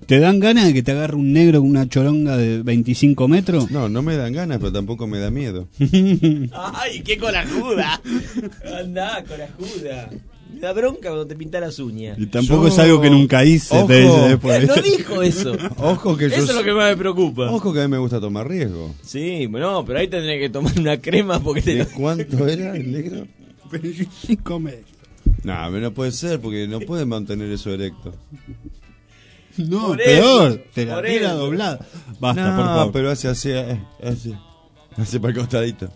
¿Te dan ganas de que te agarre un negro con una choronga de 25 metros? No, no me dan ganas, pero tampoco me da miedo. ¡Ay, qué corajuda! Andá, corajuda. Me da bronca cuando te pintas las uñas. Y tampoco es algo que nunca hice. Ojo, te dice después. No dijo eso. Ojo que eso es lo que más me preocupa. Ojo que a mí me gusta tomar riesgo. Sí, no, pero ahí tendré que tomar una crema porque te... ¿De cuánto era el negro? 25 metros. No, no puede ser, porque no pueden mantener eso erecto. No, Por peor, eso, te la por tira eso. doblada. Basta, No, por favor. pero hace para el costadito.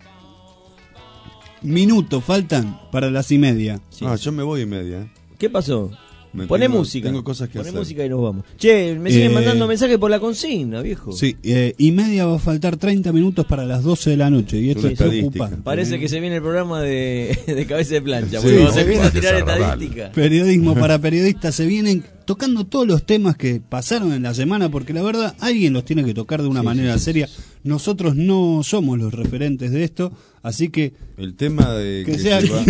Minutos faltan para las 1:30. Ah, yo me voy 1:30. ¿Qué pasó? Poné música. Tengo cosas que Poné hacer. música y nos vamos. Che, me siguen mandando mensajes por la consigna, viejo. Sí, 1:30 va a faltar 30 minutos para las 12 de la noche. Y esto es preocupante. Parece que se viene el programa de cabeza de plancha. Sí, Porque vamos a se empezar a viene tirar desagradable. estadística. Periodismo para periodistas, se vienen tocando todos los temas que pasaron en la semana, porque la verdad alguien los tiene que tocar de una manera seria. Nosotros no somos los referentes de esto, así que el tema de que que sea se va-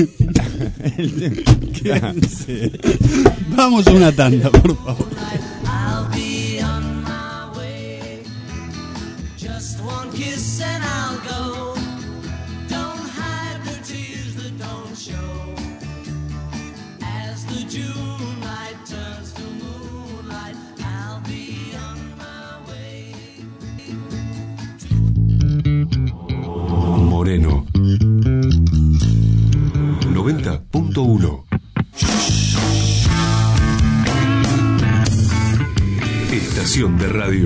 Quédense. Vamos a una tanda, por favor. I'll be on my way. Just one kiss and I'll go. Don't hide the tears that don't show. As the June light turns to moonlight, I'll be on my way. Moreno 90.1. Estación de radio.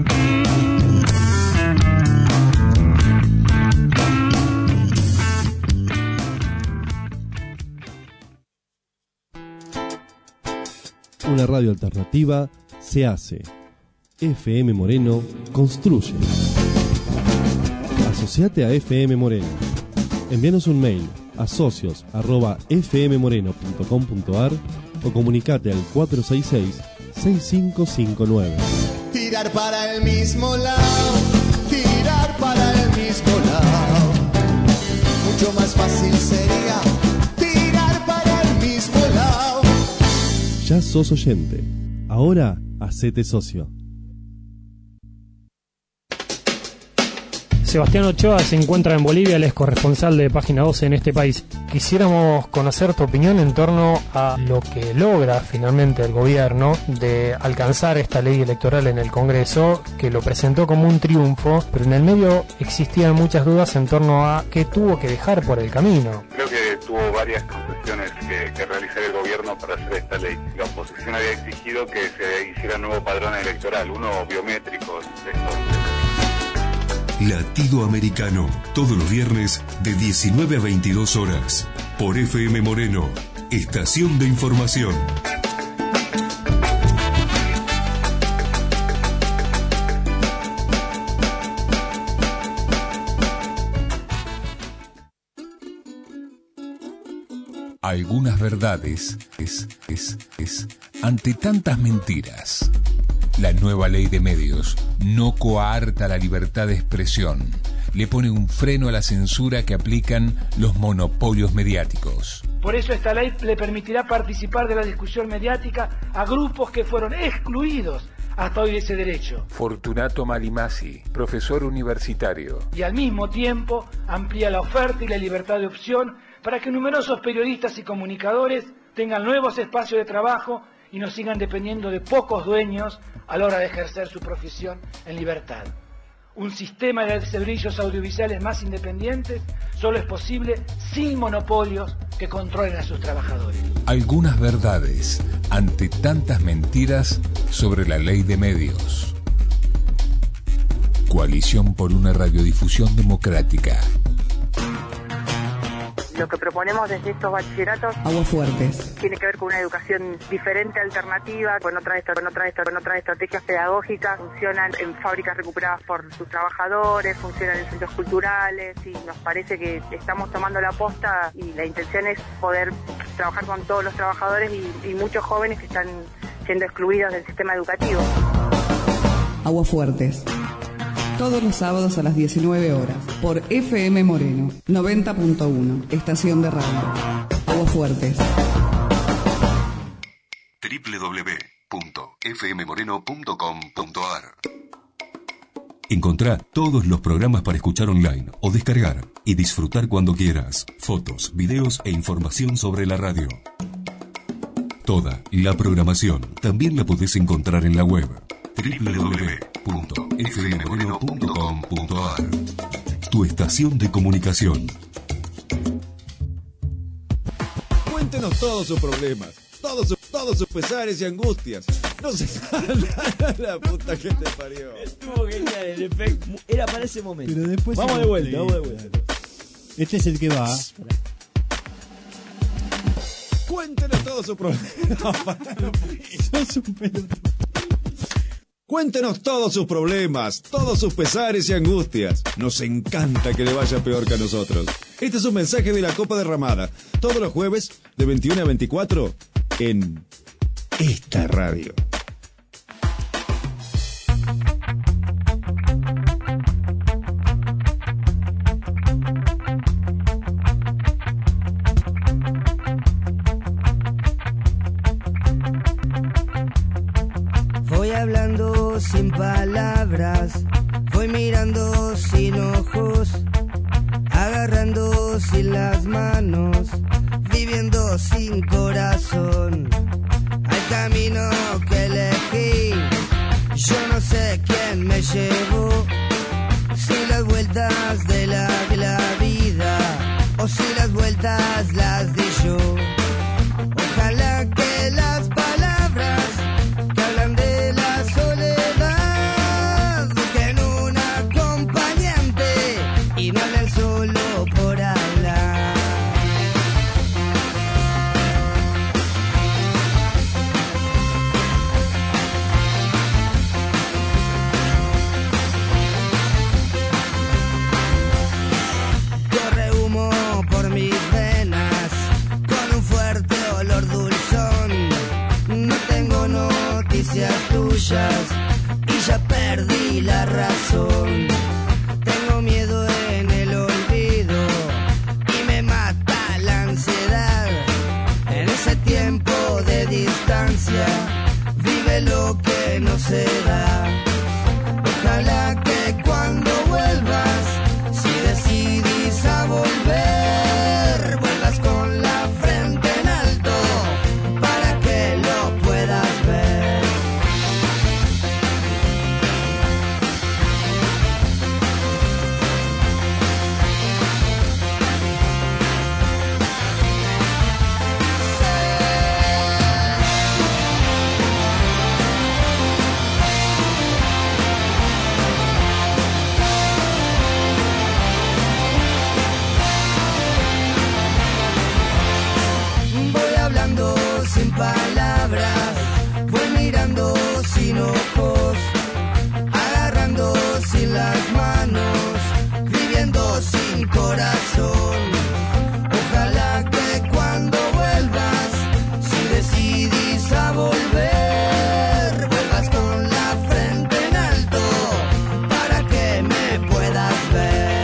Una radio alternativa se hace. FM Moreno construye. Asociate a FM Moreno. Envíanos un mail a socios@fmmoreno.com.ar o comunicate al 466-6559. Tirar para el mismo lado, tirar para el mismo lado. Mucho más fácil sería tirar para el mismo lado. Ya sos oyente. Ahora, hacete socio. Sebastián Ochoa se encuentra en Bolivia, él es corresponsal de Página 12 en este país. Quisiéramos conocer tu opinión en torno a lo que logra finalmente el gobierno de alcanzar esta ley electoral en el Congreso, que lo presentó como un triunfo, pero en el medio existían muchas dudas en torno a qué tuvo que dejar por el camino. Creo que tuvo varias concesiones que realizar el gobierno para hacer esta ley. La oposición había exigido que se hiciera un nuevo padrón electoral, uno biométrico de estos. Latido Americano, todos los viernes de 19 a 22 horas, por FM Moreno, estación de información. Algunas verdades ante tantas mentiras. La nueva ley de medios no coarta la libertad de expresión, le pone un freno a la censura que aplican los monopolios mediáticos. Por eso esta ley le permitirá participar de la discusión mediática a grupos que fueron excluidos hasta hoy de ese derecho. Fortunato Malimasi, profesor universitario. Y al mismo tiempo amplía la oferta y la libertad de opción para que numerosos periodistas y comunicadores tengan nuevos espacios de trabajo y no sigan dependiendo de pocos dueños a la hora de ejercer su profesión en libertad. Un sistema de servicios audiovisuales más independientes solo es posible sin monopolios que controlen a sus trabajadores. Algunas verdades ante tantas mentiras sobre la ley de medios. Coalición por una radiodifusión democrática. Lo que proponemos desde estos bachilleratos Aguafuertes. tiene que ver con una educación diferente, alternativa, con otras estrategias pedagógicas. Funcionan en fábricas recuperadas por sus trabajadores, funcionan en centros culturales y nos parece que estamos tomando la posta y la intención es poder trabajar con todos los trabajadores y muchos jóvenes que están siendo excluidos del sistema educativo. Aguafuertes. Todos los sábados a las 19 horas por FM Moreno 90.1, estación de radio. Aguafuertes. www.fmmoreno.com.ar. Encontrá todos los programas para escuchar online o descargar y disfrutar cuando quieras. Fotos, videos e información sobre la radio. Toda la programación también la podés encontrar en la web www.fmmoreno.com.ar. Tu estación de comunicación. Cuéntenos todos sus problemas, todos sus pesares y angustias. No se la puta que te parió. Estuvo genial el efecto. Era para ese momento. Pero después vamos de vuelta. Este es el que va. Cuéntenos todos sus problemas. Sos un pelotudo. Cuéntenos todos sus problemas, todos sus pesares y angustias. Nos encanta que le vaya peor que a nosotros. Este es un mensaje de la Copa Derramada. Todos los jueves, de 21 a 24, en esta radio. Voy hablando sin palabras, voy mirando sin ojos, agarrando sin las manos, viviendo sin corazón. Al camino que elegí, yo no sé quién me llevó, si las vueltas de la vida o si las vueltas las di yo. Ojalá que las palabras que hablan de la soledad busquen un acompañante y no hablen solo por hablar. Corre humo por mis venas con un fuerte olor dulzón. No tengo noticias tuyas y ya perdí la razón. Tengo miedo en el olvido y me mata la ansiedad. En ese tiempo de distancia vive lo que no se da. Ojalá que cuando vuelvas, si decidís a volver, vuelvas con la frente en alto para que lo puedas ver. Voy hablando sin palabras, voy mirando sin ojos, agarrando sin las manos, viviendo sin corazón. Ojalá que cuando vuelvas, si decidís a volver, vuelvas con la frente en alto para que me puedas ver.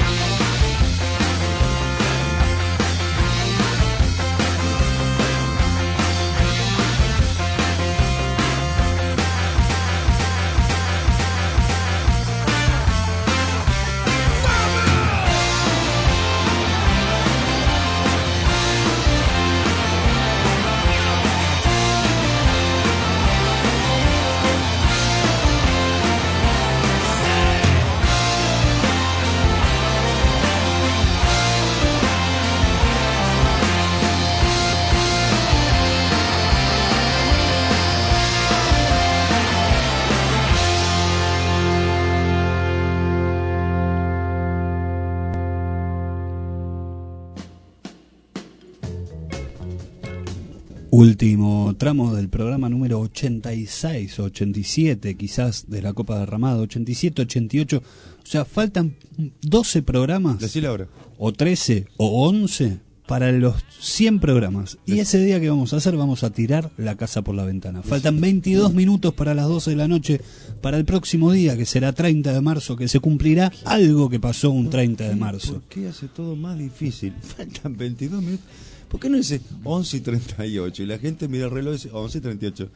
Último tramo del programa número 86, 87 quizás de la Copa Derramada, 87, 88. O sea, faltan 12 programas. Decile ahora. O 13 o 11 para los 100 programas. Y ese día que vamos a hacer, vamos a tirar la casa por la ventana. Faltan 22 minutos para las 12 de la noche para el próximo día, que será 30 de marzo, que se cumplirá algo que pasó un 30 de marzo. ¿Por qué hace todo más difícil? Faltan 22 minutos. ¿Por qué no dice 11:38? Y la gente mira el reloj y dice 11:38.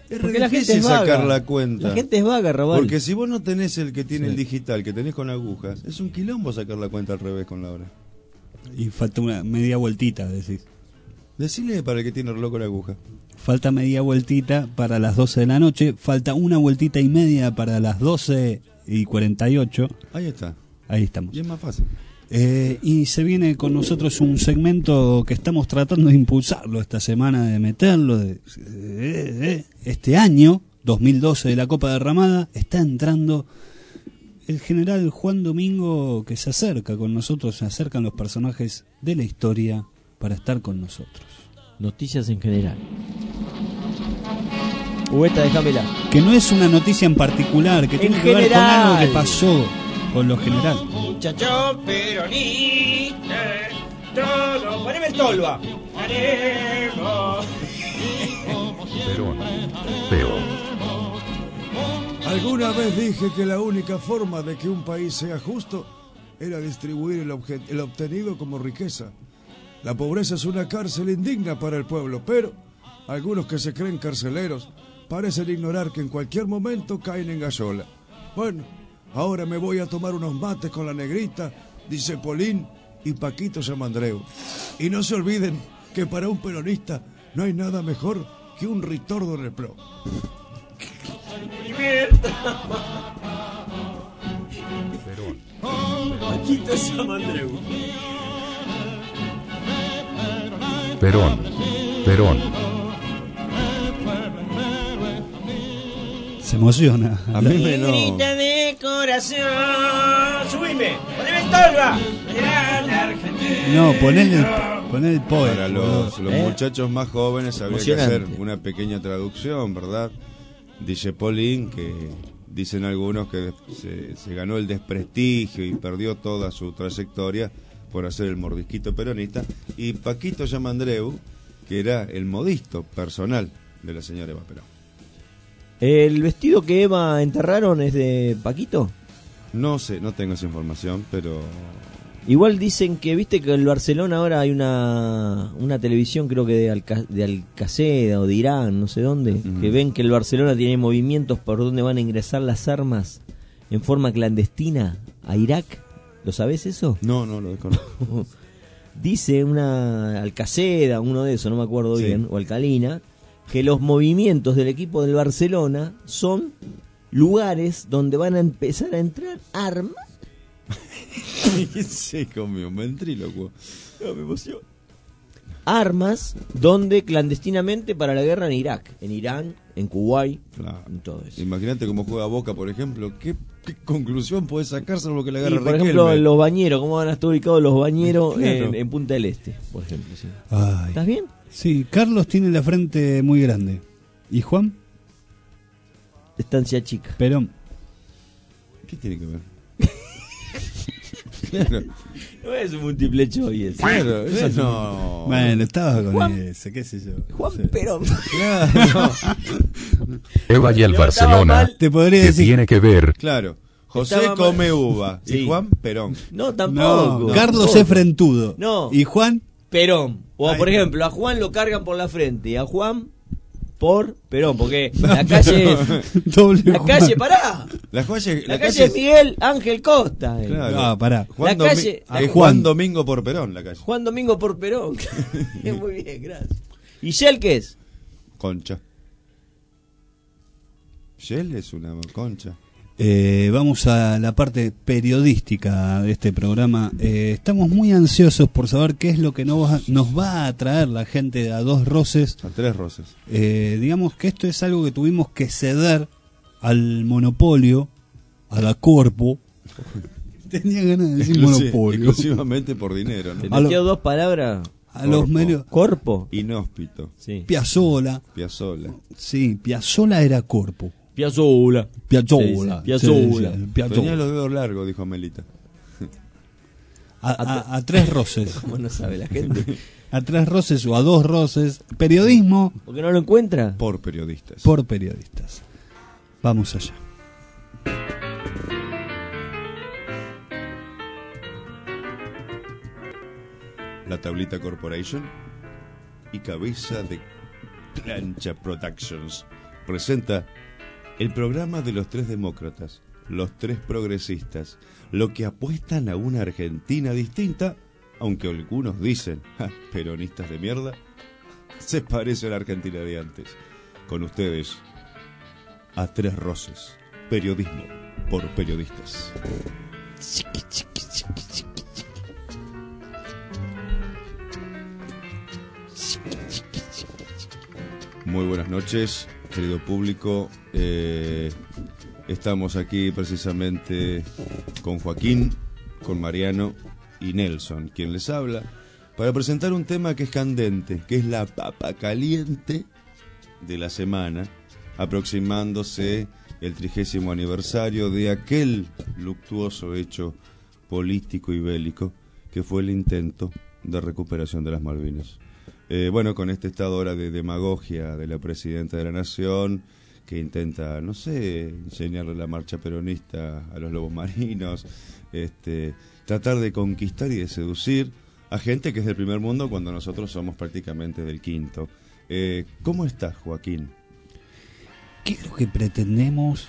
Es Porque re la gente difícil es vaga. sacar la cuenta. La gente es vaga, Raval. Porque si vos no tenés el que tiene Sí. el digital, que tenés con agujas, es un quilombo sacar la cuenta al revés con la hora. Y falta una media vueltita, decís. Decile para el que tiene reloj con aguja. Falta media vueltita para las 12 de la noche, falta una vueltita y media para las 12:48. Ahí está. Ahí estamos. Y es más fácil. Y se viene con nosotros un segmento que estamos tratando de impulsarlo esta semana, de meterlo. Este año, 2012 de la Copa Derramada, está entrando el general Juan Domingo, que se acerca con nosotros, se acercan los personajes de la historia para estar con nosotros. Noticias en general. Esta, déjamela. Que no es una noticia en particular, que tiene que ver con algo que pasó con lo general. Muchacho peronista, todo. Poneme el tolva. Haremos. Perón. Peor. Alguna vez dije que la única forma de que un país sea justo era distribuir el obtenido como riqueza. La pobreza es una cárcel indigna para el pueblo, pero algunos que se creen carceleros parecen ignorar que en cualquier momento caen en gallola. Bueno, ahora me voy a tomar unos mates con la negrita, dice Polín y Paquito Yamandreu. Y no se olviden que para un peronista no hay nada mejor que un ritordo en el pro. Paquito Yamandreu. Perón. Perón. Se emociona. A mí me no. Grita de corazón. Subime. Poneme el tolva. No, poné el poeta. Para los muchachos más jóvenes habría que Emocionante. hacer una pequeña traducción, ¿verdad? Dice Polín que dicen algunos que se ganó el desprestigio y perdió toda su trayectoria por hacer el mordisquito peronista, y Paquito Yamandreu, que era el modisto personal de la señora Eva Perón. ¿El vestido que Eva enterraron es de Paquito? No sé, no tengo esa información, pero... Igual dicen que, viste que en Barcelona ahora hay una televisión, creo que de Alcaceda o de Irán, no sé dónde, que ven que el Barcelona tiene movimientos por donde van a ingresar las armas en forma clandestina a Irak. ¿Lo sabés eso? No lo desconozco. Dice una Alcaceda, uno de esos, no me acuerdo Sí. bien, o Alcalina, que los movimientos del equipo del Barcelona son lugares donde van a empezar a entrar armas. Se comió un ventrílocuo. No, me emociona. Armas donde clandestinamente para la guerra en Irak, en Irán, en Kuwait, Claro. en todo eso. Imagínate cómo juega Boca, por ejemplo. ¿Qué conclusión podés sacar salvo que la Y, guerra por ejemplo, los bañeros, ¿cómo van a estar ubicados los bañeros Claro. en Punta del Este, por ejemplo? Sí. Ay. ¿Estás bien? Sí, Carlos tiene la frente muy grande. ¿Y Juan? Estancia chica. Perón. ¿Qué tiene que ver? Claro. No es un múltiple choice. Claro, eso no. Bueno, estaba con Juan- ese, qué sé yo. Juan Sí. Perón. Claro. Eva y el Barcelona. Te podría ¿Qué decir. tiene que ver? Claro. José Estaba come mal. uva. Sí. Y Juan Perón. No, tampoco. No, Carlos es frentudo. No. ¿Y Juan? Perón. O Ahí por está. ejemplo, a Juan lo cargan por la frente y a Juan por Perón, porque la calle es... Doble La Juan. calle, pará. La calle es Miguel Ángel Costa. Claro. Ah, pará. Juan, La calle- es Juan Domingo por Perón, la calle. Juan Domingo por Perón. Muy bien, gracias. ¿Y Shell qué es? Concha. Shell es una concha. Vamos a la parte periodística de este programa. Estamos muy ansiosos por saber qué es lo que nos va a traer la gente de A Dos Roces. A Tres Roces. Digamos que esto es algo que tuvimos que ceder al monopolio, a la corpo. Tenía ganas de decir monopolio. Exclusivamente por dinero, Te ¿no? metió dos palabras. A los medios. Corpo. Inhóspito. Sí. Piazzolla. Piazzolla. Sí, Piazzolla era corpo. Piazzolla. Piazzolla. Piazzolla. Sí, sí, Piazzolla. Tenía los dedos largos, dijo Melita. A Tres Roces. ¿Cómo no sabe la gente? A Tres Roces o A Dos Roces. Periodismo ¿Por qué no lo encuentra? Por periodistas. por periodistas. Vamos allá. La Tablita Corporation y cabeza de Plancha Productions presenta el programa de los tres demócratas, los tres progresistas, lo que apuestan a una Argentina distinta, aunque algunos dicen, peronistas de mierda, se parece a la Argentina de antes. Con ustedes, A Tres Roces, periodismo por periodistas. Muy buenas noches, querido público. Estamos aquí precisamente con Joaquín, con Mariano y Nelson, quien les habla, para presentar un tema que es candente, que es la papa caliente de la semana, aproximándose el 30º aniversario de aquel luctuoso hecho político y bélico que fue el intento de recuperación de las Malvinas. Bueno, con este estado ahora de demagogia de la presidenta de la Nación, que intenta, no sé, enseñarle la marcha peronista a los lobos marinos, tratar de conquistar y de seducir a gente que es del primer mundo cuando nosotros somos prácticamente del quinto. ¿Cómo estás, Joaquín? ¿Qué es lo que pretendemos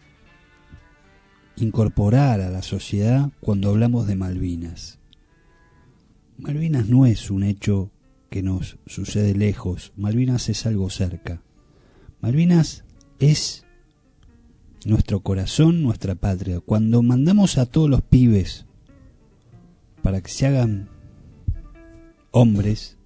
incorporar a la sociedad cuando hablamos de Malvinas? Malvinas no es un hecho que nos sucede lejos, Malvinas es algo cerca. Malvinas es nuestro corazón, nuestra patria. Cuando mandamos a todos los pibes para que se hagan hombres,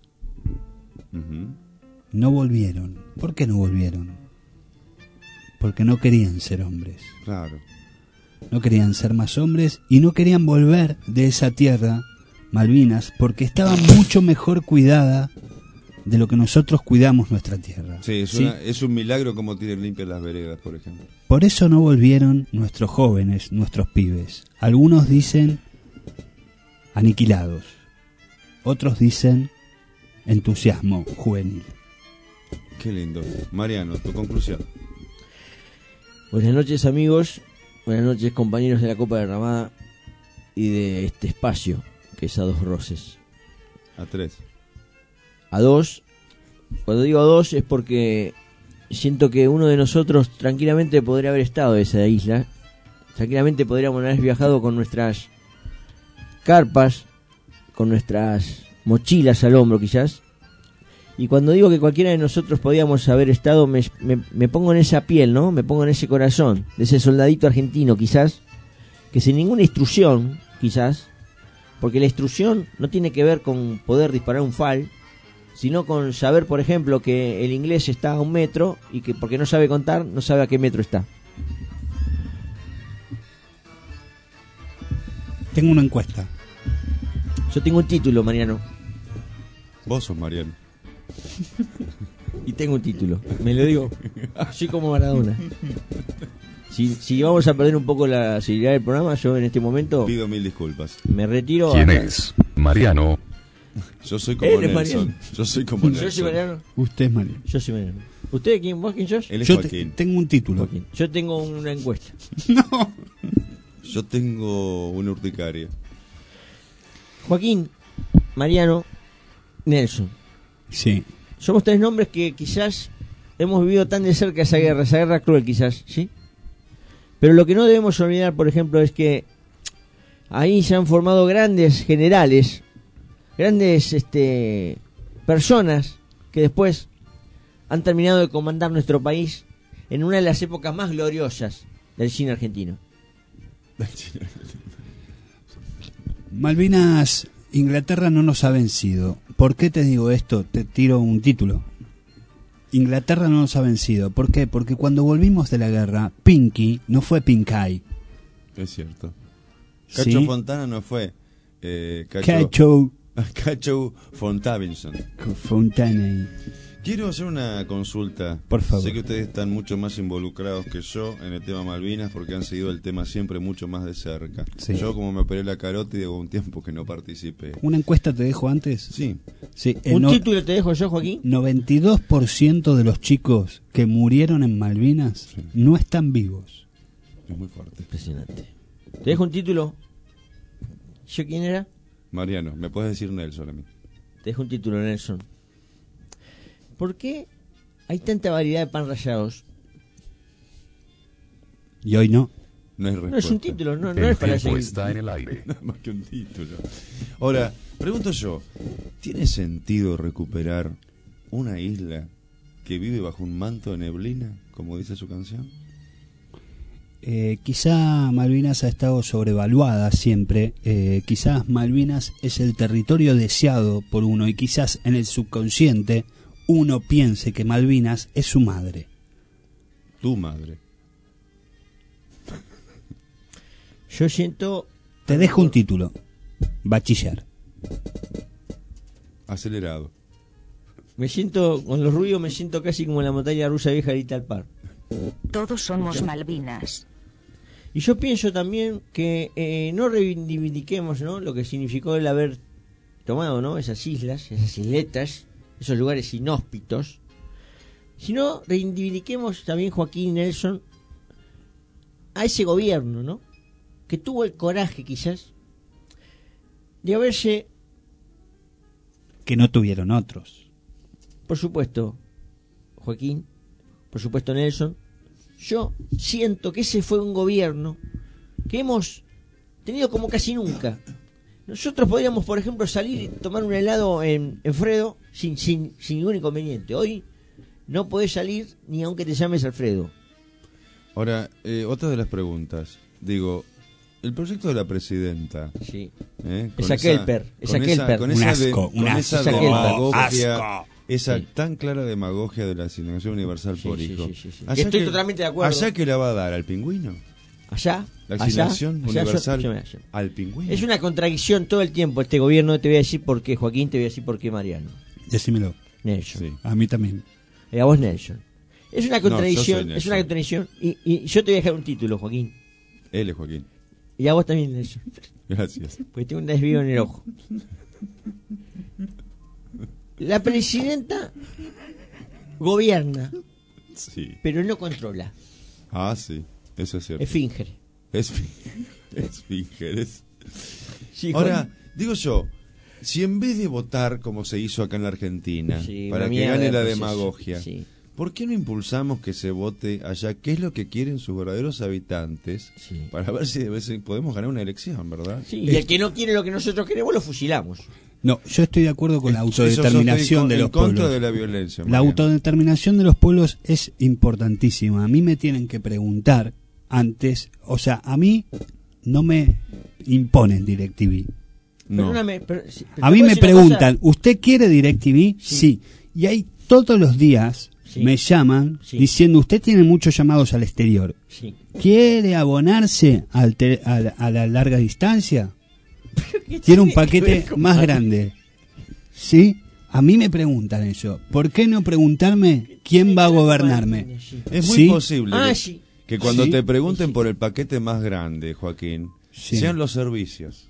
no volvieron. ¿Por qué no volvieron? Porque no querían ser hombres. Claro. No querían ser más hombres y no querían volver de esa tierra, Malvinas, porque estaba mucho mejor cuidada de lo que nosotros cuidamos nuestra tierra. Sí, es un milagro como tienen limpias las veredas, por ejemplo. Por eso no volvieron nuestros jóvenes, nuestros pibes. Algunos dicen aniquilados, otros dicen entusiasmo juvenil. Qué lindo. Mariano, tu conclusión. Buenas noches, amigos. Buenas noches, compañeros de la Copa Derramada y de este espacio que es A Dos Roces. A tres. A dos. Cuando digo a dos es porque siento que uno de nosotros tranquilamente podría haber estado en esa isla. Tranquilamente podríamos haber viajado con nuestras carpas, con nuestras mochilas al hombro quizás. Y cuando digo que cualquiera de nosotros podíamos haber estado, me pongo en esa piel, ¿no? Me pongo en ese corazón de ese soldadito argentino quizás, que sin ninguna instrucción quizás, porque la instrucción no tiene que ver con poder disparar un FAL, sino con saber, por ejemplo, que el inglés está a 1 metro y que porque no sabe contar, no sabe a qué metro está. Tengo una encuesta. Yo tengo un título, Mariano. Vos sos Mariano. Y tengo un título, me lo digo así como Maradona. Si vamos a perder un poco la seriedad del programa, yo en este momento pido 1000 disculpas. Me retiro. ¿Quién es? Mariano. Yo soy como Nelson. Yo soy como Nelson. Yo soy Mariano. Usted es Mariano. Yo soy Mariano. ¿Usted quién? ¿Vos quién sos? Él es Yo Joaquín. tengo un título. Joaquín. Yo tengo una encuesta. No. Yo tengo una urticaria. Joaquín, Mariano, Nelson. Sí. Somos tres nombres que quizás hemos vivido tan de cerca esa guerra cruel quizás, ¿sí? Pero lo que no debemos olvidar, por ejemplo, es que ahí se han formado grandes generales, grandes personas que después han terminado de comandar nuestro país en una de las épocas más gloriosas del cine argentino. Malvinas, Inglaterra no nos ha vencido. ¿Por qué te digo esto? Te tiro un título. Inglaterra no nos ha vencido. ¿Por qué? Porque cuando volvimos de la guerra, Pinky no fue Pink Eye. Es cierto. Cacho ¿Sí? Fontana no fue Cacho Fontavinson. Fontana. Quiero hacer una consulta. Por favor. Sé que ustedes están mucho más involucrados que yo en el tema Malvinas porque han seguido el tema siempre mucho más de cerca. Sí. Yo, como me operé la carota y de un tiempo que no participé. ¿Una encuesta te dejo antes? Sí. Sí, ¿Un título te dejo yo, Joaquín? 92% de los chicos que murieron en Malvinas no están vivos. Es muy fuerte. Impresionante. ¿Te dejo un título? ¿Yo quién era? Mariano, me puedes decir Nelson a mí. Te dejo un título, Nelson. ¿Por qué hay tanta variedad de pan rallados Y hoy no. No hay No respuesta. es un título, no es para seguir. Está en el aire. Nada más que un título. Ahora, pregunto yo, ¿tiene sentido recuperar una isla que vive bajo un manto de neblina, como dice su canción? Quizá Malvinas ha estado sobrevaluada siempre. Quizás Malvinas es el territorio deseado por uno y quizás en el subconsciente uno piense que Malvinas es su madre. Tu madre. Yo siento... Te dejo un título. Bachiller. Acelerado. Me siento, con los ruidos me siento casi como en la montaña rusa vieja de Little Park. Todos somos Malvinas. Y yo pienso también que no reivindiquemos, ¿no?, lo que significó el haber tomado, ¿no?, esas islas, esas isletas, esos lugares inhóspitos, sino reivindiquemos también, Joaquín Nelson, a ese gobierno, ¿no?, que tuvo el coraje quizás de haberse... Que no tuvieron otros. Por supuesto, Joaquín, por supuesto Nelson, yo siento que ese fue un gobierno que hemos tenido como casi nunca. Nosotros podríamos, por ejemplo, salir y tomar un helado en Fredo sin ningún inconveniente. Hoy no podés salir ni aunque te llames Alfredo. Ahora, otra de las preguntas. Digo, el proyecto de la presidenta. Sí. Con Esa Kelper. Con Un esa asco, un esa asco. demagogia, Asco. esa Sí. tan clara demagogia de la asignación universal por Sí, hijo. sí. Allá Estoy que- totalmente de acuerdo. ¿Allá que la va a dar? ¿Al pingüino? Allá. La asignación allá, universal yo- al pingüino. Es una contradicción todo el tiempo este gobierno. Te voy a decir por qué, Joaquín, te voy a decir por qué, Mariano. Decímelo. Nelson. A mí también. A vos, Nelson. Es una No, yo contradicción, soy es una Nelson. contradicción. Y yo te voy a dejar un título, Joaquín. Él es Joaquín. Y a vos también, Nelson. Gracias. Porque tengo un desvío en el ojo. La presidenta gobierna, Sí. pero no controla. Ah, sí. Eso es cierto. Es finger. Es fíngeres. Sí, Ahora, Juan. digo yo, si en vez de votar como se hizo acá en la Argentina, Sí, para una que mierda gane la de proceso. demagogia, Sí. ¿por qué no impulsamos que se vote allá? ¿Qué es lo que quieren sus verdaderos habitantes? Para ver si de vez en podemos ganar una elección, ¿verdad? Sí, y el que no quiere lo que nosotros queremos, lo fusilamos. No, yo estoy de acuerdo con la Eso autodeterminación estoy de los en contra pueblos. de la violencia. La Mariano. autodeterminación de los pueblos es importantísima. A mí me tienen que preguntar antes, o sea, a mí no me imponen DirecTV. Perdóname, pero A te mí puedo me decir una preguntan, cosa. ¿usted quiere DirecTV? Sí. Y ahí todos los días Sí. me llaman Sí. diciendo, usted tiene muchos llamados al exterior. Sí. ¿Quiere abonarse a la larga distancia? Tiene un paquete más grande. ¿Sí? A mí me preguntan eso. ¿Por qué no preguntarme quién va a gobernarme? Es muy ¿Sí? posible que cuando Sí. te pregunten por el paquete más grande, Joaquín, Sí. sean los servicios.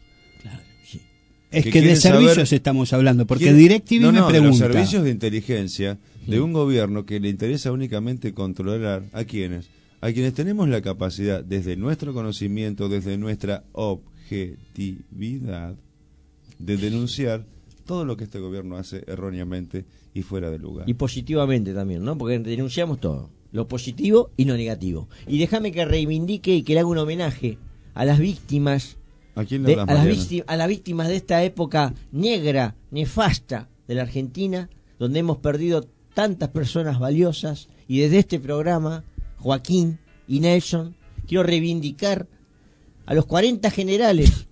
Es que de quieren servicios saber- estamos hablando, porque quieren- DirecTV no, me no, de los pregunta. servicios de inteligencia de un gobierno que le interesa únicamente controlar a quienes tenemos la capacidad, desde nuestro conocimiento, desde nuestra objetividad, de denunciar todo lo que este gobierno hace erróneamente y fuera de lugar. Y positivamente también, ¿no? Porque denunciamos todo. Lo positivo y lo negativo. Y déjame que reivindique y que le haga un homenaje a las víctimas. ¿A quién le hablas, Mariano? A las víctimas de esta época negra, nefasta de la Argentina, donde hemos perdido tantas personas valiosas. Y desde este programa, Joaquín y Nelson, quiero reivindicar a los 40 generales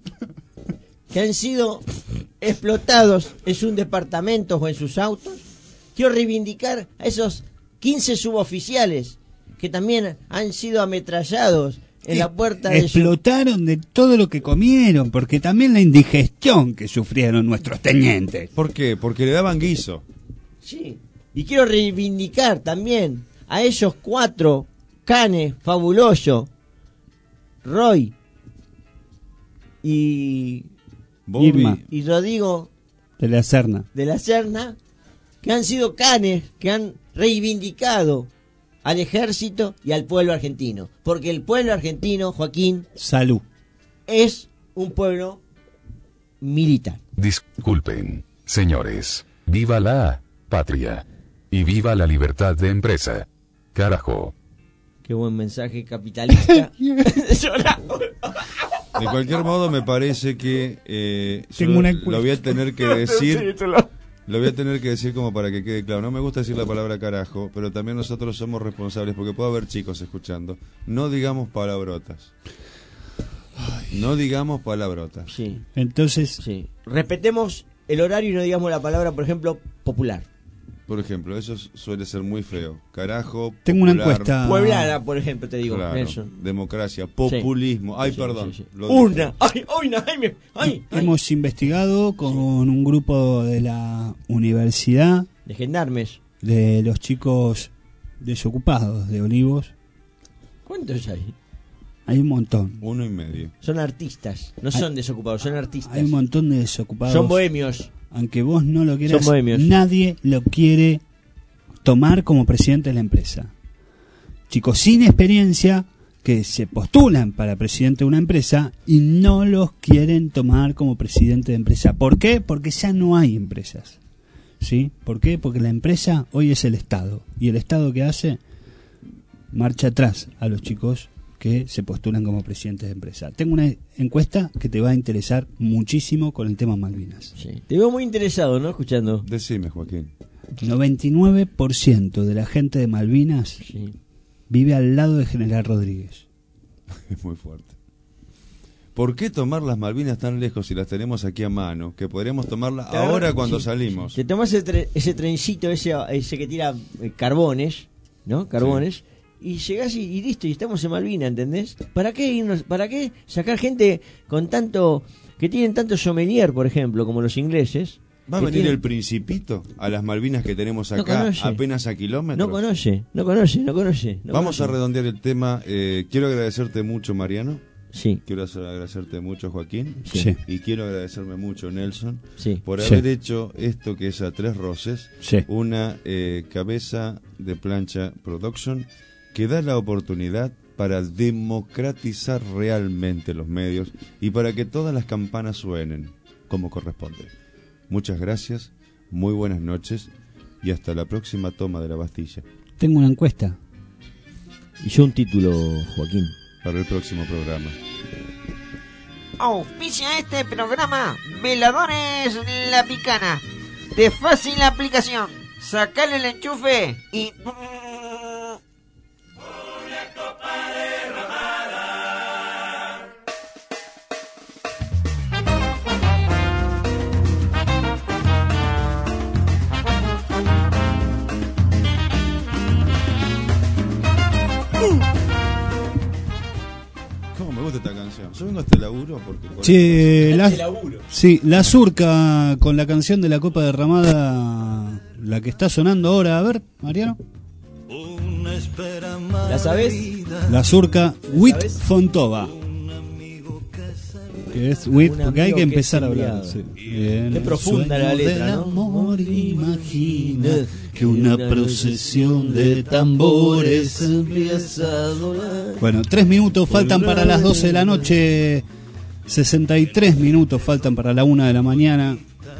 que han sido explotados en sus departamentos o en sus autos. Quiero reivindicar a esos 15 suboficiales que también han sido ametrallados en la puerta de su... Explotaron de todo lo que comieron, porque también la indigestión que sufrieron nuestros tenientes. ¿Por qué? Porque le daban guiso. Sí. Y quiero reivindicar también a esos 4 canes fabulosos, Roy y Irma y Rodrigo de la Serna. de la Serna, que han sido canes que han reivindicado al ejército y al pueblo argentino. Porque el pueblo argentino, Joaquín, Salud. es un pueblo militar. Disculpen, señores. Viva la patria. Y viva la libertad de empresa. Carajo. Qué buen mensaje capitalista. De cualquier modo, me parece que Tengo yo una lo voy a tener que decir. Lo voy a tener que decir como para que quede claro. No me gusta decir la palabra carajo, pero también nosotros somos responsables porque puede haber chicos escuchando. No digamos palabrotas. No digamos palabrotas. Sí. Entonces, Sí. Respetemos el horario y no digamos la palabra, por ejemplo, popular. Por ejemplo, eso suele ser muy feo. Carajo, tengo una popular, encuesta. Pueblana, por ejemplo, te digo. claro, Nelson. democracia, populismo. Ay, Sí, perdón. sí, sí. lo dije. Una. Ay. Hemos investigado con un grupo de la universidad De gendarmes. de los chicos desocupados de Olivos. ¿Cuántos hay? Hay un montón. 1,5. Son artistas. No son desocupados, son artistas. Hay un montón de desocupados. Son bohemios. Aunque vos no lo quieras, Son bohemios. nadie lo quiere tomar como presidente de la empresa. Chicos sin experiencia que se postulan para presidente de una empresa y no los quieren tomar como presidente de empresa. ¿Por qué? Porque ya no hay empresas. ¿Sí? ¿Por qué? Porque la empresa hoy es el Estado. Y el Estado, ¿qué hace? Marcha atrás a los chicos que se postulan como presidentes de empresa. Tengo una encuesta que te va a interesar muchísimo con el tema Malvinas. Sí. Te veo muy interesado, ¿no? Escuchando. Decime, Joaquín. 99% de la gente de Malvinas vive al lado de General Rodríguez. Es muy fuerte. ¿Por qué tomar las Malvinas tan lejos si las tenemos aquí a mano? Que podríamos tomarlas Claro, ahora cuando sí. salimos. Te tomas ese trencito, ese que tira carbones, ¿no? Carbones. Y llegás y listo, y estamos en Malvinas, ¿entendés? ¿Para qué irnos? ¿Para qué sacar gente con tanto, que tienen tanto sommelier, por ejemplo, como los ingleses? ¿Va a que venir tienen- el Principito a las Malvinas que tenemos No acá, conoce. apenas a kilómetros? No conoce. Vamos a redondear el tema. Quiero agradecerte mucho, Mariano. Sí. Quiero agradecerte mucho, Joaquín. Sí. Y quiero agradecerme mucho, Nelson, Sí. por Sí. haber hecho esto que es a tres roces, Sí. una cabeza de plancha production que da la oportunidad para democratizar realmente los medios y para que todas las campanas suenen como corresponde. Muchas gracias, muy buenas noches y hasta la próxima toma de la Bastilla. Tengo una encuesta. Y yo un título, Joaquín. Para el próximo programa. Auspicia este programa Veladores La Picana. De fácil aplicación. Sacale el enchufe y... ¿Cómo me gusta esta canción? Yo vengo a este laburo porque... Che, la Surca con la canción de la Copa Derramada, la que está sonando ahora. A ver, Mariano. ¿La sabés? La Surca With Fontova. Que es with, Un porque hay amigo que que empezar a es hablar. enviado. Sí. En Qué el profunda la sueño letra, del ¿no? amor imagina que una procesión de tambores empieza a doler. Bueno, 3 minutos faltan para las 12 de la noche. 63 minutos faltan para la 1 de la mañana.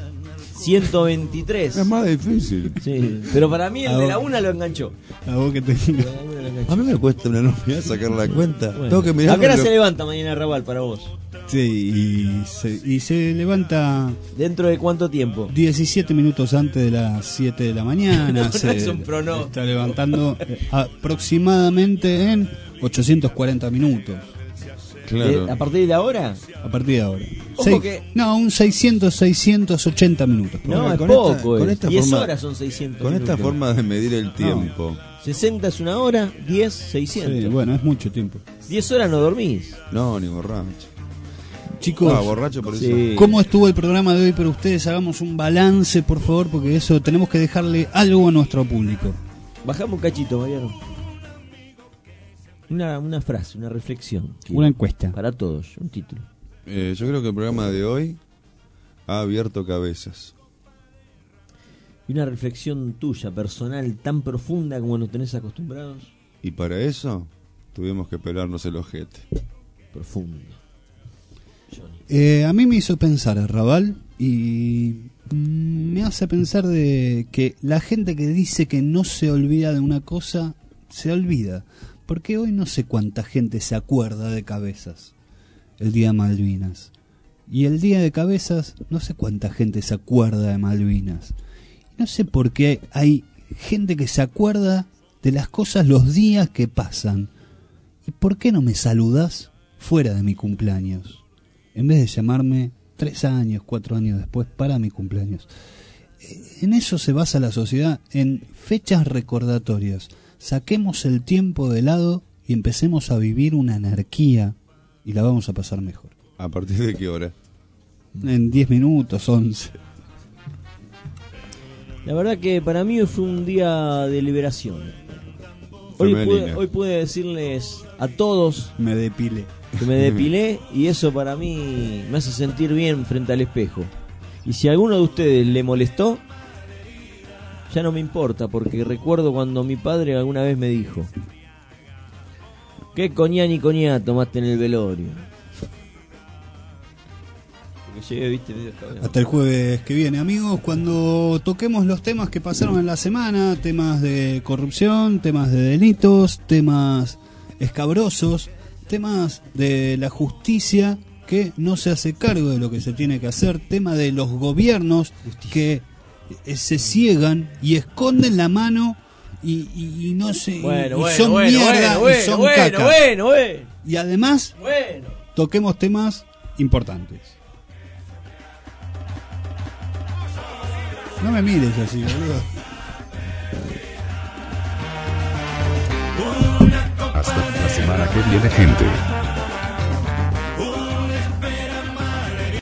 123. Es más difícil. Sí, pero para mí el de la una lo enganchó. A vos que te... A mí me cuesta una enormidad sacar la cuenta. Bueno. Tengo que mirar. ¿A qué hora se levanta mañana Raval para vos? Sí, y se levanta... ¿Dentro de cuánto tiempo? 17 minutos antes de las 7 de la mañana. No, no se es un pronóstico. está levantando aproximadamente en 840 minutos. Claro. ¿A partir de ahora? A partir de ahora. Ojo que- No, un 680 minutos. No, es con poco. con esta 10 forma- horas son 600 Con esta minutos. forma de medir el tiempo. 60 es una hora, 10, 600. Sí, bueno, es mucho tiempo. 10 horas no dormís. No, ni borracho. Chicos, borracho por eso. Sí. ¿cómo estuvo el programa de hoy para ustedes? Hagamos un balance, por favor, porque eso tenemos que dejarle algo a nuestro público. Bajamos un cachito, Mariano. Una frase, una reflexión. Una encuesta. Para todos, un título. Yo creo que el programa de hoy ha abierto cabezas. Y una reflexión tuya, personal, tan profunda como nos tenés acostumbrados. Y para eso tuvimos que pelarnos el ojete. Profundo. A mí me hizo pensar Raval y me hace pensar de que la gente que dice que no se olvida de una cosa, se olvida. Porque hoy no sé cuánta gente se acuerda de Cabezas, el día de Malvinas. Y el día de Cabezas, no sé cuánta gente se acuerda de Malvinas. No sé por qué hay gente que se acuerda de las cosas los días que pasan. ¿Y por qué no me saludás fuera de mi cumpleaños? En vez de llamarme 3 años, 4 años después para mi cumpleaños. En eso se basa la sociedad, en fechas recordatorias. Saquemos el tiempo de lado y empecemos a vivir una anarquía y la vamos a pasar mejor. ¿A partir de qué hora? En 10 minutos, 11. La verdad que para mí fue un día de liberación. Hoy pude decirles a todos me depilé. Que me depilé, y eso para mí me hace sentir bien frente al espejo. Y si a alguno de ustedes le molestó, ya no me importa, porque recuerdo cuando mi padre alguna vez me dijo: ¿qué coñá ni coñá tomaste en el velorio? Llegué, ¿viste? Hasta el jueves que viene, amigos, cuando toquemos los temas que pasaron en la semana, temas de corrupción, temas de delitos, temas escabrosos, temas de la justicia que no se hace cargo de lo que se tiene que hacer, tema de los gobiernos que se ciegan y esconden la mano y no sé, son mierda y son caca. Y además toquemos temas importantes. No me mires así, boludo. Hasta la semana que viene, gente.